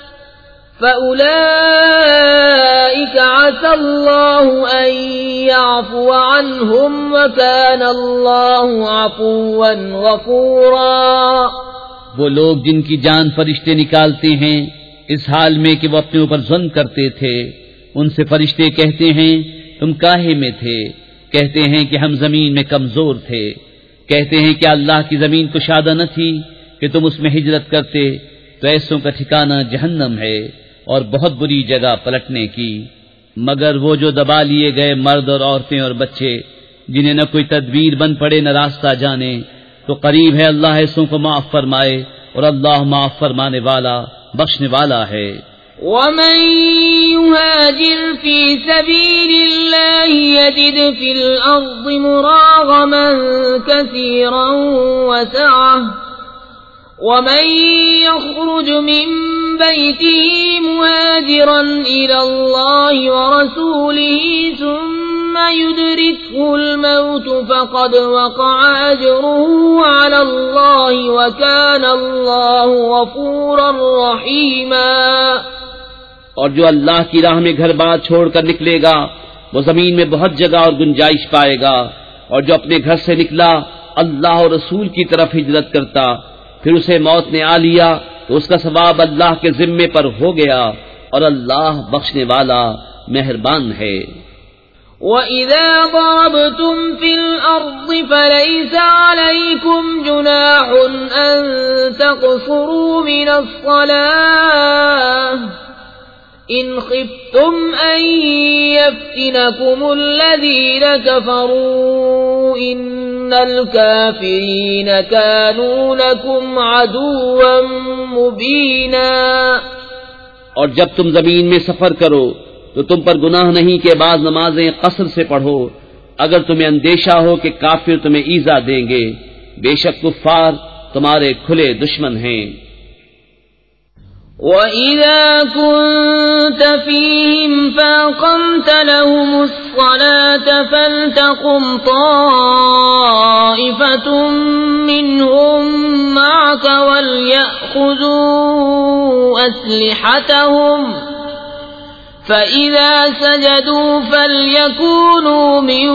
فأولئك عسى الله أن يعفو عنهم وكان الله عفوا غفورا۔ وہ لوگ جن کی جان فرشتے نکالتے ہیں اس حال میں کہ وہ اپنے اوپر ظلم کرتے تھے، ان سے فرشتے کہتے ہیں تم کاہے میں تھے؟ کہتے ہیں کہ ہم زمین میں کمزور تھے۔ کہتے ہیں کہ اللہ کی زمین کشادہ نہ تھی کہ تم اس میں ہجرت کرتے، تو ایسوں کا ٹھکانہ جہنم ہے اور بہت بری جگہ پلٹنے کی۔ مگر وہ جو دبا لیے گئے مرد اور عورتیں اور بچے، جنہیں نہ کوئی تدبیر بن پڑے نہ راستہ جانے، تو قریب ہے اللہ ایسوں کو معاف فرمائے، اور اللہ معاف فرمانے والا بخشنے والا ہے۔ ومن يهاجر في سبيل الله يجد في الأرض مراغما كثيرا وسعة ومن يخرج من بيته مهاجرا إلى الله ورسوله ثم يدركه الموت فقد وقع أجره على الله وكان الله غفورا رحيما۔ اور جو اللہ کی راہ میں گھر بار چھوڑ کر نکلے گا وہ زمین میں بہت جگہ اور گنجائش پائے گا، اور جو اپنے گھر سے نکلا اللہ اور رسول کی طرف ہجرت کرتا پھر اسے موت نے آ لیا تو اس کا ثواب اللہ کے ذمے پر ہو گیا، اور اللہ بخشنے والا مہربان ہے۔ وَإِذَا ضَرَبْتُمْ فِي الْأَرْضِ الأرض فليس عليكم جناح أن تقصروا من الصلاة إن خفتم أن يفتنكم الذين كفروا إن الكافرين كانوا لكم عدوا مبينا. اور جب تم زمین میں سفر کرو تو تم پر گناہ نہیں کہ بعض نمازیں قصر سے پڑھو اگر تمہیں اندیشہ ہو کہ کافر تمہیں ایذا دیں گے، بے شک کفار تمہارے کھلے دشمن ہیں. وَإِذَا كُنْتَ فِيهِمْ فَأَقَمْتَ لَهُمُ الصَّلَاةَ فَلْتَقُمْ طَائِفَةٌ مِّنْهُمْ مَعَكَ وَلْيَأْخُذُوا أَسْلِحَتَهُمْ فَإِذَا سَجَدُوا فَلْيَكُونُوا مِنْ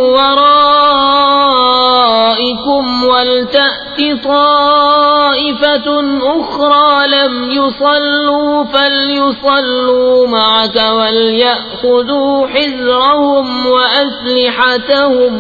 وَرَائِكُمْ وَلْتَأْتِ طَائِفَةٌ أُخْرَى لَمْ يُصَلُّوا فَلْيُصَلُّوا مَعَكَ وَلْيَأْخُذُوا حِذْرَهُمْ وَأَسْلِحَتَهُمْ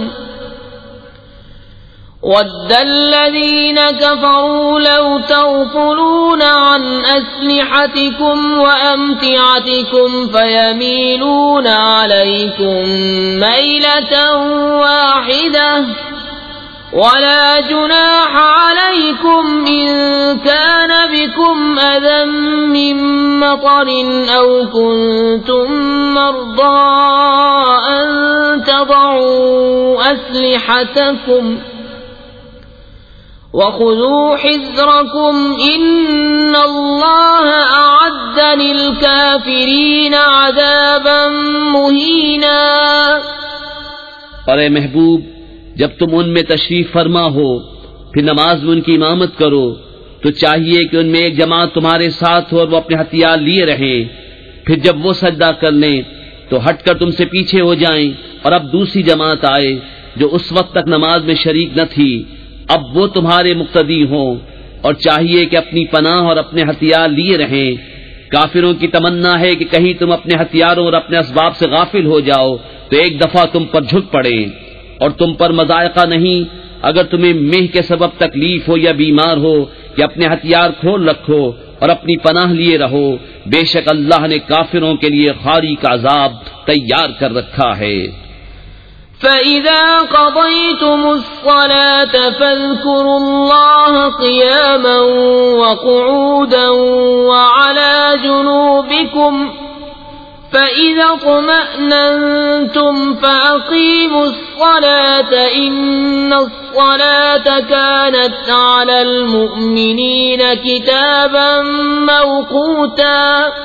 وَدَّ الَّذِينَ كَفَرُوا لَوْ تَغْفُلُونَ عَنْ أَسْلِحَتِكُمْ وَأَمْتِعَتِكُمْ فَيَمِيلُونَ عَلَيْكُمْ مَيْلَةً وَاحِدَةً وَلَا جُنَاحَ عَلَيْكُمْ إِن كَانَ بِكُمْ أَذًى مِّن مَّطَرٍ أَوْ كُنتُم مَّرْضَىٰ أَن تَضَعُوا أَسْلِحَتَكُمْ وَخُذُوا حِذْرَكُمْ إِنَّ اللَّهَ أَعَدَّ لِلْكَافِرِينَ عَذَابًا مُّهِينًا. اور اے محبوب جب تم ان میں تشریف فرما ہو پھر نماز میں ان کی امامت کرو تو چاہیے کہ ان میں ایک جماعت تمہارے ساتھ ہو اور وہ اپنے ہتھیار لیے رہیں، پھر جب وہ سجدہ کر لیں تو ہٹ کر تم سے پیچھے ہو جائیں اور اب دوسری جماعت آئے جو اس وقت تک نماز میں شریک نہ تھی، اب وہ تمہارے مقتدی ہوں، اور چاہیے کہ اپنی پناہ اور اپنے ہتھیار لیے رہیں. کافروں کی تمنا ہے کہ کہیں تم اپنے ہتھیاروں اور اپنے اسباب سے غافل ہو جاؤ تو ایک دفعہ تم پر جھک پڑے، اور تم پر مضائقہ نہیں اگر تمہیں مہ کے سبب تکلیف ہو یا بیمار ہو کہ اپنے ہتھیار کھول رکھو اور اپنی پناہ لیے رہو، بے شک اللہ نے کافروں کے لیے خاری کا عذاب تیار کر رکھا ہے. فَإِذَا قَضَيْتُمُ الصَّلَاةَ فَاذْكُرُوا اللَّهَ قِيَامًا وَقُعُودًا وَعَلَى جُنُوبِكُمْ فَإِذَا اطْمَأْنَنْتُمْ فَأَقِيمُوا الصَّلَاةَ إِنَّ الصَّلَاةَ كَانَتْ عَلَى الْمُؤْمِنِينَ كِتَابًا مَّوْقُوتًا.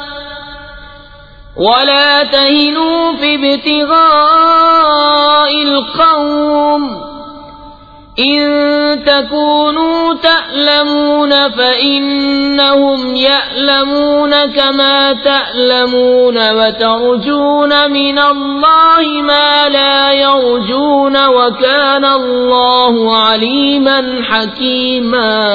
وَلَا تَهِنُوا فِي ابْتِغَاءِ الْقَوْمِ إِن تَكُونُوا تَأْلَمُونَ فَإِنَّهُمْ يَأْلَمُونَ كَمَا تَأْلَمُونَ وَتَرْجُونَ مِنَ اللَّهِ مَا لَا يَرْجُونَ وَكَانَ اللَّهُ عَلِيمًا حَكِيمًا.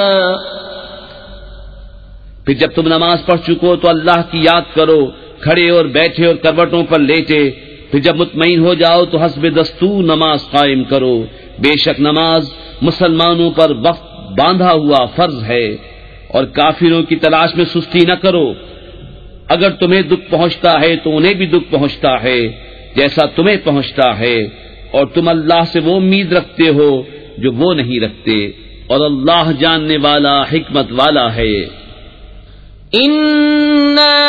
پھر جب تم نماز پڑھ چکو تو اللہ کی یاد کرو کھڑے اور بیٹھے اور کروٹوں پر لیٹے، پھر جب مطمئن ہو جاؤ تو حسب دستور نماز قائم کرو، بے شک نماز مسلمانوں پر وقت باندھا ہوا فرض ہے. اور کافروں کی تلاش میں سستی نہ کرو، اگر تمہیں دکھ پہنچتا ہے تو انہیں بھی دکھ پہنچتا ہے جیسا تمہیں پہنچتا ہے، اور تم اللہ سے وہ امید رکھتے ہو جو وہ نہیں رکھتے، اور اللہ جاننے والا حکمت والا ہے. إِنَّا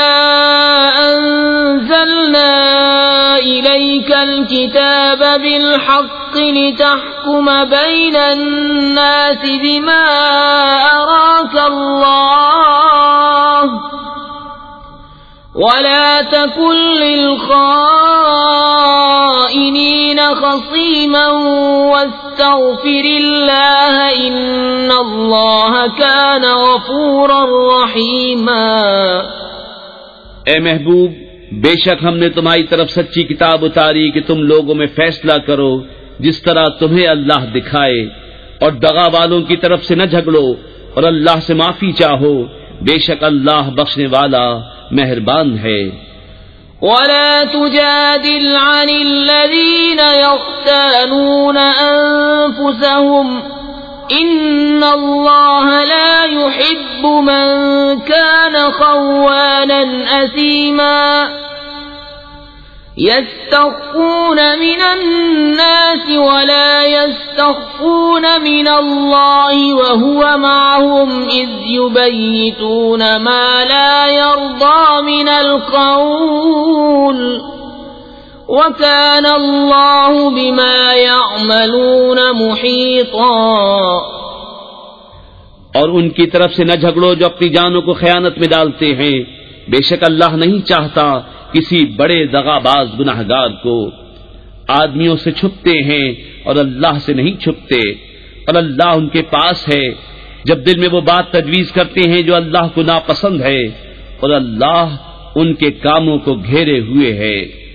أَنزَلْنَا إِلَيْكَ الْكِتَابَ بِالْحَقِّ لِتَحْكُمَ بَيْنَ النَّاسِ بِمَا أَرَاكَ اللَّهُ وَلَا تَكُن لِّلْخَائِنِينَ خَصِيمًا وَاسْتَغْفِرِ اللَّهَ إِنَّ اللَّهَ كَانَ غَفُورًا رَّحِيمًا. اے محبوب بے شک ہم نے تمہاری طرف سچی کتاب اتاری کہ تم لوگوں میں فیصلہ کرو جس طرح تمہیں اللہ دکھائے، اور دغا والوں کی طرف سے نہ جھگڑو اور اللہ سے معافی چاہو، بے شک اللہ بخشنے والا مہربان ہے. وَلَا تُجَادِلْ عَنِ الَّذِينَ يَخْتَانُونَ أنفسهم إن الله لا يحب من كان خوانا أثيما يستخفون من الناس ولا يستخفون من الله وهو معهم إذ يبيتون ما لا يرضى من القول وَكَانَ اللَّهُ بِمَا يَعْمَلُونَ مُحِيطًا۔ اور ان کی طرف سے نہ جھگڑو جو اپنی جانوں کو خیانت میں ڈالتے ہیں، بے شک اللہ نہیں چاہتا کسی بڑے دغاباز گناہگار کو۔ آدمیوں سے چھپتے ہیں اور اللہ سے نہیں چھپتے، اور اللہ ان کے پاس ہے جب دل میں وہ بات تجویز کرتے ہیں جو اللہ کو ناپسند ہے، اور اللہ ان کے کاموں کو گھیرے ہوئے ہے۔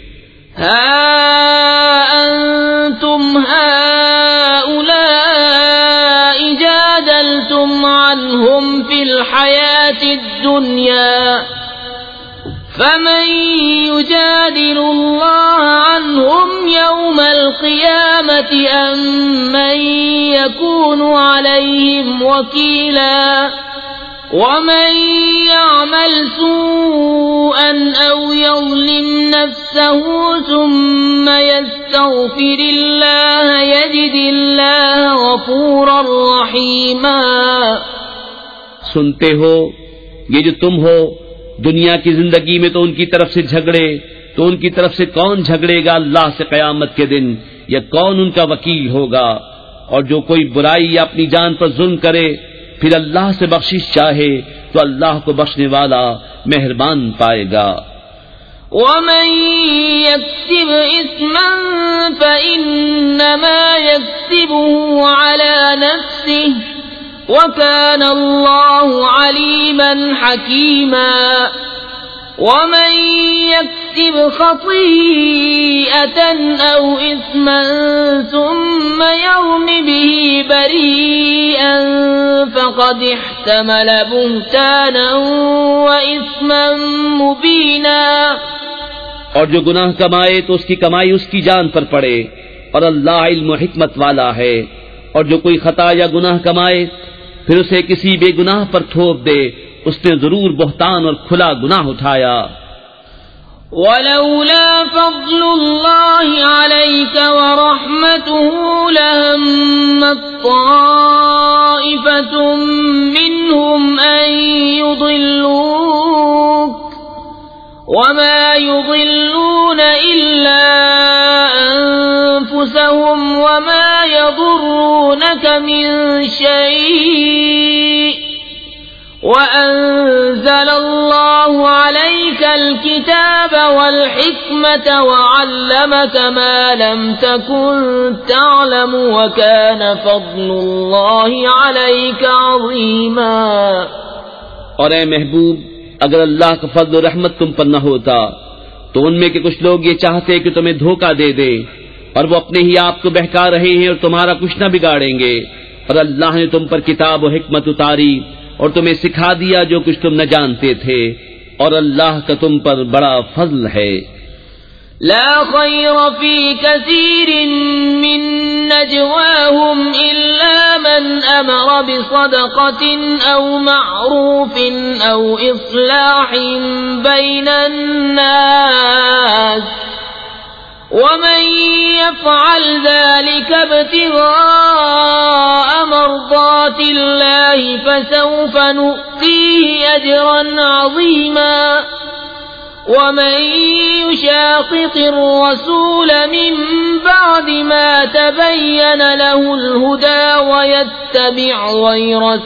ها أنتم هؤلاء جادلتم عنهم في الحياة الدنيا فمن يجادل الله عنهم يوم القيامة أم من يكون عليهم وكيلا ومن يعمل سوءا أو يظلم نفسه ثم يستغفر الله يجد الله غفورا رحيما۔ سنتے ہو یہ جو تم ہو دنیا کی زندگی میں تو ان کی طرف سے جھگڑے، تو ان کی طرف سے کون جھگڑے گا اللہ سے قیامت کے دن، یا کون ان کا وکیل ہوگا؟ اور جو کوئی برائی یا اپنی جان پر ظلم کرے پھر اللہ سے بخشش چاہے تو اللہ کو بخشنے والا مہربان پائے گا۔ وَمَن يَكْسِبْ إِثْمًا فَإِنَّمَا يَكْسِبُهُ عَلَى نَفْسِهِ وَكَانَ اللَّهُ عَلِيمًا حَكِيمًا۔ وَمَن يَكْسِبْ خَطِيئَةً أَوْ إِثْمًا ثُمَّ يَرْمِ بِهِ بَرِيئًا فَقَدِ احْتَمَلَ بُهْتَانًا وَإِثْمًا مُبِينًا۔ اور جو گناہ کمائے تو اس کی کمائی اس کی جان پر پڑے، اور اللہ علم و حکمت والا ہے۔ اور جو کوئی خطا یا گناہ کمائے پھر اسے کسی بے گناہ پر تھوپ دے، اس نے ضرور بہتان اور کھلا گناہ اٹھایا۔ وَلَوْلَا فَضْلُ اللَّهِ عَلَيْكَ وَرَحْمَتُهُ لَهَمَّتْ طَائِفَةٌ مِّنْهُمْ أَن يُضِلُّوكَ وَمَا يُضِلُّونَ إِلَّا أَنفُسَهُمْ وَمَا يَضُرُّونَكَ مِن شَيْءٍ وَأَنزَلَ اللَّهُ عَلَيْكَ الْكِتَابَ وَالْحِكْمَةَ وَعَلَّمَكَ مَا لَمْ تَكُن تَعْلَمُ وَكَانَ فَضْلُ اللَّهِ عَلَيْكَ عَظِيمًا۔ اور اے محبوب، اگر اللہ کا فضل و رحمت تم پر نہ ہوتا تو ان میں کے کچھ لوگ یہ چاہتے کہ تمہیں دھوکہ دے دے، اور وہ اپنے ہی آپ کو بہکا رہے ہیں اور تمہارا کچھ نہ بگاڑیں گے، اور اللہ نے تم پر کتاب و حکمت اتاری اور تمہیں سکھا دیا جو کچھ تم نہ جانتے تھے، اور اللہ کا تم پر بڑا فضل ہے۔ لا خير في كثير من نجواهم إلا من أمر بصدقة أو معروف أو إصلاح بين الناس ومن يفعل ذلك ابتغاء مرضات الله فسوف نؤتيه أجرا عظيما ومن يشاقق الرسول من بعد ما تبين له الهدى ويتبع غير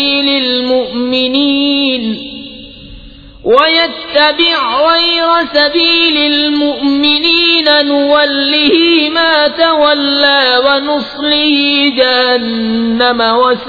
سبيل المؤمنين نوله ما تولى ونصله جهنم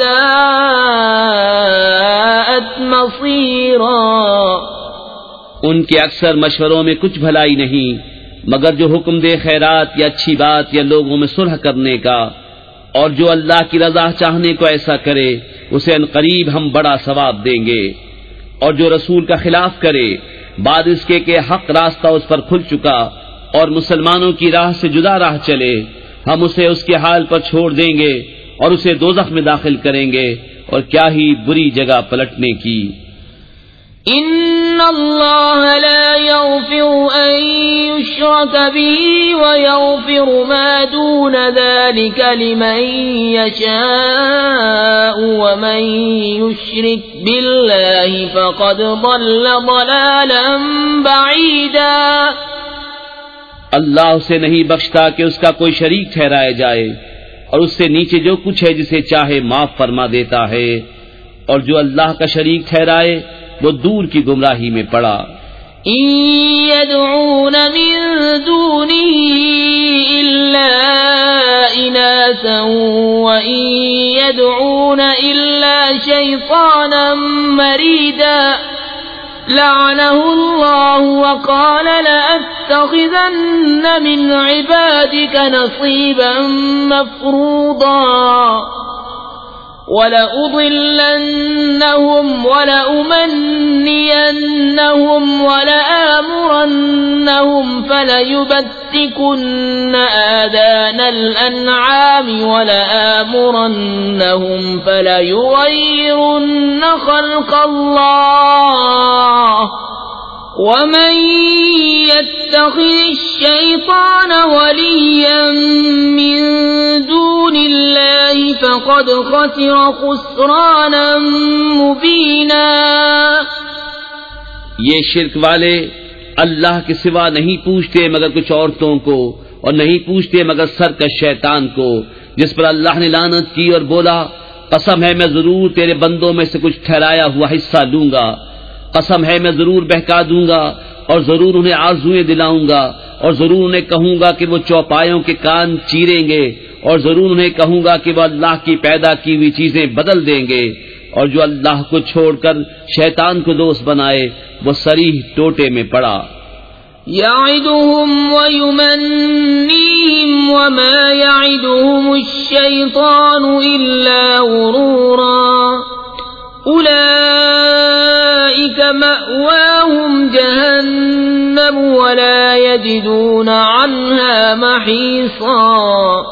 وساءت مصيرا۔ ان کے اکثر مشوروں میں کچھ بھلائی نہیں مگر جو حکم دے خیرات یا اچھی بات یا لوگوں میں صلح کرنے کا، اور جو اللہ کی رضا چاہنے کو ایسا کرے اسے عنقریب ہم بڑا ثواب دیں گے، اور جو رسول کا خلاف کرے بعد اس کے کہ حق راستہ اس پر کھل چکا اور مسلمانوں کی راہ سے جدا راہ چلے ہم اسے اس کے حال پر چھوڑ دیں گے اور اسے دوزخ میں داخل کریں گے، اور کیا ہی بری جگہ پلٹنے کی۔ ان اللہ لا یغفر ان یشرک به ویغفر ما دون ذلك لمن یشاء ومن یشرک باللہ فقد ضل ضلالا بعیدا۔ اللہ اسے نہیں بخشتا کہ اس کا کوئی شریک ٹھہرایا جائے، اور اس سے نیچے جو کچھ ہے جسے چاہے معاف فرما دیتا ہے، اور جو اللہ کا شریک ٹھہرائے وہ دور کی گمراہی میں پڑا۔ ان يدعون من دونه الا اناثا وان يدعون الا شيطانا مريدا لعنه الله وقال لأتخذن من عبادك نصيبا مفروضا وَلَأُضِلَّنَّهُمْ وَلَأُمَنِّيَنَّهُمْ وَلَآمُرَنَّهُمْ فَلَيُبَتِّكُنَّ آذَانَ الْأَنْعَامِ وَلَآمُرَنَّهُمْ فَلَيُغَيِّرُنَّ خَلْقَ اللَّهِ وَمَن يَتَّخِذِ الشَّيْطَانَ وَلِيًّا مِّن دُونِ اللَّهِ فَقَدْ خَسِرَ خُسْرَانًا مُبِينًا۔ یہ شرک والے اللہ کے سوا نہیں پوچھتے مگر کچھ عورتوں کو، اور نہیں پوچھتے مگر سرکش شیطان کو، جس پر اللہ نے لعنت کی اور بولا قسم ہے میں ضرور تیرے بندوں میں سے کچھ ٹھہرایا ہوا حصہ لوں گا، قسم ہے میں ضرور بہکا دوں گا، اور ضرور انہیں آرزوئیں دلاؤں گا، اور ضرور انہیں کہوں گا کہ وہ چوپایوں کے کان چیریں گے، اور ضرور انہیں کہوں گا کہ وہ اللہ کی پیدا کی ہوئی چیزیں بدل دیں گے، اور جو اللہ کو چھوڑ کر شیطان کو دوست بنائے وہ صریح ٹوٹے میں پڑا۔ یعدہم ویمنیہم وما یعدہم الشیطان الا غرورا اولئک مأواہم جہنم ولا یجدون عنہا محیصا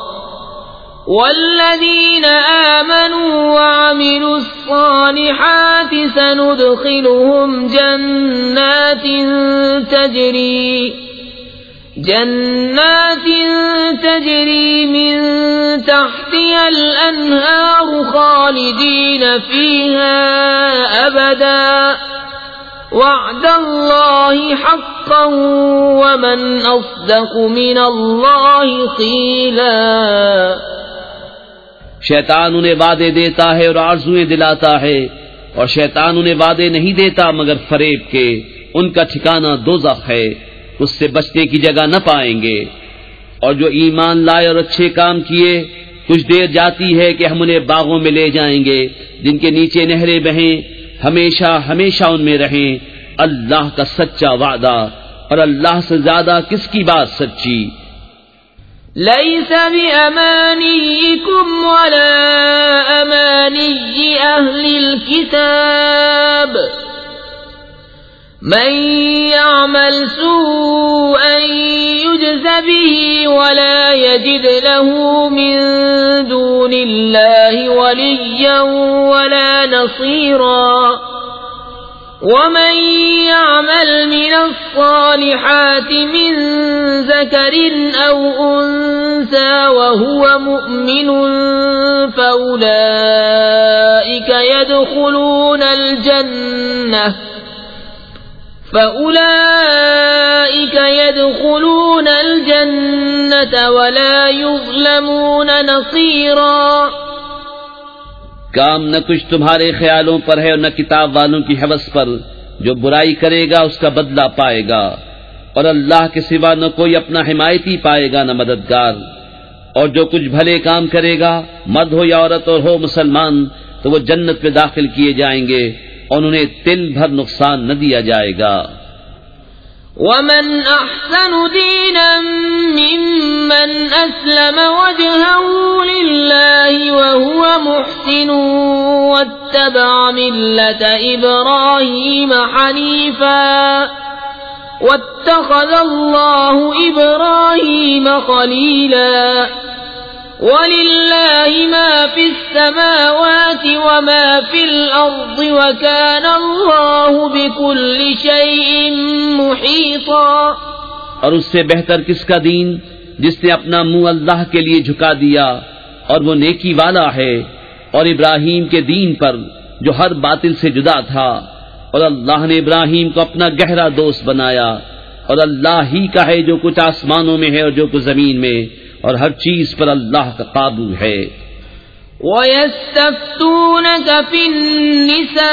والذین آمنوا وعملوا الصالحات سندخلهم جنات تجری من تحتها الانہار خالدین فیہا ابدا وعد اللہ حقا ومن اصدق من اللہ قیلا۔ شیطان انہیں وعدے دیتا ہے اور آرزوئیں دلاتا ہے، اور شیطان انہیں وعدے نہیں دیتا مگر فریب کے، ان کا ٹھکانہ دوزخ ہے، اس سے بچنے کی جگہ نہ پائیں گے۔ اور جو ایمان لائے اور اچھے کام کیے کچھ دیر جاتی ہے کہ ہم انہیں باغوں میں لے جائیں گے جن کے نیچے نہریں بہیں، ہمیشہ ہمیشہ ان میں رہیں، اللہ کا سچا وعدہ، اور اللہ سے زیادہ کس کی بات سچی۔ ليس بأمانيكم ولا أماني أهل الكتاب من يعمل سوءا يجز به ولا يجد له من دون الله وليا ولا نصيرا ومن يعمل من الصالحات من ذكر أو أنثى وهو مؤمن فأولئك يدخلون الجنة ولا يظلمون نصيرا۔ کام نہ کچھ تمہارے خیالوں پر ہے اور نہ کتاب والوں کی حوث پر، جو برائی کرے گا اس کا بدلہ پائے گا، اور اللہ کے سوا نہ کوئی اپنا حمایتی پائے گا نہ مددگار۔ اور جو کچھ بھلے کام کرے گا مرد ہو یا عورت اور ہو مسلمان تو وہ جنت میں داخل کیے جائیں گے اور انہیں تل بھر نقصان نہ دیا جائے گا۔ ومن احسن دینا ممن اسلم وجهه لله وهو محسن واتبع ملة ابراہیم حنیفا واتخذ اللہ ابراہیم خلیلا۔ وَلِلَّهِ مَا فِي السَّمَاوَاتِ وَمَا فِي الْأَرْضِ وَكَانَ اللَّهُ بِكُلِّ شَيْءٍ مُحِيطًا۔ اور اس سے بہتر کس کا دین جس نے اپنا منہ اللہ کے لیے جھکا دیا، اور وہ نیکی والا ہے، اور ابراہیم کے دین پر جو ہر باطل سے جدا تھا، اور اللہ نے ابراہیم کو اپنا گہرا دوست بنایا، اور اللہ ہی کا ہے جو کچھ آسمانوں میں ہے اور جو کچھ زمین میں، اور ہر چیز پر اللہ کا قابو ہے۔ وَيَسْتَفْتُونَكَ فِي النِّسَاءِ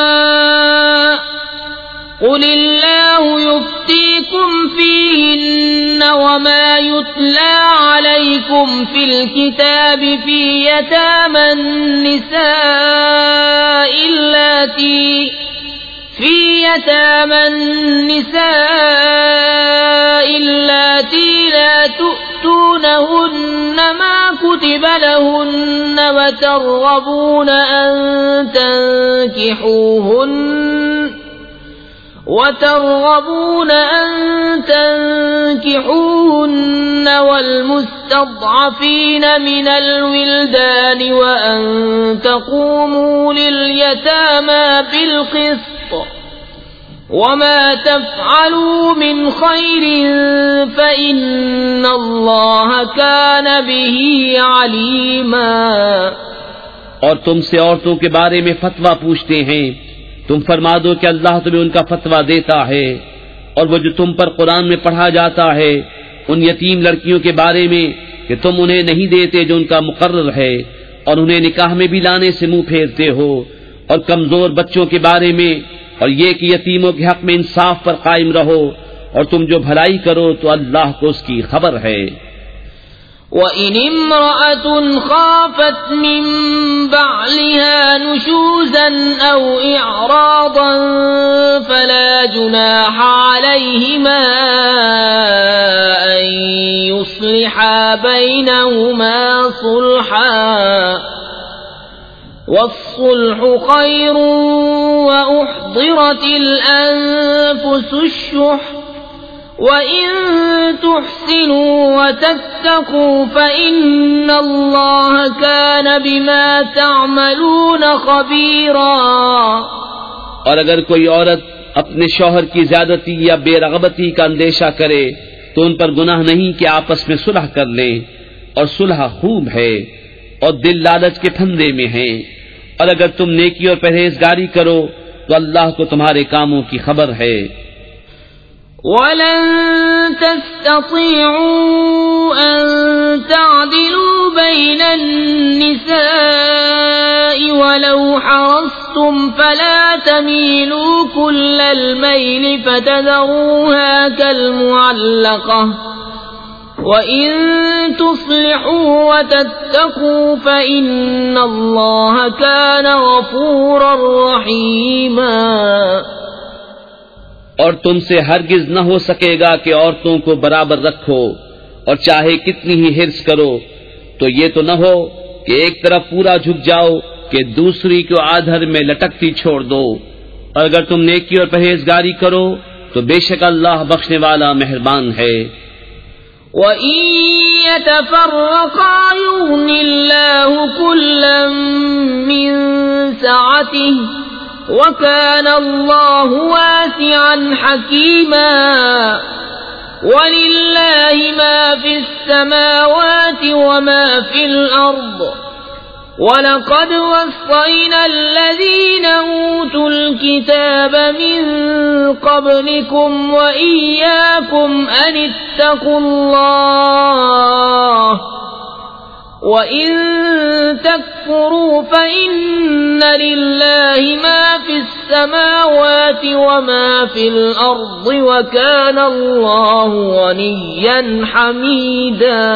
قُلِ اللَّهُ يُفْتِيكُمْ فِيهِنَّ وَمَا يُتْلَى عَلَيْكُمْ فِي الْكِتَابِ فِي يَتَامَى النِّسَاءِ اللَّاتِي لَا تُؤْتُونَهُنَّ مَا كُتِبَ لَهُنَّ وترغبون أن تنكحوهن والمستضعفين من الولدان وأن تقوموا لليتامى بالقسط وما تفعلوا من خير فإن الله كان به عليما۔ اور تم سے عورتوں کے بارے میں فتویٰ پوچھتے ہیں، تم فرما دو کہ اللہ تمہیں ان کا فتویٰ دیتا ہے، اور وہ جو تم پر قرآن میں پڑھا جاتا ہے ان یتیم لڑکیوں کے بارے میں کہ تم انہیں نہیں دیتے جو ان کا مقرر ہے، اور انہیں نکاح میں بھی لانے سے منہ پھیرتے ہو، اور کمزور بچوں کے بارے میں، اور یہ کہ یتیموں کے حق میں انصاف پر قائم رہو، اور تم جو بھلائی کرو تو اللہ کو اس کی خبر ہے۔ وَإِنِ امْرَأَةٌ خَافَتْ مِنْ بَعْلِهَا نُشُوزًا أَوْ إِعْرَاضًا فَلَا جُنَاحَ عَلَيْهِمَا أَنْ يُصْلِحَا بَيْنَهُمَا صُلْحًا وَالصُّلْحُ خَيْرٌ وَأُحْضِرَتِ الْأَنفُسُ الشُّحَّ وَإِن تُحْسِنُوا وَتَتَّقُوا فَإِنَّ اللَّهَ كَانَ بِمَا تَعْمَلُونَ خَبِيرًا۔ اور اگر کوئی عورت اپنے شوہر کی زیادتی یا بے رغبتی کا اندیشہ کرے تو ان پر گناہ نہیں کہ آپس میں صلح کر لیں، اور صلح خوب ہے، اور دل لالچ کے پھندے میں ہیں، اور اگر تم نیکی اور پرہیزگاری کرو تو اللہ کو تمہارے کاموں کی خبر ہے۔ وَلَن تَسْتَطِيعُوا أَن تَعْدِلُوا بَيْنَ النِّسَاءِ وَلَوْ حَرَصْتُمْ فَلَا تَمِيلُوا كُلَّ الْمَيْلِ فَتَذَرُوهَا كَالْمُعَلَّقَةِ وَإِن تُصْلِحُوا وَتَتَّقُوا فَإِنَّ اللَّهَ كَانَ غَفُورًا رَّحِيمًا۔ اور تم سے ہرگز نہ ہو سکے گا کہ عورتوں کو برابر رکھو، اور چاہے کتنی ہی حرص کرو تو یہ تو نہ ہو کہ ایک طرف پورا جھک جاؤ کہ دوسری کو آدھر میں لٹکتی چھوڑ دو، اور اگر تم نیکی اور پرہیزگاری کرو تو بے شک اللہ بخشنے والا مہربان ہے۔ وَإِن يَتَفَرَّقَا يُغْنِ اللَّهُ كُلًّا مِّن سَعَتِهِ وَكَانَ اللَّهُ وَاسِعًا حَكِيمًا۔ وَلِلَّهِ مَا فِي السَّمَاوَاتِ وَمَا فِي الْأَرْضِ وَلَقَدْ وَصَّيْنَا الَّذِينَ أُوتُوا الْكِتَابَ مِنْ قَبْلِكُمْ وَإِيَّاكُمْ أَنِ اتَّقُوا اللَّهَ وَإِن تَكْفُرُوا فَإِنَّ لِلَّهِ مَا فِي السَّمَاوَاتِ وَمَا فِي الْأَرْضِ وَكَانَ اللَّهُ غَنِيًّا حَمِيدًا۔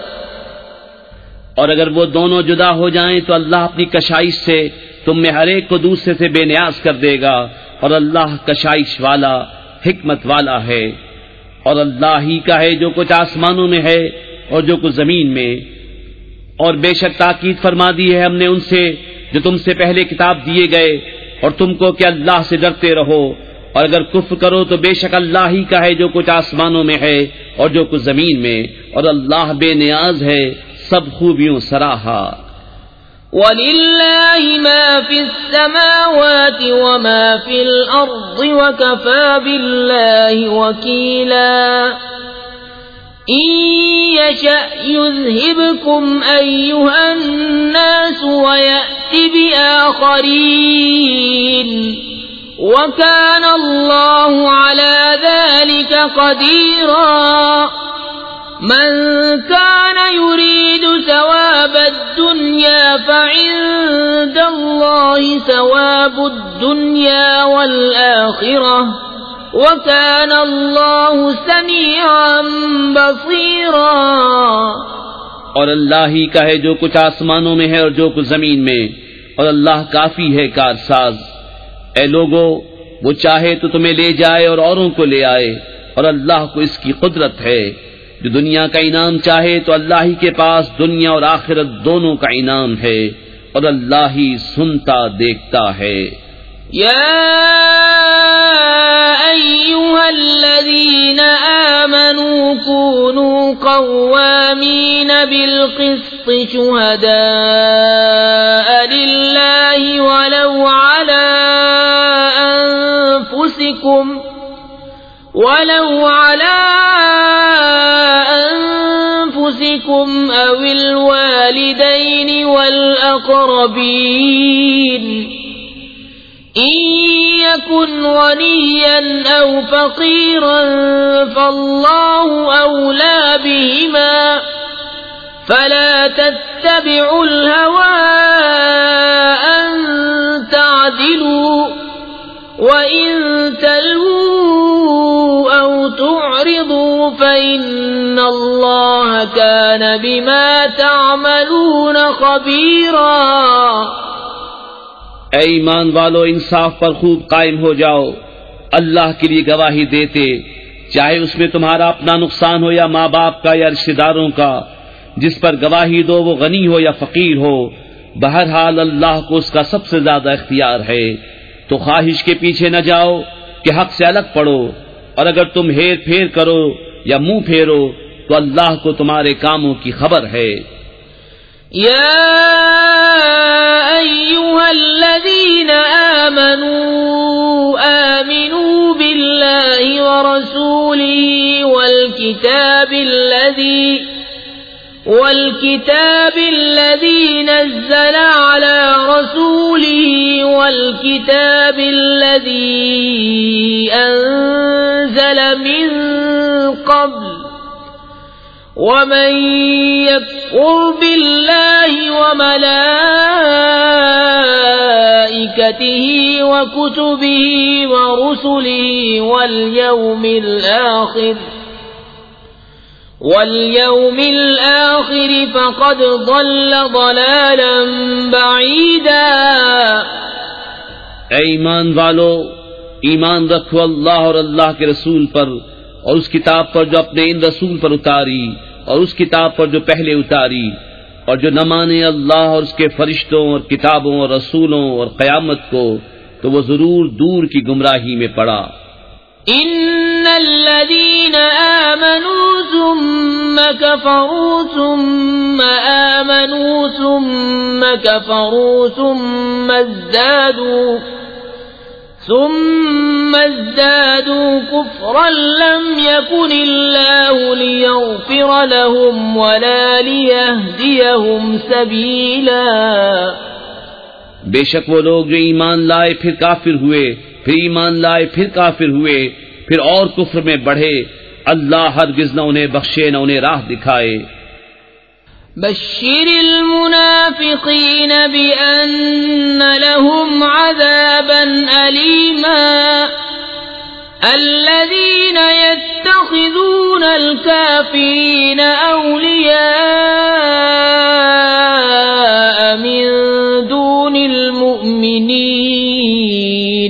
اور اگر وہ دونوں جدا ہو جائیں تو اللہ اپنی کشائش سے تم میں ہر ایک کو دوسرے سے بے نیاز کر دے گا، اور اللہ کشائش والا حکمت والا ہے۔ اور اللہ ہی کا ہے جو کچھ آسمانوں میں ہے اور جو کچھ زمین میں۔ اور بے شک تاکید فرما دی ہے ہم نے ان سے جو تم سے پہلے کتاب دیے گئے، اور تم کو کہ اللہ سے ڈرتے رہو، اور اگر کفر کرو تو بے شک اللہ ہی کا ہے جو کچھ آسمانوں میں ہے اور جو کچھ زمین میں، اور اللہ بے نیاز ہے، سب خوبیوں سراہا. وَلِلَّهِ مَا فِي السَّمَاوَاتِ وَمَا فِي الْأَرْضِ وَكَفَى بِاللَّهِ وَكِيلًا. إِن يَشَأْ يُذْهِبْكُمْ أَيُّهَا النَّاسُ وَيَأْتِ بِآخَرِينَ وَكَانَ اللَّهُ عَلَى ذَلِكَ قَدِيرًا. من كان يريد ثواب الدنيا فعند الله ثواب الدنيا والآخرة وكان الله سميعا بصيرا. اور اللہ ہی کا ہے جو کچھ آسمانوں میں ہے اور جو کچھ زمین میں، اور اللہ کافی ہے کارساز. اے لوگو، وہ چاہے تو تمہیں لے جائے اور اوروں کو لے آئے، اور اللہ کو اس کی قدرت ہے. جو دنیا کا انعام چاہے تو اللہ ہی کے پاس دنیا اور آخرت دونوں کا انعام ہے، اور اللہ ہی سنتا دیکھتا ہے. یا ایھا الذین آمنوا کونوا قوامین بالقسط شہداء للہ ولو علی أنفسكم أو الوالدين والأقربين إن يكن غنيا أو فقيرا فالله أولى بهما فلا تتبعوا الهوى أن تعدلوا وَإِن تَلْوُوا أَوْ تُعْرِضُوا فَإِنَّ اللَّهَ كَانَ بِمَا تَعْمَلُونَ خَبِيرًا. اے ایمان والو، انصاف پر خوب قائم ہو جاؤ، اللہ کے لیے گواہی دیتے، چاہے اس میں تمہارا اپنا نقصان ہو یا ماں باپ کا یا رشتہ داروں کا. جس پر گواہی دو وہ غنی ہو یا فقیر ہو، بہرحال اللہ کو اس کا سب سے زیادہ اختیار ہے. تو خواہش کے پیچھے نہ جاؤ کہ حق سے الگ پڑو، اور اگر تم ہیر پھیر کرو یا منہ پھیرو تو اللہ کو تمہارے کاموں کی خبر ہے. یا ایھا الذین آمنوا آمنوا باللہ ورسولہ والكتاب الذي نزل على رسوله والكتاب الذي أنزل من قبل ومن يكفر بالله وملائكته وكتبه ورسله واليوم الآخر فقد ضل ضلالا بعيدا. اے ایمان والو، ایمان رکھو اللہ اور اللہ کے رسول پر، اور اس کتاب پر جو اپنے ان رسول پر اتاری، اور اس کتاب پر جو پہلے اتاری، اور جو نہ مانے اللہ اور اس کے فرشتوں اور کتابوں اور رسولوں اور قیامت کو تو وہ ضرور دور کی گمراہی میں پڑا. ان الذين آمنوا ثم كفروا ثم آمنوا ثم كفروا ثم ازدادوا كفرا لم يكن الله ليغفر لهم ولا ليهديهم سبيلا. بے شک وہ لوگ جو ایمان لائے پھر کافر ہوئے، پھر ایمان لائے پھر کافر ہوئے، پھر اور کفر میں بڑھے، اللہ ہرگز نہ انہیں بخشے نہ انہیں راہ دکھائے. بشر المنافقین بأن لهم عذابا ألیما الذین يتخذون الكافرین اولیاء من دون المؤمنین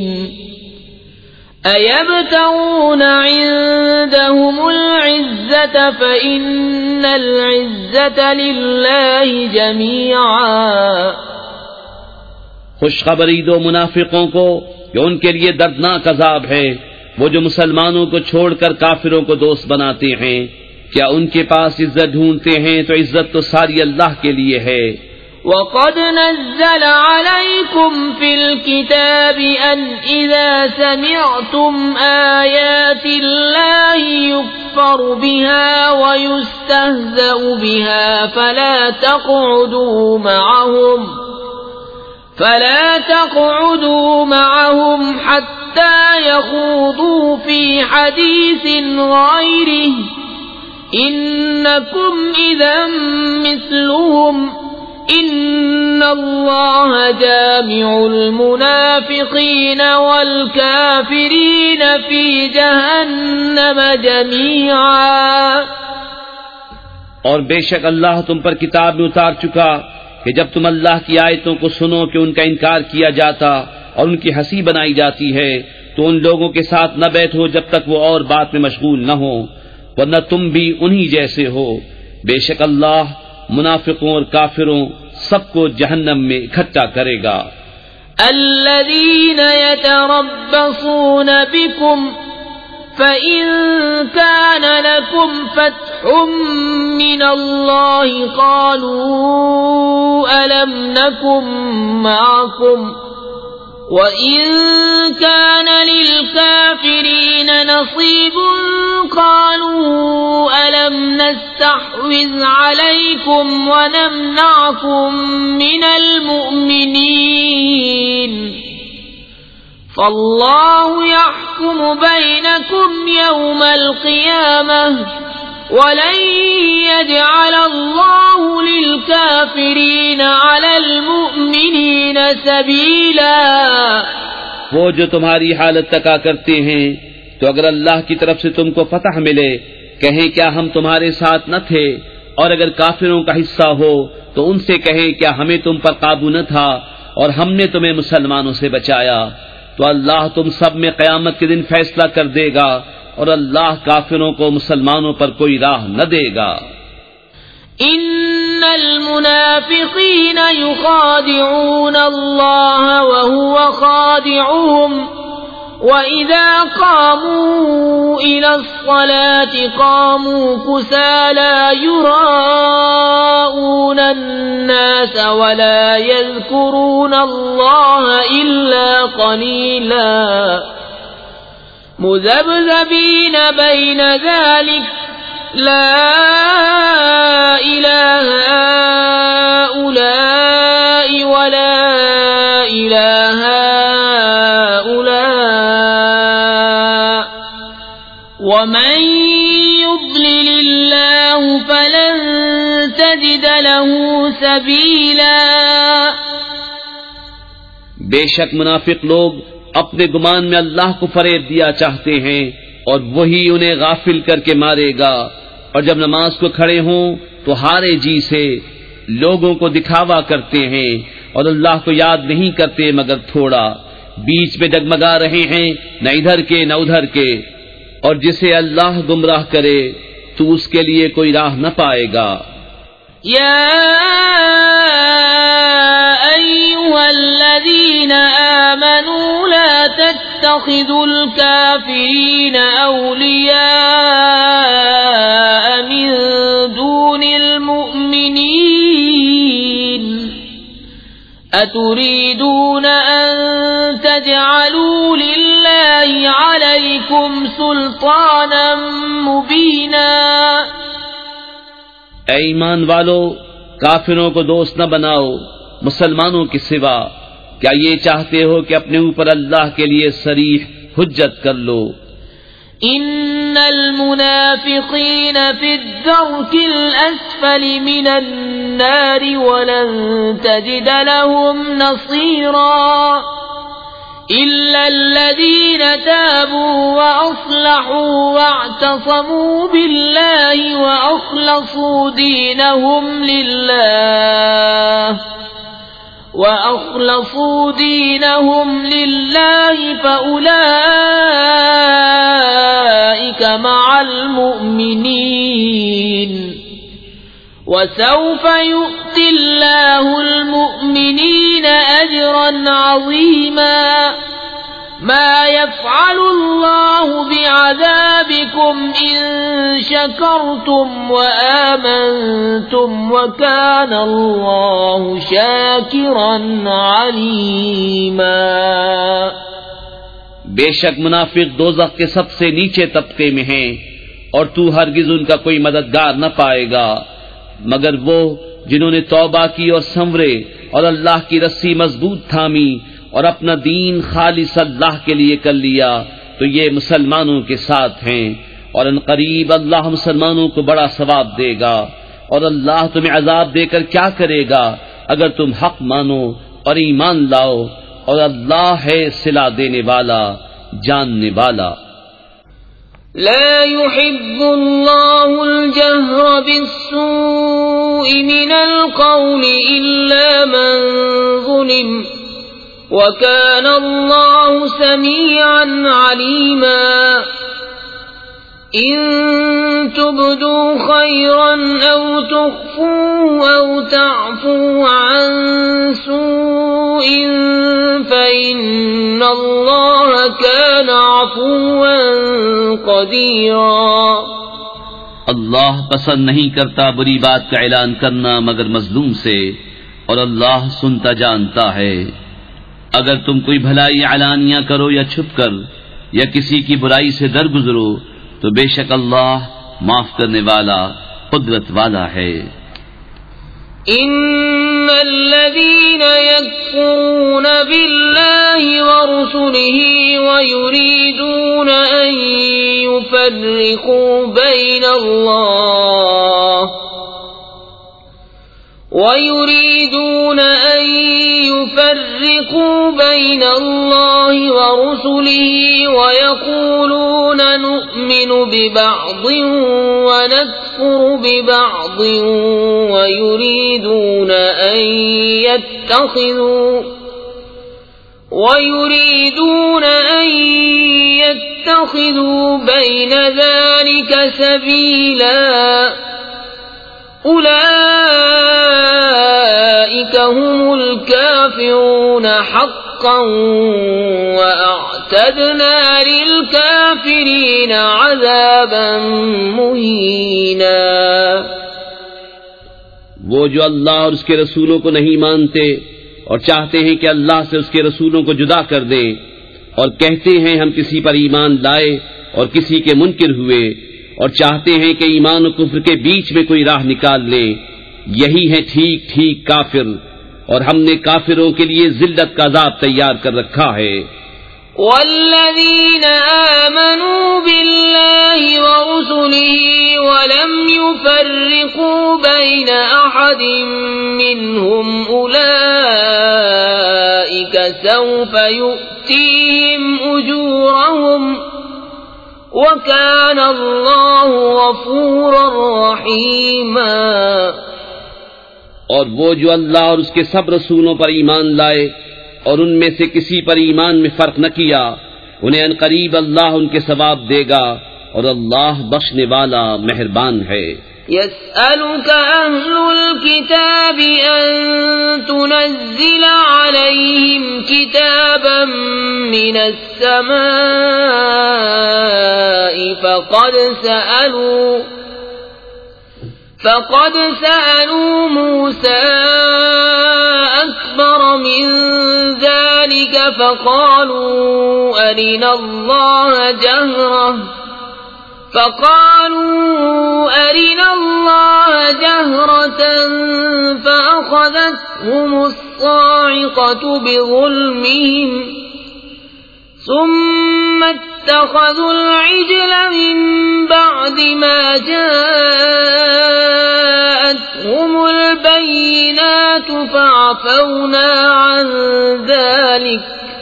أَيَبْتَغُونَ عِندَهُمُ الْعِزَّةَ فَإِنَّ الْعِزَّةَ لِلَّهِ جَمِيعًا. خوشخبری دو منافقوں کو کہ ان کے لیے دردناک عذاب ہے، وہ جو مسلمانوں کو چھوڑ کر کافروں کو دوست بناتے ہیں. کیا ان کے پاس عزت ڈھونڈتے ہیں تو عزت تو ساری اللہ کے لیے ہے۔ وَقَدْ نَزَّلَ عَلَيْكُمْ فِي الْكِتَابِ أَنْ إِذَا سَمِعْتُمْ آيَاتِ اللَّهِ يُكْفَرُ بِهَا وَيُسْتَهْزَأُ بِهَا فَلَا تَقْعُدُوا مَعَهُمْ حَتَّى يَخُوضُوا فِي حَدِيثٍ غَيْرِهِ إِنَّكُمْ إِذًا مِثْلُهُمْ إِنَّ اللَّهَ جَامِعُ الْمُنَافِقِينَ وَالْكَافِرِينَ فِي جَهَنَّمَ جَمِيعًا۔ اور بے شک اللہ تم پر کتاب میں اتار چکا کہ جب تم اللہ کی آیتوں کو سنو کہ ان کا انکار کیا جاتا اور ان کی ہنسی بنائی جاتی ہے تو ان لوگوں کے ساتھ نہ بیٹھو جب تک وہ اور بات میں مشغول نہ ہو، ورنہ تم بھی انہی جیسے ہو۔ بے شک اللہ منافقوں اور کافروں سب کو جہنم میں اکٹھا کرے گا۔ الذین یتربصون بکم فَإِن كَانَ لَكُمْ فَتْحٌ مِّنَ اللَّهِ قَالُوا أَلَمْ نَكُن مَّعَكُمْ وَإِن كَانَ لِلْكَافِرِينَ نَصِيبٌ قَالُوا أَلَمْ نَسْتَحْوِذْ عَلَيْكُمْ وَنَمْنَعْكُمْ مِنَ الْمُؤْمِنِينَ فَاللَّهُ يَحْكُمُ بَيْنَكُمْ يَوْمَ الْقِيَامَةِ وَلَن يَجْعَلَ اللَّهُ لِلْكَافِرِينَ عَلَى الْمُؤْمِنِينَ سَبِيلًا۔ وہ جو تمہاری حالت تکا کرتے ہیں تو اگر اللہ کی طرف سے تم کو فتح ملے کہیں کیا ہم تمہارے ساتھ نہ تھے، اور اگر کافروں کا حصہ ہو تو ان سے کہیں کیا ہمیں تم پر قابو نہ تھا اور ہم نے تمہیں مسلمانوں سے بچایا، تو اللہ تم سب میں قیامت کے دن فیصلہ کر دے گا اور اللہ کافروں کو مسلمانوں پر کوئی راہ نہ دے گا۔ ان المنافقین یخادعون اللہ وهو خادعهم وَإِذَا قَامُوا إِلَى الصَّلَاةِ قَامُوا كُسَالَى يُرَاءُونَ النَّاسَ وَلَا يَذْكُرُونَ اللَّهَ إِلَّا قَلِيلًا مُذَبْذَبِينَ بَيْنَ ذَلِكَ لَا إِلَٰهَ هَٰؤُلَاءِ وَلَا إِلَٰهَ وَمَن يُضْلِلِ اللَّهُ فَلَن تَجِدَ لَهُ سَبِيلًا۔ بے شک منافق لوگ اپنے گمان میں اللہ کو فریب دیا چاہتے ہیں اور وہی انہیں غافل کر کے مارے گا، اور جب نماز کو کھڑے ہوں تو ہارے جی سے لوگوں کو دکھاوا کرتے ہیں اور اللہ کو یاد نہیں کرتے مگر تھوڑا، بیچ میں ڈگمگا رہے ہیں نہ ادھر کے نہ ادھر کے، اور جسے اللہ گمراہ کرے تو اس کے لیے کوئی راہ نہ پائے گا۔ یا ایھا الذین آمنوا لا تتخذوا الکافرین اولیاء من دون المؤمنین اتريدون أن تجعلوا لله عليكم سلطانا مبينا۔ اے ایمان والو، کافروں کو دوست نہ بناؤ مسلمانوں کے سوا، کیا یہ چاہتے ہو کہ اپنے اوپر اللہ کے لیے صریح حجت کر لو؟ ان المنافقین فی الدرک الاسفل من النار ولن تجد لهم نصیرا الا الذین تابوا واصلحوا واعتصموا بالله واخلصوا دینهم لله فأولئك مع المؤمنين وسوف يؤتي الله المؤمنين أجرا عظيما۔ ما يفعل الله بعذابكم إن شكرتم وآمنتم وكان الله شاكرا عليما۔ بے شک منافق دوزخ کے سب سے نیچے طبقے میں ہیں، اور تو ہرگز ان کا کوئی مددگار نہ پائے گا مگر وہ جنہوں نے توبہ کی اور سنورے اور اللہ کی رسی مضبوط تھامی اور اپنا دین خالص اللہ کے لیے کر لیا، تو یہ مسلمانوں کے ساتھ ہیں، اور ان قریب اللہ مسلمانوں کو بڑا ثواب دے گا، اور اللہ تمہیں عذاب دے کر کیا کرے گا اگر تم حق مانو اور ایمان لاؤ، اور اللہ ہے صلہ دینے والا جاننے والا۔ لا يحب الله الجهر بالسوء من القول إلا من ظلم وكان الله سميعا عليما۔ إن تبدوا خيرا أو تخفوه أو تعفوا عن سوء فإن الله كان عفوا قديرا۔ اللہ پسند نہیں کرتا بری بات کا اعلان کرنا مگر مظلوم سے، اور اللہ سنتا جانتا ہے۔ اگر تم کوئی بھلائی اعلانیہ کرو یا چھپ کر یا کسی کی برائی سے درگزرو تو بے شک اللہ معاف کرنے والا قدرت والا ہے۔ ان الذين يكفرون بالله ورسله ويريدون ان يفرقوا بين الله ورسله ويقولون نؤمن ببعض ونكفر ببعض ويريدون أن يتخذوا بين ذلك سبيلا أولئك هم الكافرون حقا وأعتدنا للكافرين عذابا مهينا۔ وہ جو اللہ اور اس کے رسولوں کو نہیں مانتے اور چاہتے ہیں کہ اللہ سے اس کے رسولوں کو جدا کر دیں، اور کہتے ہیں ہم کسی پر ایمان لائے اور کسی کے منکر ہوئے، اور چاہتے ہیں کہ ایمان و کفر کے بیچ میں کوئی راہ نکال لیں، یہی ہے ٹھیک ٹھیک کافر، اور ہم نے کافروں کے لیے ذلت کا عذاب تیار کر رکھا ہے۔ والذین آمنوا باللہ ورسلہ ولم يفرقوا بین احد منہم اولئک سوف یؤتیہم اجورہم وَكَانَ اللَّهُ غَفُورًا رَحِيمًا۔ اور وہ جو اللہ اور اس کے سب رسولوں پر ایمان لائے اور ان میں سے کسی پر ایمان میں فرق نہ کیا، انہیں عنقریب اللہ ان کے ثواب دے گا، اور اللہ بخشنے والا مہربان ہے۔ يسألك أهل الكتاب أن تنزل عليهم كتابا من السماء فقد سألوا موسى أكبر من ذلك فقالوا أرنا الله جهرة فأخذتهم الصاعقة بظلمهم ثم اتخذوا العجل من بعد ما جاءتهم البينات فعفونا عن ذلك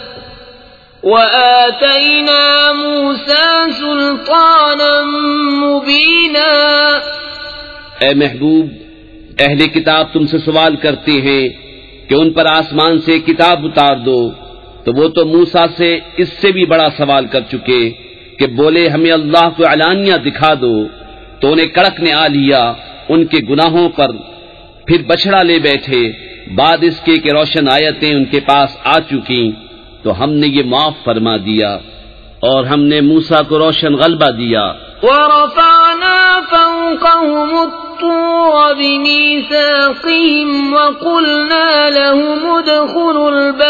وآتينا موسى سلطانا مبينا۔ اے محبوب، اہل کتاب تم سے سوال کرتے ہیں کہ ان پر آسمان سے کتاب اتار دو، تو وہ تو موسیٰ سے اس سے بھی بڑا سوال کر چکے کہ بولے ہمیں اللہ کو علانیہ دکھا دو، تو انہیں کڑک نے آ لیا ان کے گناہوں پر، پھر بچڑا لے بیٹھے بعد اس کے کہ روشن آیتیں ان کے پاس آ چکی، تو ہم نے یہ معاف فرما دیا اور ہم نے موسیٰ کو روشن غلبہ دیا. وَرَفَعْنَا فَوْقَهُمُ الطُّورَ بِمِيثَاقِهِمْ وَقُلْنَا لَهُمُ ادْخُلُوا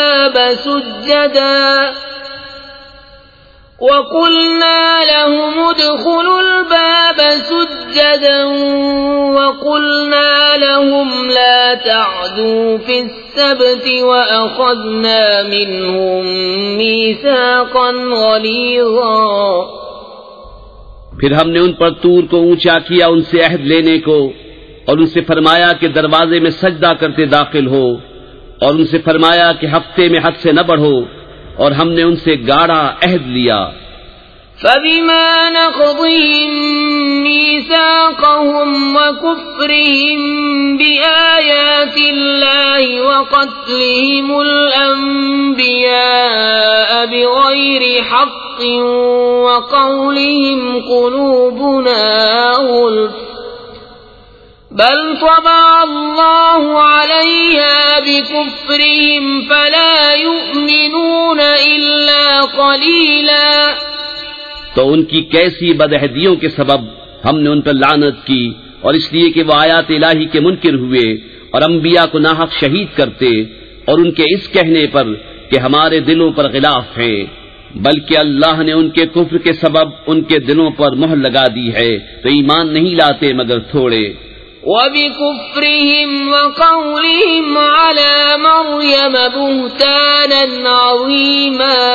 الْبَابَ سُجَّدًا وَقُلْنَا لَهُمْ لَا تَعْدُوا فِي السَّبْتِ وَأَخَذْنَا مِنْهُمْ مِيثَاقًا غَلِيظًا. پھر ہم نے ان پر طور کو اونچا کیا ان سے عہد لینے کو، اور ان سے فرمایا کہ دروازے میں سجدہ کرتے داخل ہو، اور ان سے فرمایا کہ ہفتے میں حد سے نہ بڑھو، اور ہم نے ان سے گاڑا عہد لیا. فَبِمَا نَقْضِهِم مِّيثَاقَهُمْ وَكُفْرِهِم بِآيَاتِ اللَّهِ وَقَتْلِهِمُ الْأَنبِيَاءَ بِغَيْرِ حَقٍّ وَقَوْلِهِمْ قُلُوبُنَا غُلْفٌ بَلْ طَبَعَ اللَّهُ عَلَيْهَا بِكُفْرِهِمْ فَلَا يُؤْمِنُونَ إِلَّا قَلِيلًا. تو ان کی کیسی بدعہدیوں کے سبب ہم نے ان پر لعنت کی، اور اس لیے کہ وہ آیات الہی کے منکر ہوئے اور انبیاء کو ناحق شہید کرتے، اور ان کے اس کہنے پر کہ ہمارے دلوں پر غلاف ہے، بلکہ اللہ نے ان کے کفر کے سبب ان کے دلوں پر مہر لگا دی ہے، تو ایمان نہیں لاتے مگر تھوڑے. وَبِكُفْرِهِمْ وَقَوْلِهِمْ عَلَى مَرْيَمَ بُهْتَانًا عَظِيمًا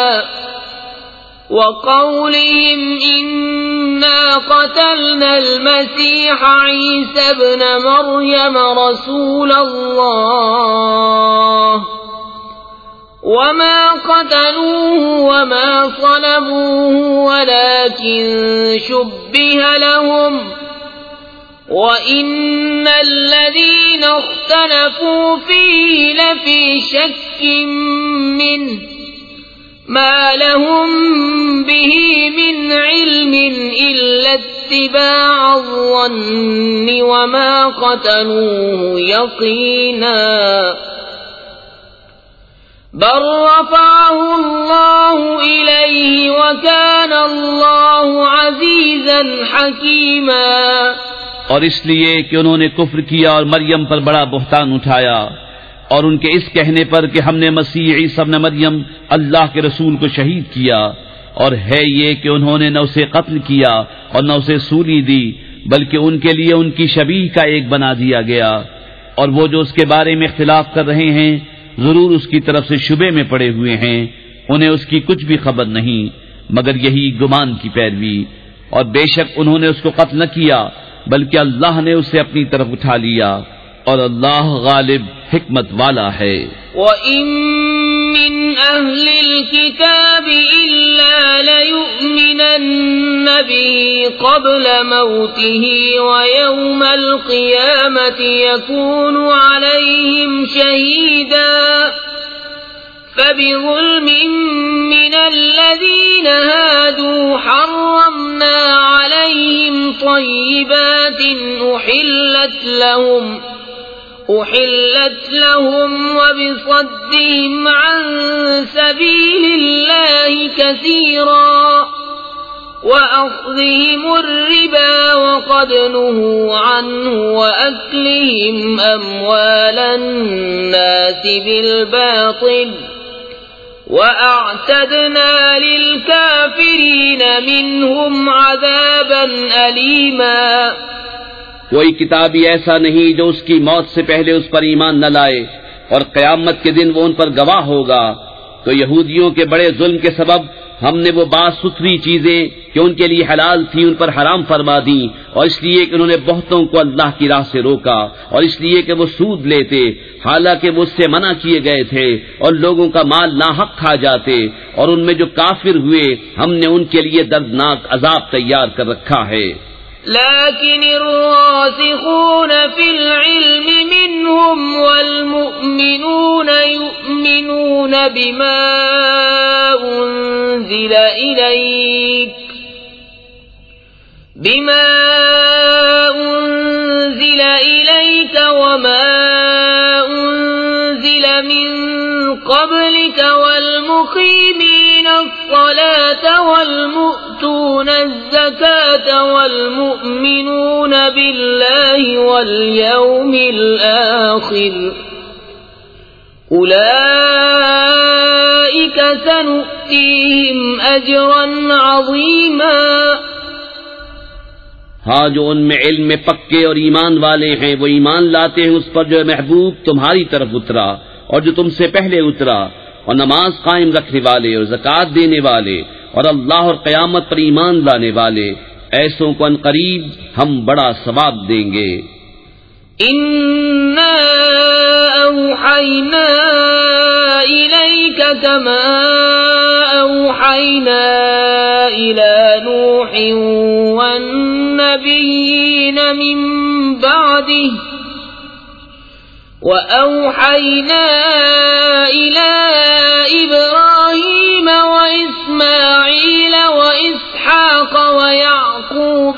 وَقَوْلِهِمْ إِنَّا قَتَلْنَا الْمَسِيحَ عِيسَى ابْنَ مَرْيَمَ رَسُولَ اللَّهِ وَمَا قَتَلُوهُ وَمَا صَلَبُوهُ وَلَكِن شُبِّهَ لَهُمْ وَإِنَّ الَّذِينَ اخْتَلَفُوا فِيهِ لَفِي شَكٍّ مِّنْهُ مَا لَهُم بِهِ مِنْ عِلْمٍ إِلَّا اتِّبَاعَ الظَّنِّ وَمَا قَتَلُوهُ يَقِينًا بَلْ رَفَعَهُ اللَّهُ إِلَيْهِ وَكَانَ اللَّهُ عَزِيزًا حَكِيمًا. اور اس لیے کہ انہوں نے کفر کیا اور مریم پر بڑا بہتان اٹھایا، اور ان کے اس کہنے پر کہ ہم نے مسیح عیسی ابن مریم اللہ کے رسول کو شہید کیا، اور ہے یہ کہ انہوں نے نہ اسے قتل کیا اور نہ اسے سولی دی، بلکہ ان کے لیے ان کی شبیہ کا ایک بنا دیا گیا. اور وہ جو اس کے بارے میں اختلاف کر رہے ہیں ضرور اس کی طرف سے شبے میں پڑے ہوئے ہیں، انہیں اس کی کچھ بھی خبر نہیں مگر یہی گمان کی پیروی. اور بے شک انہوں نے اس کو قتل نہ کیا بلکہ اللہ نے اسے اپنی طرف اٹھا لیا، اور اللہ غالب حکمت والا ہے. وَإِن مِّنْ أَهْلِ الْكِتَابِ إِلَّا لَيُؤْمِنَنَّ بِهِ قَبْلَ مَوْتِهِ وَيَوْمَ الْقِيَامَةِ يَكُونُ عَلَيْهِمْ شَهِيدًا. فَبِظُلْمٍ مِّنَ الَّذِينَ هَادُوا حَرَّمْنَا عَلَيْهِمْ طَيِّبَاتٍ أُحِلَّتْ لَهُمْ وَبِصَدِّهِمْ عَن سَبِيلِ اللَّهِ كَثِيرًا وَأَخْذِهِمُ الرِّبَا وَقَدْ نُهُوا عَنْهُ وَأَكْلِهِمْ أَمْوَالَ النَّاسِ بِالْبَاطِلِ وَأَعْتَدْنَا لِلْكَافِرِينَ مِنْهُمْ عَذَابًا أَلِيمًا. کوئی کتابی ایسا نہیں جو اس کی موت سے پہلے اس پر ایمان نہ لائے، اور قیامت کے دن وہ ان پر گواہ ہوگا. تو یہودیوں کے بڑے ظلم کے سبب ہم نے وہ بات ستھری چیزیں کہ ان کے لیے حلال تھی ان پر حرام فرما دی، اور اس لیے کہ انہوں نے بہتوں کو اللہ کی راہ سے روکا، اور اس لیے کہ وہ سود لیتے حالانکہ وہ اس سے منع کیے گئے تھے، اور لوگوں کا مال ناحق کھا جاتے. اور ان میں جو کافر ہوئے ہم نے ان کے لیے دردناک عذاب تیار کر رکھا ہے. لكن الراسخون في العلم منهم والمؤمنون يؤمنون بما أنزل إليك وما أنزل من قبلك والمؤمنون والمقيمين الصلاة والمؤتون الزكاة والمؤمنون بالله واليوم الآخر أولئك سنؤتيهم أجرا عظيما. ہاں جو ان میں علم میں پکے اور ایمان والے ہیں وہ ایمان لاتے ہیں اس پر جو محبوب تمہاری طرف اترا اور جو تم سے پہلے اترا، اور نماز قائم رکھنے والے اور زکوٰۃ دینے والے اور اللہ اور قیامت پر ایمان لانے والے، ایسوں کو عنقریب ہم بڑا ثواب دیں گے. إنا أوحينا إليك كما أوحينا إلى نوح والنبيين من بعده وأوحينا إلى إبراهيم وإسماعيل وإسحاق ويعقوب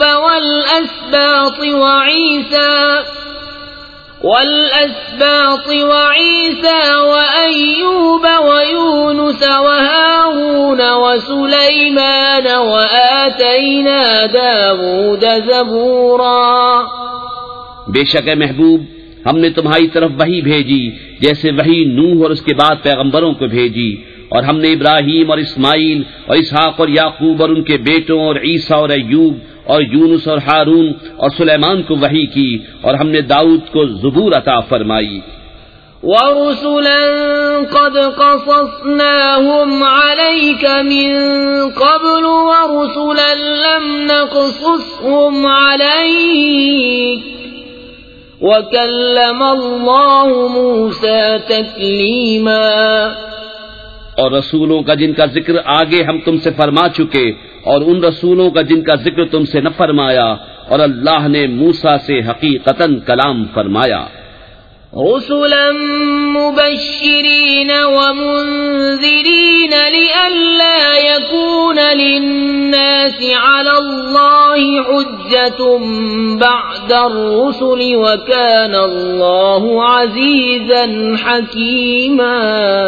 والأسباط وعيسى وأيوب ويونس وهارون وسليمان وآتينا داود زبورا. بے شک اے محبوب ہم نے تمہاری طرف وحی بھیجی جیسے وحی نوح اور اس کے بعد پیغمبروں کو بھیجی، اور ہم نے ابراہیم اور اسماعیل اور اسحاق اور یعقوب اور ان کے بیٹوں اور عیسیٰ اور ایوب اور یونس اور ہارون اور سلیمان کو وحی کی، اور ہم نے داؤد کو زبور عطا فرمائی. وَرُسُلًا قَدْ قَصَصْنَاهُمْ عَلَيْكَ مِن قَبْلُ وَرُسُلًا لَّمْ نَقْصُصْهُمْ عَلَيْكَ وَكَلَّمَ اللَّهُ مُوسَىٰ تَكْلِيمًا. اور رسولوں کا جن کا ذکر آگے ہم تم سے فرما چکے، اور ان رسولوں کا جن کا ذکر تم سے نہ فرمایا، اور اللہ نے موسیٰ سے حقیقتاً کلام فرمایا. رسلا مبشرين ومنذرين لئلا يكون للناس على الله حجة بعد الرسل وكان الله عزيزا حكيما.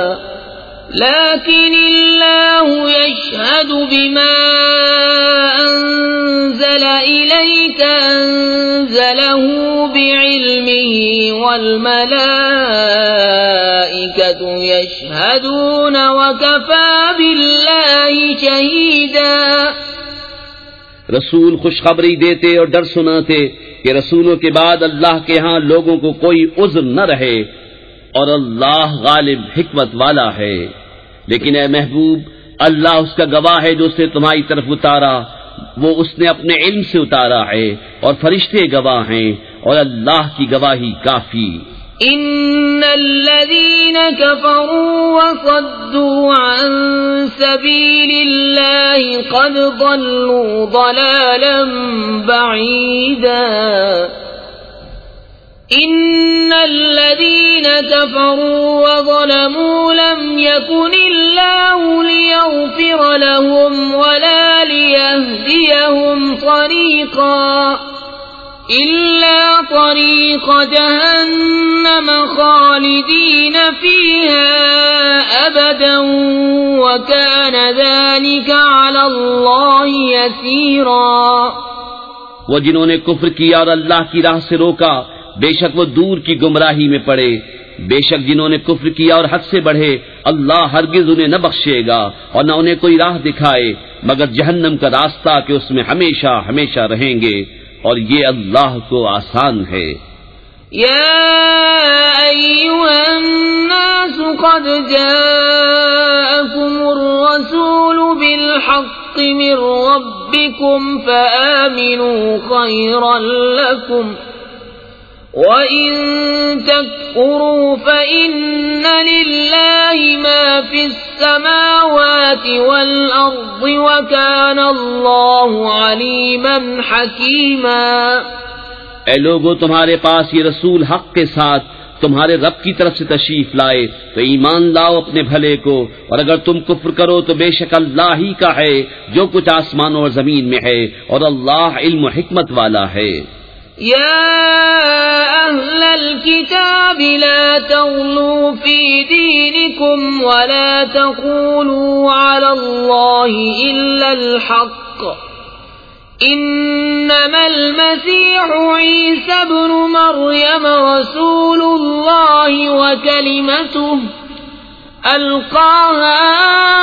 لكن الله يشهد بما أنزل إليك أنزله بعلمه والملائكة يشهدون وكفى بالله شهيدا. رسول خوشخبری دیتے اور ڈر سناتے کہ رسولوں کے بعد اللہ کے ہاں لوگوں کو کوئی عذر نہ رہے، اور اللہ غالب حکمت والا ہے. لیکن اے محبوب اللہ اس کا گواہ ہے جو اس نے تمہاری طرف اتارا، وہ اس نے اپنے علم سے اتارا ہے، اور فرشتے گواہ ہیں، اور اللہ کی گواہی کافی. ان الذين كفروا وصدوا عن سبيل الله قد ضلوا ضلالا بعيدا. ان الذين كفروا وظلموا لم يكن الله ليغفر لهم ولا ليهديهم طريقا إلا طريق جهنم خالدين فيها أبدا وكان ذلك على الله يسيرا. وہ جنہوں نے کفر کیا اور اللہ کی راہ سے روکا بے شک وہ دور کی گمراہی میں پڑے. بے شک جنہوں نے کفر کیا اور حد سے بڑھے اللہ ہرگز انہیں نہ بخشے گا اور نہ انہیں کوئی راہ دکھائے مگر جہنم کا راستہ کہ اس میں ہمیشہ ہمیشہ رہیں گے، اور یہ اللہ کو آسان ہے. یا ایھا الناس قد جاءکم الرسول بالحق من ربکم فآمنوا خیرا لکم وَإِن تَكْفُرُوا فَإِنَّ لِلَّهِ مَا فِي السَّمَاوَاتِ وَالْأَرْضِ وَكَانَ اللَّهُ عَلِيمًا حَكِيمًا. اے لوگو تمہارے پاس یہ رسول حق کے ساتھ تمہارے رب کی طرف سے تشریف لائے تو ایمان لاؤ اپنے بھلے کو، اور اگر تم کفر کرو تو بے شک اللہ ہی کا ہے جو کچھ آسمانوں اور زمین میں ہے، اور اللہ علم و حکمت والا ہے. يا أهل الكتاب لا تغلوا في دينكم فيكم ولا تقولوا على الله إلا الحق إنما المسيح عيسى ابن مريم رسول الله وكلمته ألقاها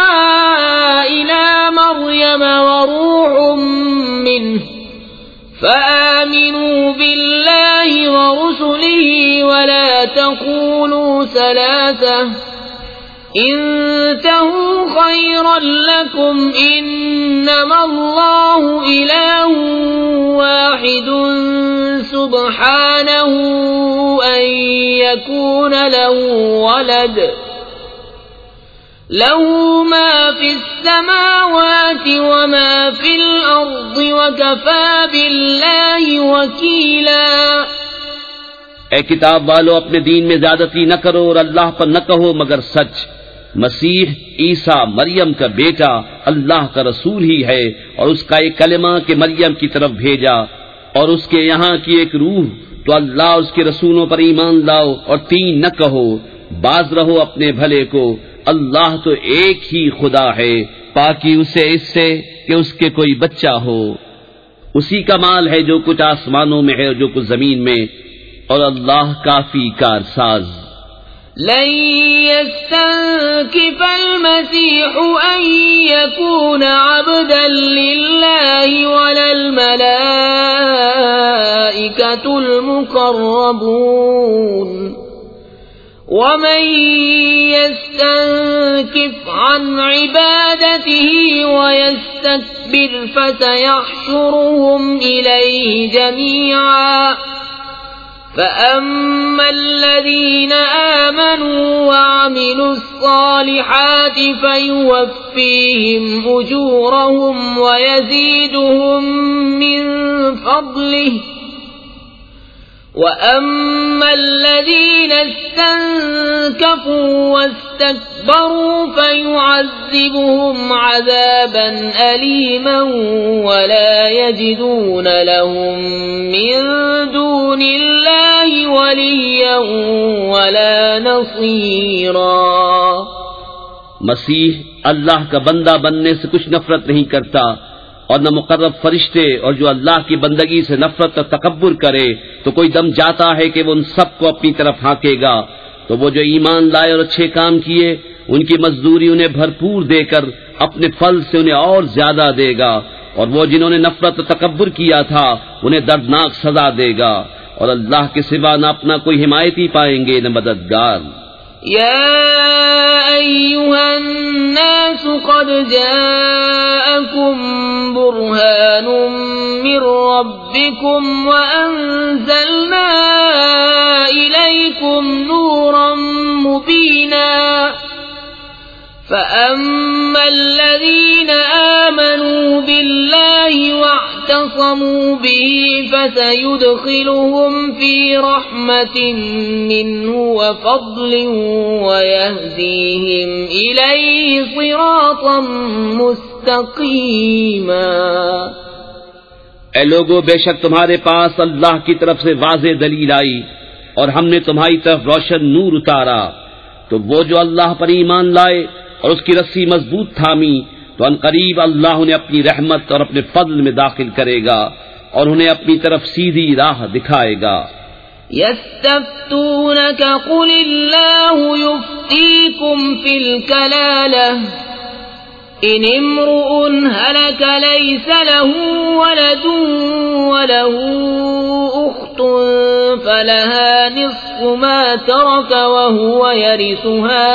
إلى مريم وروح منه فآمنوا بالله ورسله ولا تقولوا ثلاثة انتهوا خيرا لكم إنما الله إله واحد سبحانه أن يكون له ولد له ما في السماوات وما في الأرض وكفى بالله وكيلا۔ اے کتاب والو، اپنے دین میں زیادتی نہ کرو اور اللہ پر نہ کہو مگر سچ۔ مسیح عیسیٰ مریم کا بیٹا اللہ کا رسول ہی ہے، اور اس کا ایک کلمہ کہ مریم کی طرف بھیجا، اور اس کے یہاں کی ایک روح، تو اللہ اور اس کے رسولوں پر ایمان لاؤ، اور تین نہ کہو، باز رہو اپنے بھلے کو۔ اللہ تو ایک ہی خدا ہے، پاکی اسے اس سے کہ اس کے کوئی بچہ ہو۔ اسی کا مال ہے جو کچھ آسمانوں میں ہے اور جو کچھ زمین میں، اور اللہ کافی کارساز۔ لن يستنكف المسيح أن يكون عبدا لله ولا الملائكة المقربون ومن يستنكف عن عبادته ويستكبر فسيحشرهم إليه جميعا فأما الذين آمنوا وعملوا الصالحات فيوفيهم أجورهم ويزيدهم من فضله وأما الذين استنكفوا واستكبروا فيعذبهم عذابا أليما ولا يجدون لهم من دون الله وليا ولا نصيرا۔ مسیح اللہ کا بندہ بننے سے کچھ نفرت نہیں کرتا، اور نہ مقرب فرشتے، اور جو اللہ کی بندگی سے نفرت اور تکبر کرے تو کوئی دم جاتا ہے کہ وہ ان سب کو اپنی طرف ہانکے گا۔ تو وہ جو ایمان لائے اور اچھے کام کیے ان کی مزدوری انہیں بھرپور دے کر اپنے پھل سے انہیں اور زیادہ دے گا، اور وہ جنہوں نے نفرت اور تکبر کیا تھا انہیں دردناک سزا دے گا، اور اللہ کے سوا نہ اپنا کوئی حمایتی پائیں گے نہ مددگار۔ يا أيها الناس قد جاءكم برهان من ربكم وأنزلنا إليكم نورا مبينا فأما الذين آمنوا بالله واعتصموا به فسيدخلهم في رحمة منه وفضل ويهديهم إليه صراطا مستقيما۔ اے لوگو، بے شک تمہارے پاس اللہ کی طرف سے واضح دلیل آئی، اور ہم نے تمہاری طرف روشن نور اتارا، تو وہ جو اللہ پر ایمان لائے اور اس کی رسی مضبوط تھامی تو ان قریب اللہ انہیں اپنی رحمت اور اپنے فضل میں داخل کرے گا اور انہیں اپنی طرف سیدھی راہ دکھائے گا۔ يستفتونك قل الله يفتيكم في الكلالة إن امرؤ هلك ليس له ولد وله أخت فلها نصف ما ترك وهو يرثها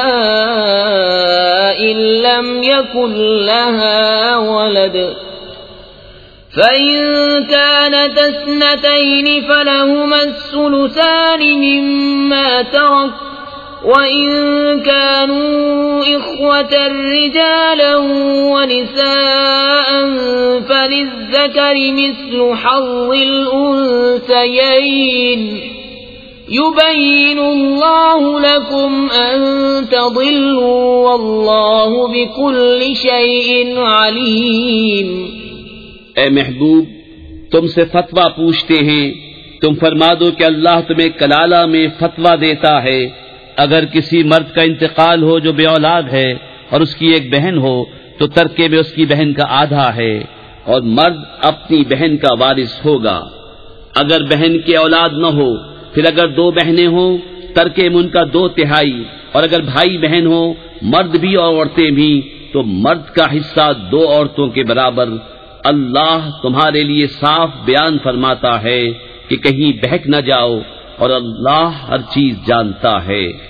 إن لم يكن لها ولد فإن كانت اثنتين فلهما الثلثان مما ترك وَإِن كَانُوا إِخْوَةً رِجَالًا وَنِسَاءً فَلِلذَّكَرِ مِثْلُ حَظِّ الْأُنثَيَيْنِ يُبَيِّنُ اللَّهُ لَكُمْ أَن تَضِلُّوا وَاللَّهُ بِكُلِّ شَيْءٍ عَلِيمٌ۔ اے محبوب، تم سے فتویٰ پوچھتے ہیں، تم فرما دو کہ اللہ تمہیں کلالہ میں فتویٰ دیتا ہے اگر کسی مرد کا انتقال ہو جو بے اولاد ہے اور اس کی ایک بہن ہو تو ترکے میں اس کی بہن کا آدھا ہے، اور مرد اپنی بہن کا وارث ہوگا۔ اگر بہن کی اولاد نہ ہو، پھر اگر دو بہنیں ہوں ترکے میں ان کا 2/3، اور اگر بھائی بہن ہو مرد بھی اور عورتیں بھی تو مرد کا حصہ 2 عورتوں کے برابر۔ اللہ تمہارے لیے صاف بیان فرماتا ہے کہ کہیں بہک نہ جاؤ، اور اللہ ہر چیز جانتا ہے۔